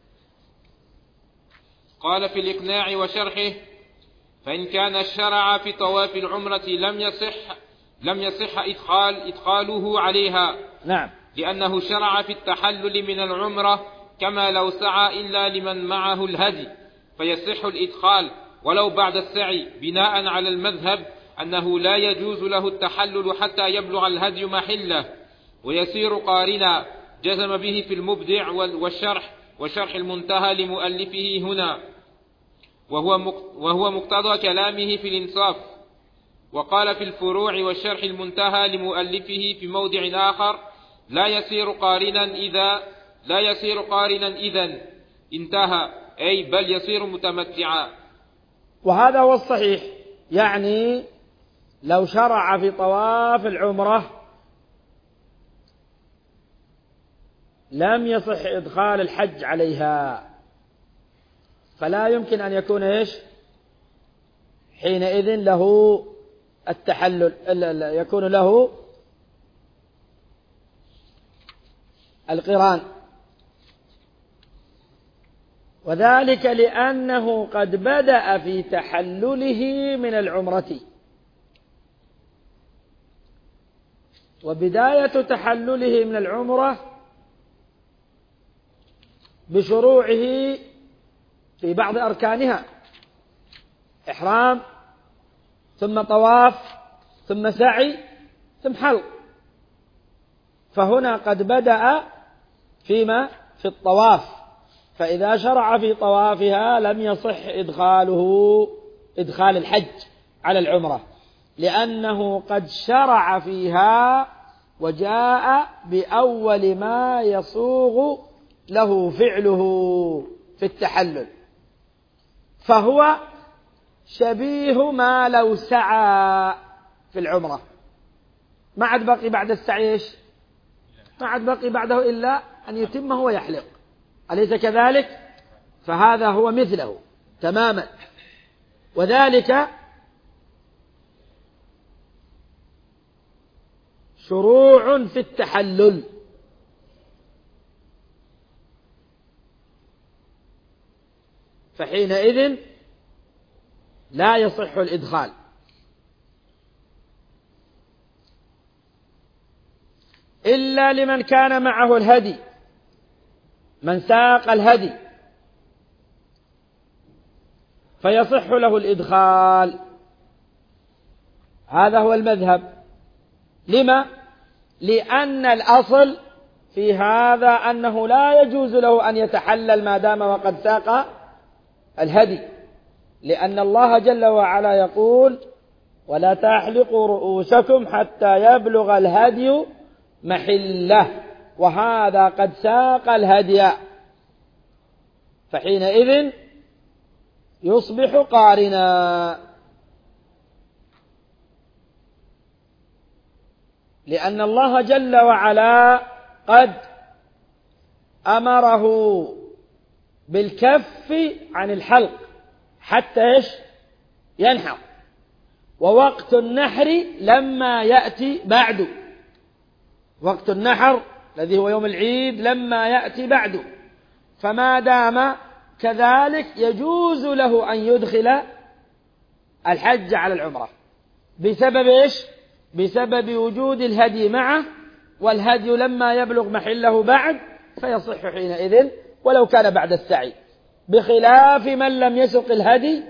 قال في الإقناع وشرحه: فإن كان الشرع في طواف العمرة لم يصح إدخاله عليها. نعم. لأنه شرع في التحلل من العمرة كما لو سعى إلا لمن معه الهدي، فيصح الإدخال ولو بعد السعي، بناء على المذهب أنه لا يجوز له التحلل حتى يبلغ الهدي محله ويصير قارنا، جزم به في المبدع وشرح المنتهى لمؤلفه هنا، وهو مقتضى كلامه في الإنصاف. وقال في الفروع والشرح المنتهى لمؤلفه في موضع آخر: لا يصير قارنا إذن انتهى، أي بل يصير متمتعا. وهذا هو الصحيح، يعني لو شرع في طواف العمرة لم يصح إدخال الحج عليها، فلا يمكن أن يكون حينئذ له التحلل، يكون له القران، وذلك لأنه قد بدأ في تحلله من العمرة، وبداية تحلله من العمرة بشروعه في بعض أركانها: إحرام ثم طواف ثم سعي ثم حلق. فهنا قد بدأ في الطواف، فإذا شرع في طوافها لم يصح إدخال الحج على العمرة، لأنه قد شرع فيها وجاء بأول ما يصوغ له فعله في التحلل، فهو شبيه ما لو سعى في العمرة، ما عاد بقي بعد السعي ما عاد بقي بعده إلا أن يتمه ويحلق، أليس كذلك؟ فهذا هو مثله تماما. وذلك شروع في التحلل، فحينئذ لا يصح الإدخال. إلا لمن كان معه الهدي، من ساق الهدي فيصح له الإدخال، هذا هو المذهب. لما؟ لأن الأصل في هذا أنه لا يجوز له أن يتحلل ما دام وقد ساق الهدي، لأن الله جل وعلا يقول: ولا تحلقوا رؤوسكم حتى يبلغ الهدي محله، وهذا قد ساق الهدي، فحينئذ يصبح قارنا، لأن الله جل وعلا قد أمره بالكف عن الحلق حتى إيش ينحر، ووقت النحر لما يأتي بعد، وقت النحر الذي هو يوم العيد لما يأتي بعد، فما دام كذلك يجوز له أن يدخل الحج على العمرة بسبب إيش؟ بسبب وجود الهدي معه، والهدي لما يبلغ محله بعد فيصح حينئذ ولو كان بعد السعي، بخلاف من لم يسق الهدي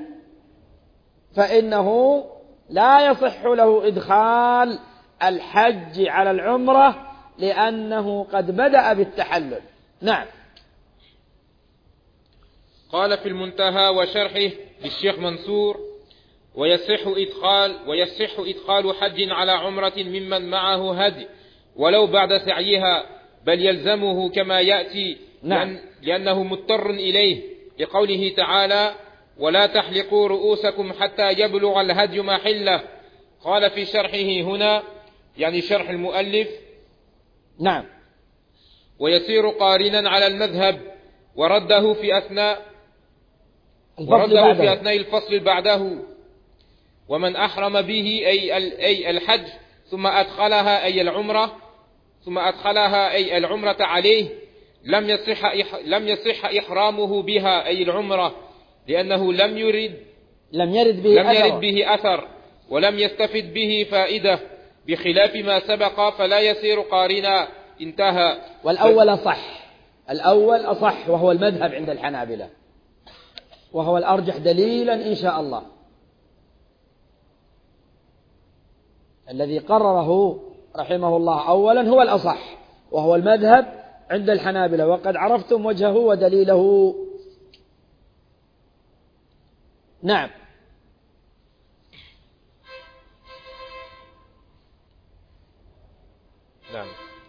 فإنه لا يصح له إدخال الحج على العمرة لأنه قد بدأ بالتحلل. نعم. قال في المنتهى وشرحه للشيخ منصور: ويصح إدخال حج على عمرة ممن معه هدي ولو بعد سعيها، بل يلزمه كما يأتي. نعم. لأنه مضطر إليه، لقوله تعالى: ولا تحلقوا رؤوسكم حتى يبلغ الهدي محله. قال في شرحه هنا، يعني شرح المؤلف: نعم. ويصير قارنا على المذهب، ورده في أثناء الفصل بعده. ومن أحرم به أي الحج ثم أدخلها أي العمرة عليه لم يصح إحرامه بها أي العمرة، لأنه لم يرد به أثر ولم يستفد به فائدة، بخلاف ما سبق فلا يصير قارنا. انتهى. والأول أصح وهو المذهب عند الحنابلة، وهو الأرجح دليلا إن شاء الله. الذي قرره رحمه الله أولا هو الأصح وهو المذهب عند الحنابلة، وقد عرفتم وجهه ودليله. نعم. نعم.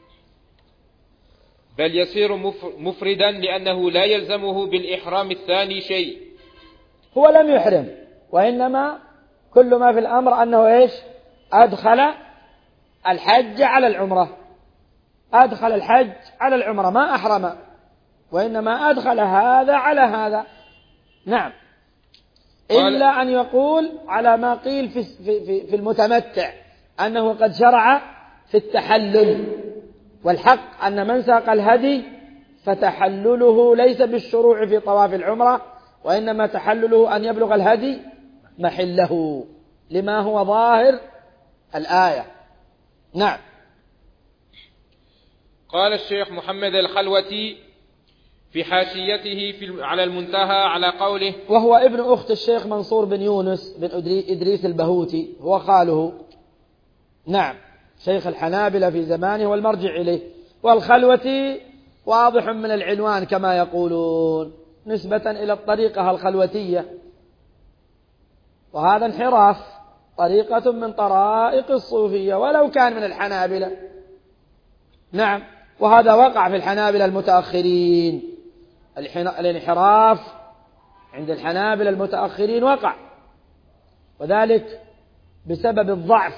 بل يصير مفردا لأنه لا يلزمه بالإحرام الثاني شيء. هو لم يحرم، وإنما كل ما في الأمر أنه إيش؟ أدخل الحج على العمرة، أدخل الحج على العمرة، ما أحرم، وإنما أدخل هذا على هذا. نعم. إلا أن يقول على ما قيل في المتمتع أنه قد شرع في التحلل، والحق أن من ساق الهدي فتحلله ليس بالشروع في طواف العمرة، وإنما تحلله أن يبلغ الهدي محله لما هو ظاهر الآية. نعم. قال الشيخ محمد الخلوتي في حاشيته على المنتهى على قوله: وهو ابن أخت الشيخ منصور بن يونس بن إدريس البهوتي، هو خاله. نعم. شيخ الحنابلة في زمانه والمرجع إليه. والخلوتي واضح من العنوان كما يقولون، نسبة إلى الطريقة الخلوتية، وهذا انحراف، طريقة من طرائق الصوفية ولو كان من الحنابلة. نعم. وهذا وقع في الحنابلة المتأخرين، الانحراف عند الحنابلة المتأخرين وقع، وذلك بسبب الضعف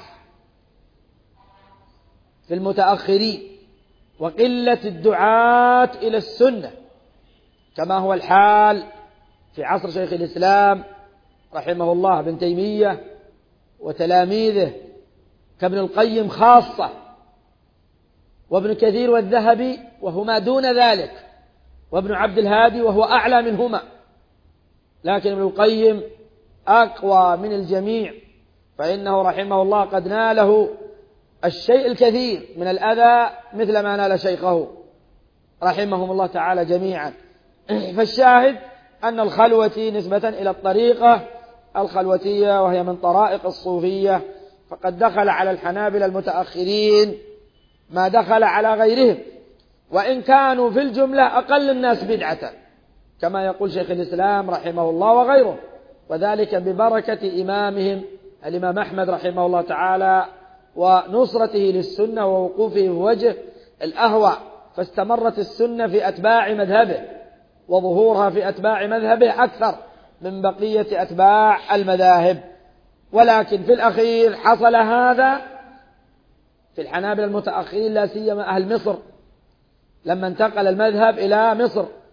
في المتأخرين وقلة الدعاة إلى السنة، كما هو الحال في عصر شيخ الإسلام رحمه الله ابن تيمية وتلاميذه كابن القيم خاصة، وابن كثير والذهبي وهما دون ذلك، وابن عبد الهادي وهو أعلى منهما، لكن ابن القيم أقوى من الجميع، فإنه رحمه الله قد ناله الشيء الكثير من الأذى مثل ما نال شيخه رحمهم الله تعالى جميعا. فالشاهد أن الخلوتي نسبة إلى الطريقة الخلوتية، وهي من طرائق الصوفية، فقد دخل على الحنابلة المتأخرين ما دخل على غيرهم، وإن كانوا في الجملة أقل الناس بدعة، كما يقول شيخ الإسلام رحمه الله وغيره، وذلك ببركة إمامهم الإمام أحمد رحمه الله تعالى ونصرته للسنة ووقوفه في وجه الأهواء، فاستمرت السنة في أتباع مذهبه، وظهورها في أتباع مذهبه أكثر من بقية أتباع المذاهب. ولكن في الأخير حصل هذا في الحنابلة المتأخرين، لا سيما أهل مصر، لما انتقل المذهب إلى مصر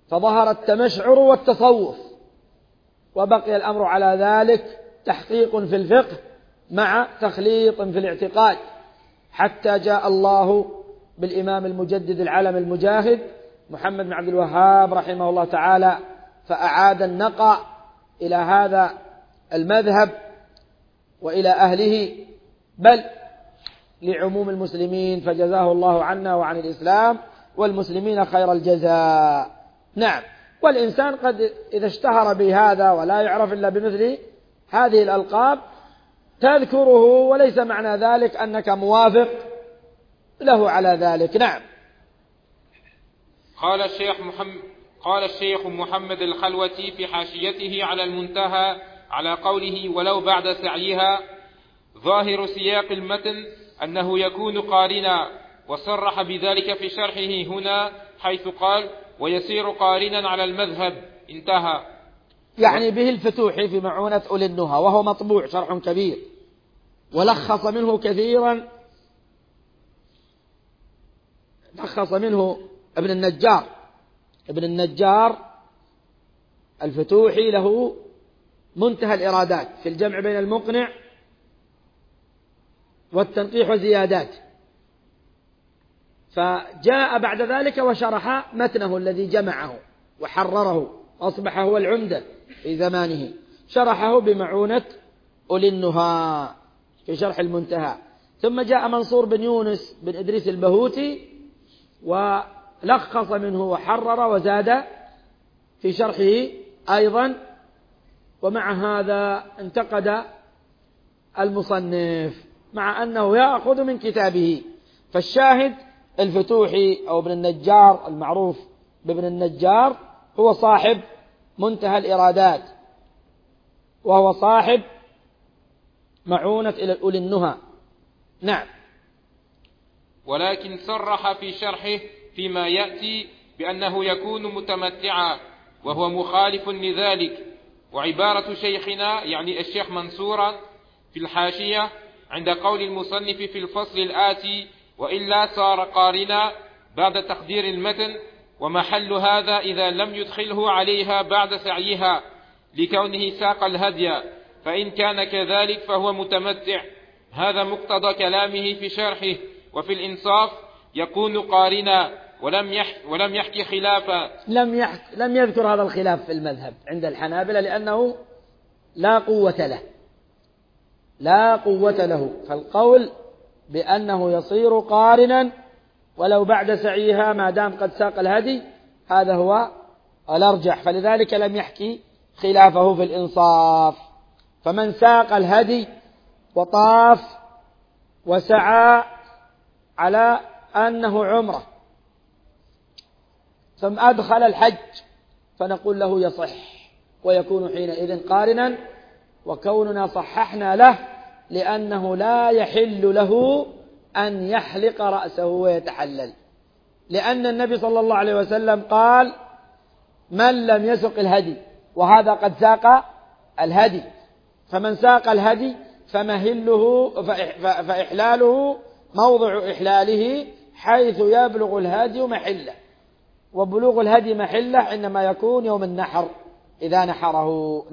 فظهر التمشعر والتصوف، وبقي الأمر على ذلك تحقيق في الفقه مع تخليط في الاعتقاد، حتى جاء الله بالإمام المجدد العلم المجاهد محمد بن عبد الوهاب رحمه الله تعالى، فأعاد النقى إلى هذا المذهب وإلى أهله، بل لعموم المسلمين، فجزاه الله عنا وعن الإسلام والمسلمين خير الجزاء. نعم، والإنسان قد إذا اشتهر بهذا ولا يعرف إلا بمثل هذه الألقاب تذكره، وليس معنى ذلك أنك موافق له على ذلك. نعم. قال الشيخ محمد الخلوتي في حاشيته على المنتهى على قوله ولو بعد سعيها: ظاهر سياق المتن أنه يكون قارنا، وصرح بذلك في شرحه هنا حيث قال: ويسير قارنا على المذهب، انتهى. يعني به الفتوحي في معونة أولي النهى، وهو مطبوع شرح كبير، ولخص منه كثيرا، لخص منه ابن النجار الفتوحي، له منتهى الإرادات في الجمع بين المقنع والتنقيح وزيادات، فجاء بعد ذلك وشرح متنه الذي جمعه وحرره، أصبح هو العمدة في زمانه، شرحه بمعونة أولي النهى في شرح المنتهى. ثم جاء منصور بن يونس بن إدريس البهوتي ولخص منه وحرر وزاد في شرحه أيضا، ومع هذا انتقد المصنف مع أنه يأخذ من كتابه. فالشاهد الفتوحي أو ابن النجار المعروف بابن النجار هو صاحب منتهى الإرادات، وهو صاحب معونة إلى أولي النهى. نعم. ولكن صرح في شرحه فيما يأتي بأنه يكون متمتعا، وهو مخالف لذلك. وعبارة شيخنا يعني الشيخ منصورا في الحاشية عند قول المصنف في الفصل الآتي: وإلا صار قارنا بعد تقدير المتن، ومحل هذا إذا لم يدخله عليها بعد سعيها لكونه ساق الهدي، فإن كان كذلك فهو متمتع. هذا مقتضى كلامه في شرحه. وفي الإنصاف يكون قارنا ولم يحكي خلافا. لم يذكر هذا الخلاف في المذهب عند الحنابلة لأنه لا قوة له، فالقول بأنه يصير قارنا ولو بعد سعيها ما دام قد ساق الهدي هذا هو الأرجح، فلذلك لم يحكي خلافه في الإنصاف. فمن ساق الهدي وطاف وسعى على أنه عمره ثم أدخل الحج فنقول له يصح ويكون حينئذ قارنا، وكوننا صححنا له لأنه لا يحل له أن يحلق رأسه ويتحلل، لأن النبي صلى الله عليه وسلم قال: من لم يسق الهدي، وهذا قد ساق الهدي، فمن ساق الهدي فإحلاله موضع إحلاله حيث يبلغ الهدي محله، وبلوغ الهدي محله إنما يكون يوم النحر إذا نحره.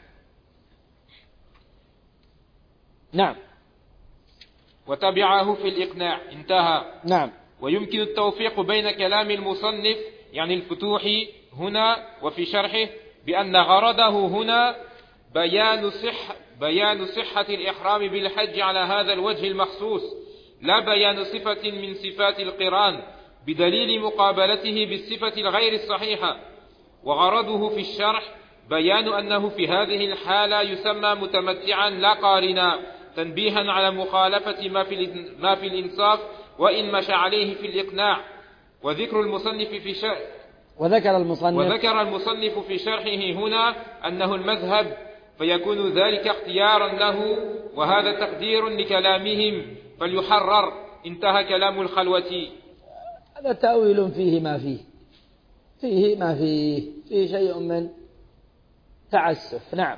نعم. وتبعه في الإقناع، انتهى. نعم. ويمكن التوفيق بين كلام المصنف يعني الفتوحي هنا وفي شرحه بأن غرضه هنا بيان صحة الإحرام بالحج على هذا الوجه المخصوص، لا بيان صفة من صفات القران بدليل مقابلته بالصفة الغير الصحيحة. وغرضه في الشرح بيان أنه في هذه الحالة يسمى متمتعا لا قارنا، تنبيها على مخالفة ما في الإنصاف وإن مشى عليه في الإقناع. وذكر المصنف في شرحه هنا أنه المذهب، فيكون ذلك اختيارا له، وهذا تقدير لكلامهم فليحرر، انتهى كلام الخلوتي. هذا تأويل فيه ما فيه شيء من تعسف. نعم.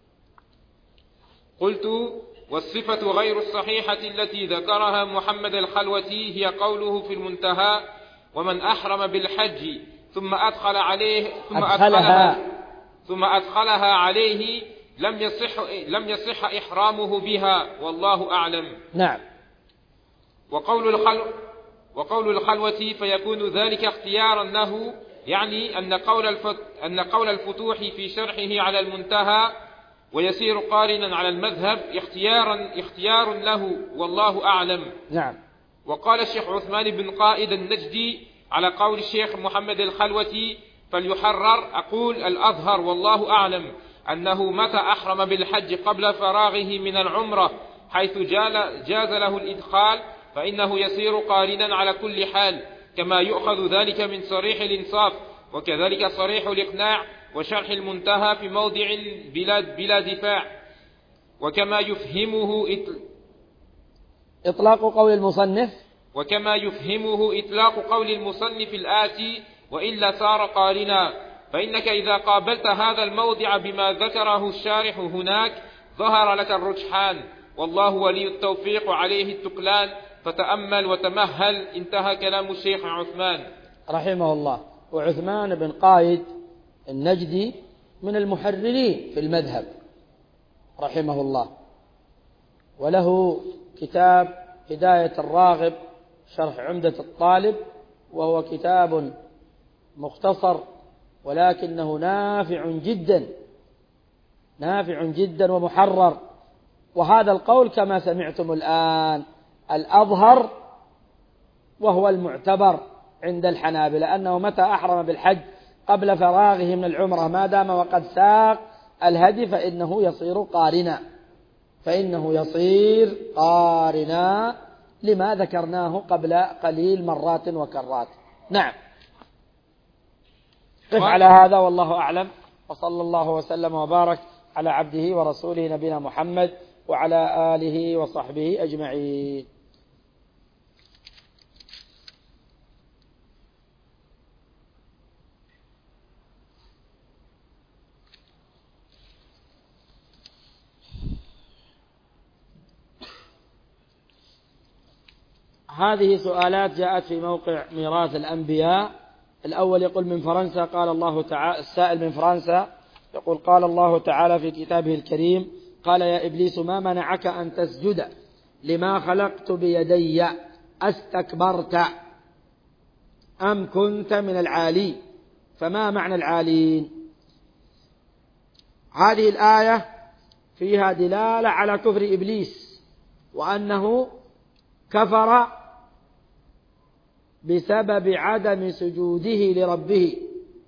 قلت: والصفة غير الصحيحة التي ذكرها محمد الخلوتي هي قوله في المنتهى: ومن أحرم بالحج ثم أدخلها عليه لم يصح إحرامه بها، والله أعلم. نعم. وقول الخلوة فيكون ذلك اختيارا له، يعني أن قول الفتوح في شرحه على المنتهى ويسير قارنا على المذهب اختيار له، والله أعلم. نعم. وقال الشيخ عثمان بن قائد النجدي على قول الشيخ محمد الخلوتي فليحرر، أقول الأظهر والله أعلم أنه متى أحرم بالحج قبل فراغه من العمرة حيث جاز له الإدخال فإنه يصير قارنا على كل حال، كما يؤخذ ذلك من صريح الإنصاف، وكذلك صريح الإقناع وشرح المنتهى في موضع بلا دفاع. وكما يفهمه إطلاق قول المصنف الآتي وإلا صار قارنا، فإنك إذا قابلت هذا الموضع بما ذكره الشارح هناك ظهر لك الرجحان، والله ولي التوفيق عليه التقلان، فتأمل وتمهل. انتهى كلام الشيخ عثمان رحمه الله. وعثمان بن قائد النجدي من المحررين في المذهب رحمه الله، وله كتاب هداية الراغب شرح عمدة الطالب، وهو كتاب مختصر ولكنه نافع جدا ومحرر. وهذا القول كما سمعتم الآن الأظهر وهو المعتبر عند الحنابلة، أنه متى أحرم بالحج قبل فراغه من العمرة ما دام وقد ساق الهدي فإنه يصير قارنا لما ذكرناه قبل قليل مرات وكرات. نعم. قف على هذا والله أعلم، وصلى الله وسلم وبارك على عبده ورسوله نبينا محمد وعلى آله وصحبه أجمعين. هذه سؤالات جاءت في موقع ميراث الأنبياء. الأول يقول من فرنسا، قال الله تعالى، السائل من فرنسا يقول قال الله تعالى في كتابه الكريم: قال يا إبليس ما منعك أن تسجد لما خلقت بيدي أستكبرت أم كنت من العالين؟ فما معنى العالين؟ هذه الآية فيها دلالة على كفر إبليس، وأنه كفر بسبب عدم سجوده لربه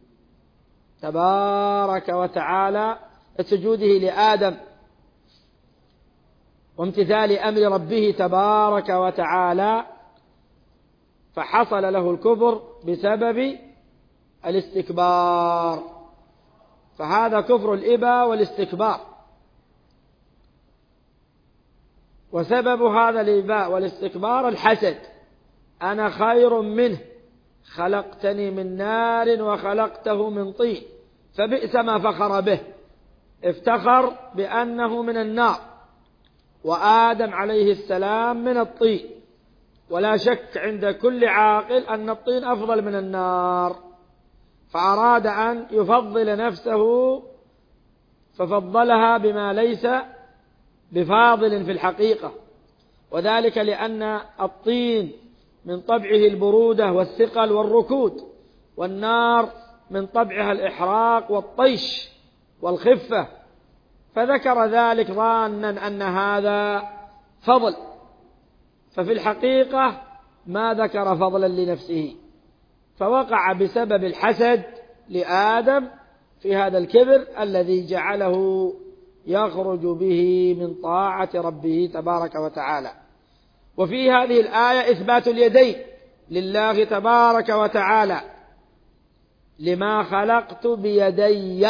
تبارك وتعالى، سجوده لآدم وامتثال أمر ربه تبارك وتعالى، فحصل له الكفر بسبب الاستكبار، فهذا كفر الإباء والاستكبار. وسبب هذا الإباء والاستكبار الحسد: أنا خير منه خلقتني من نار وخلقته من طين، فبئس ما فخر به، افتخر بأنه من النار وآدم عليه السلام من الطين، ولا شك عند كل عاقل أن الطين أفضل من النار، فأراد أن يفضل نفسه ففضلها بما ليس بفاضل في الحقيقة، وذلك لأن الطين من طبعه البرودة والثقل والركود، والنار من طبعها الإحراق والطيش والخفة، فذكر ذلك ظانا أن هذا فضل، ففي الحقيقة ما ذكر فضلا لنفسه، فوقع بسبب الحسد لآدم في هذا الكبر الذي جعله يخرج به من طاعة ربه تبارك وتعالى. وفي هذه الآية إثبات اليدين لله تبارك وتعالى: لما خلقت بيدي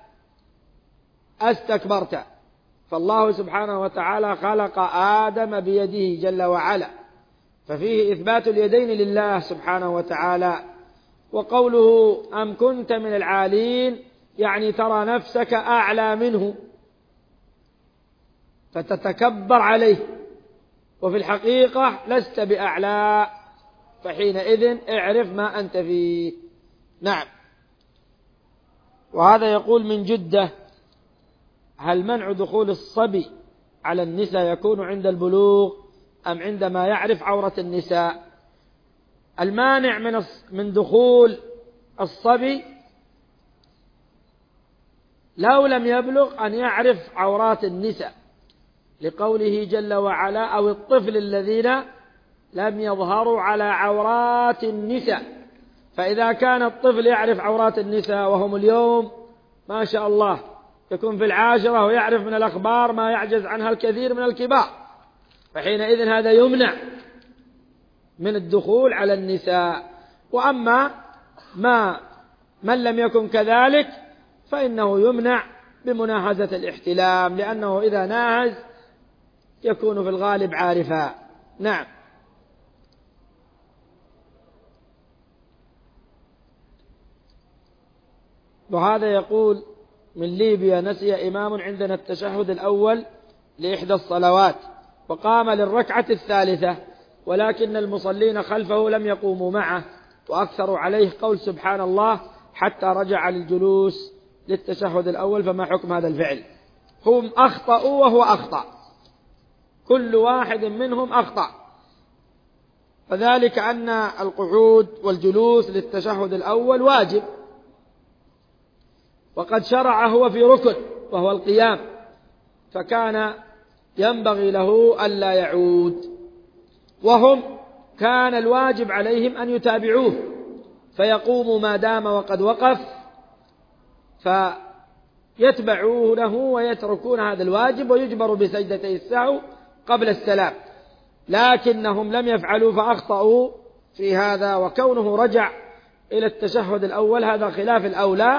أستكبرت، فالله سبحانه وتعالى خلق آدم بيده جل وعلا، ففيه إثبات اليدين لله سبحانه وتعالى. وقوله أم كنت من العالين يعني ترى نفسك أعلى منه فتتكبر عليه، وفي الحقيقة لست بأعلى، فحينئذ اعرف ما أنت فيه. نعم. وهذا يقول من جدة: هل منع دخول الصبي على النساء يكون عند البلوغ أم عندما يعرف عورة النساء؟ المانع من دخول الصبي لو لم يبلغ أن يعرف عورات النساء، لقوله جل وعلا: أو الطفل الذين لم يظهروا على عورات النساء. فإذا كان الطفل يعرف عورات النساء، وهم اليوم ما شاء الله يكون في العاشرة ويعرف من الأخبار ما يعجز عنها الكثير من الكبار، فحينئذ هذا يمنع من الدخول على النساء. وأما من لم يكن كذلك فإنه يمنع بمناهزة الاحتلام، لأنه إذا ناهز يكون في الغالب عارفا. نعم. وهذا يقول: من ليبيا نسي إمام عندنا التشهد الأول لإحدى الصلوات وقام للركعة الثالثة، ولكن المصلين خلفه لم يقوموا معه، وأكثروا عليه قول سبحان الله حتى رجع للجلوس للتشهد الأول، فما حكم هذا الفعل؟ هم أخطأوا وهو أخطأ، كل واحد منهم أخطأ، وذلك أن القعود والجلوس للتشهد الأول واجب، وقد شرع هو في ركن وهو القيام، فكان ينبغي له ألا يعود، وهم كان الواجب عليهم أن يتابعوه فيقوموا ما دام وقد وقف، فيتبعوه له ويتركون هذا الواجب ويجبروا بسجدتي السهو قبل السلام، لكنهم لم يفعلوا فأخطأوا في هذا. وكونه رجع إلى التشهد الأول هذا خلاف الأولى،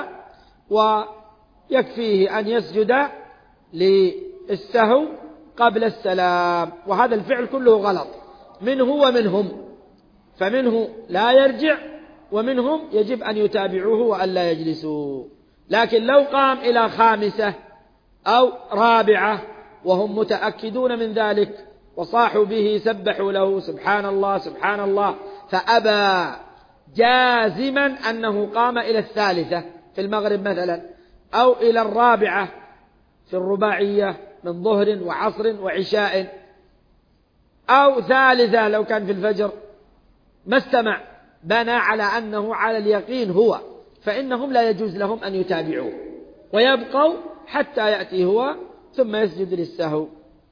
ويكفيه أن يسجد للسهو قبل السلام، وهذا الفعل كله غلط منه ومنهم، فمنه لا يرجع ومنهم يجب أن يتابعوه وألا يجلسوا. لكن لو قام إلى خامسة أو رابعة وهم متأكدون من ذلك وصاحوا به سبحوا له سبحان الله سبحان الله، فأبى جازما أنه قام إلى الثالثة في المغرب مثلا، أو إلى الرابعة في الرباعية من ظهر وعصر وعشاء، أو ثالثة لو كان في الفجر، ما استمع، بنى على أنه على اليقين هو، فإنهم لا يجوز لهم أن يتابعوه ويبقوا حتى يأتي هو ثم يسجد للسهو.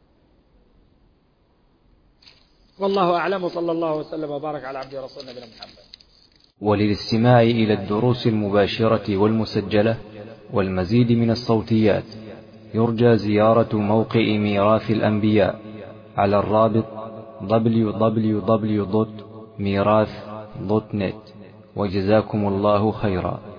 والله أعلم، وصلى الله وسلم وبارك على عبده ورسوله نبينا محمد. وللاستماع إلى الدروس المباشرة والمسجلة والمزيد من الصوتيات يرجى زيارة موقع ميراث الأنبياء على الرابط www.mirath.net. وجزاكم الله خيرا.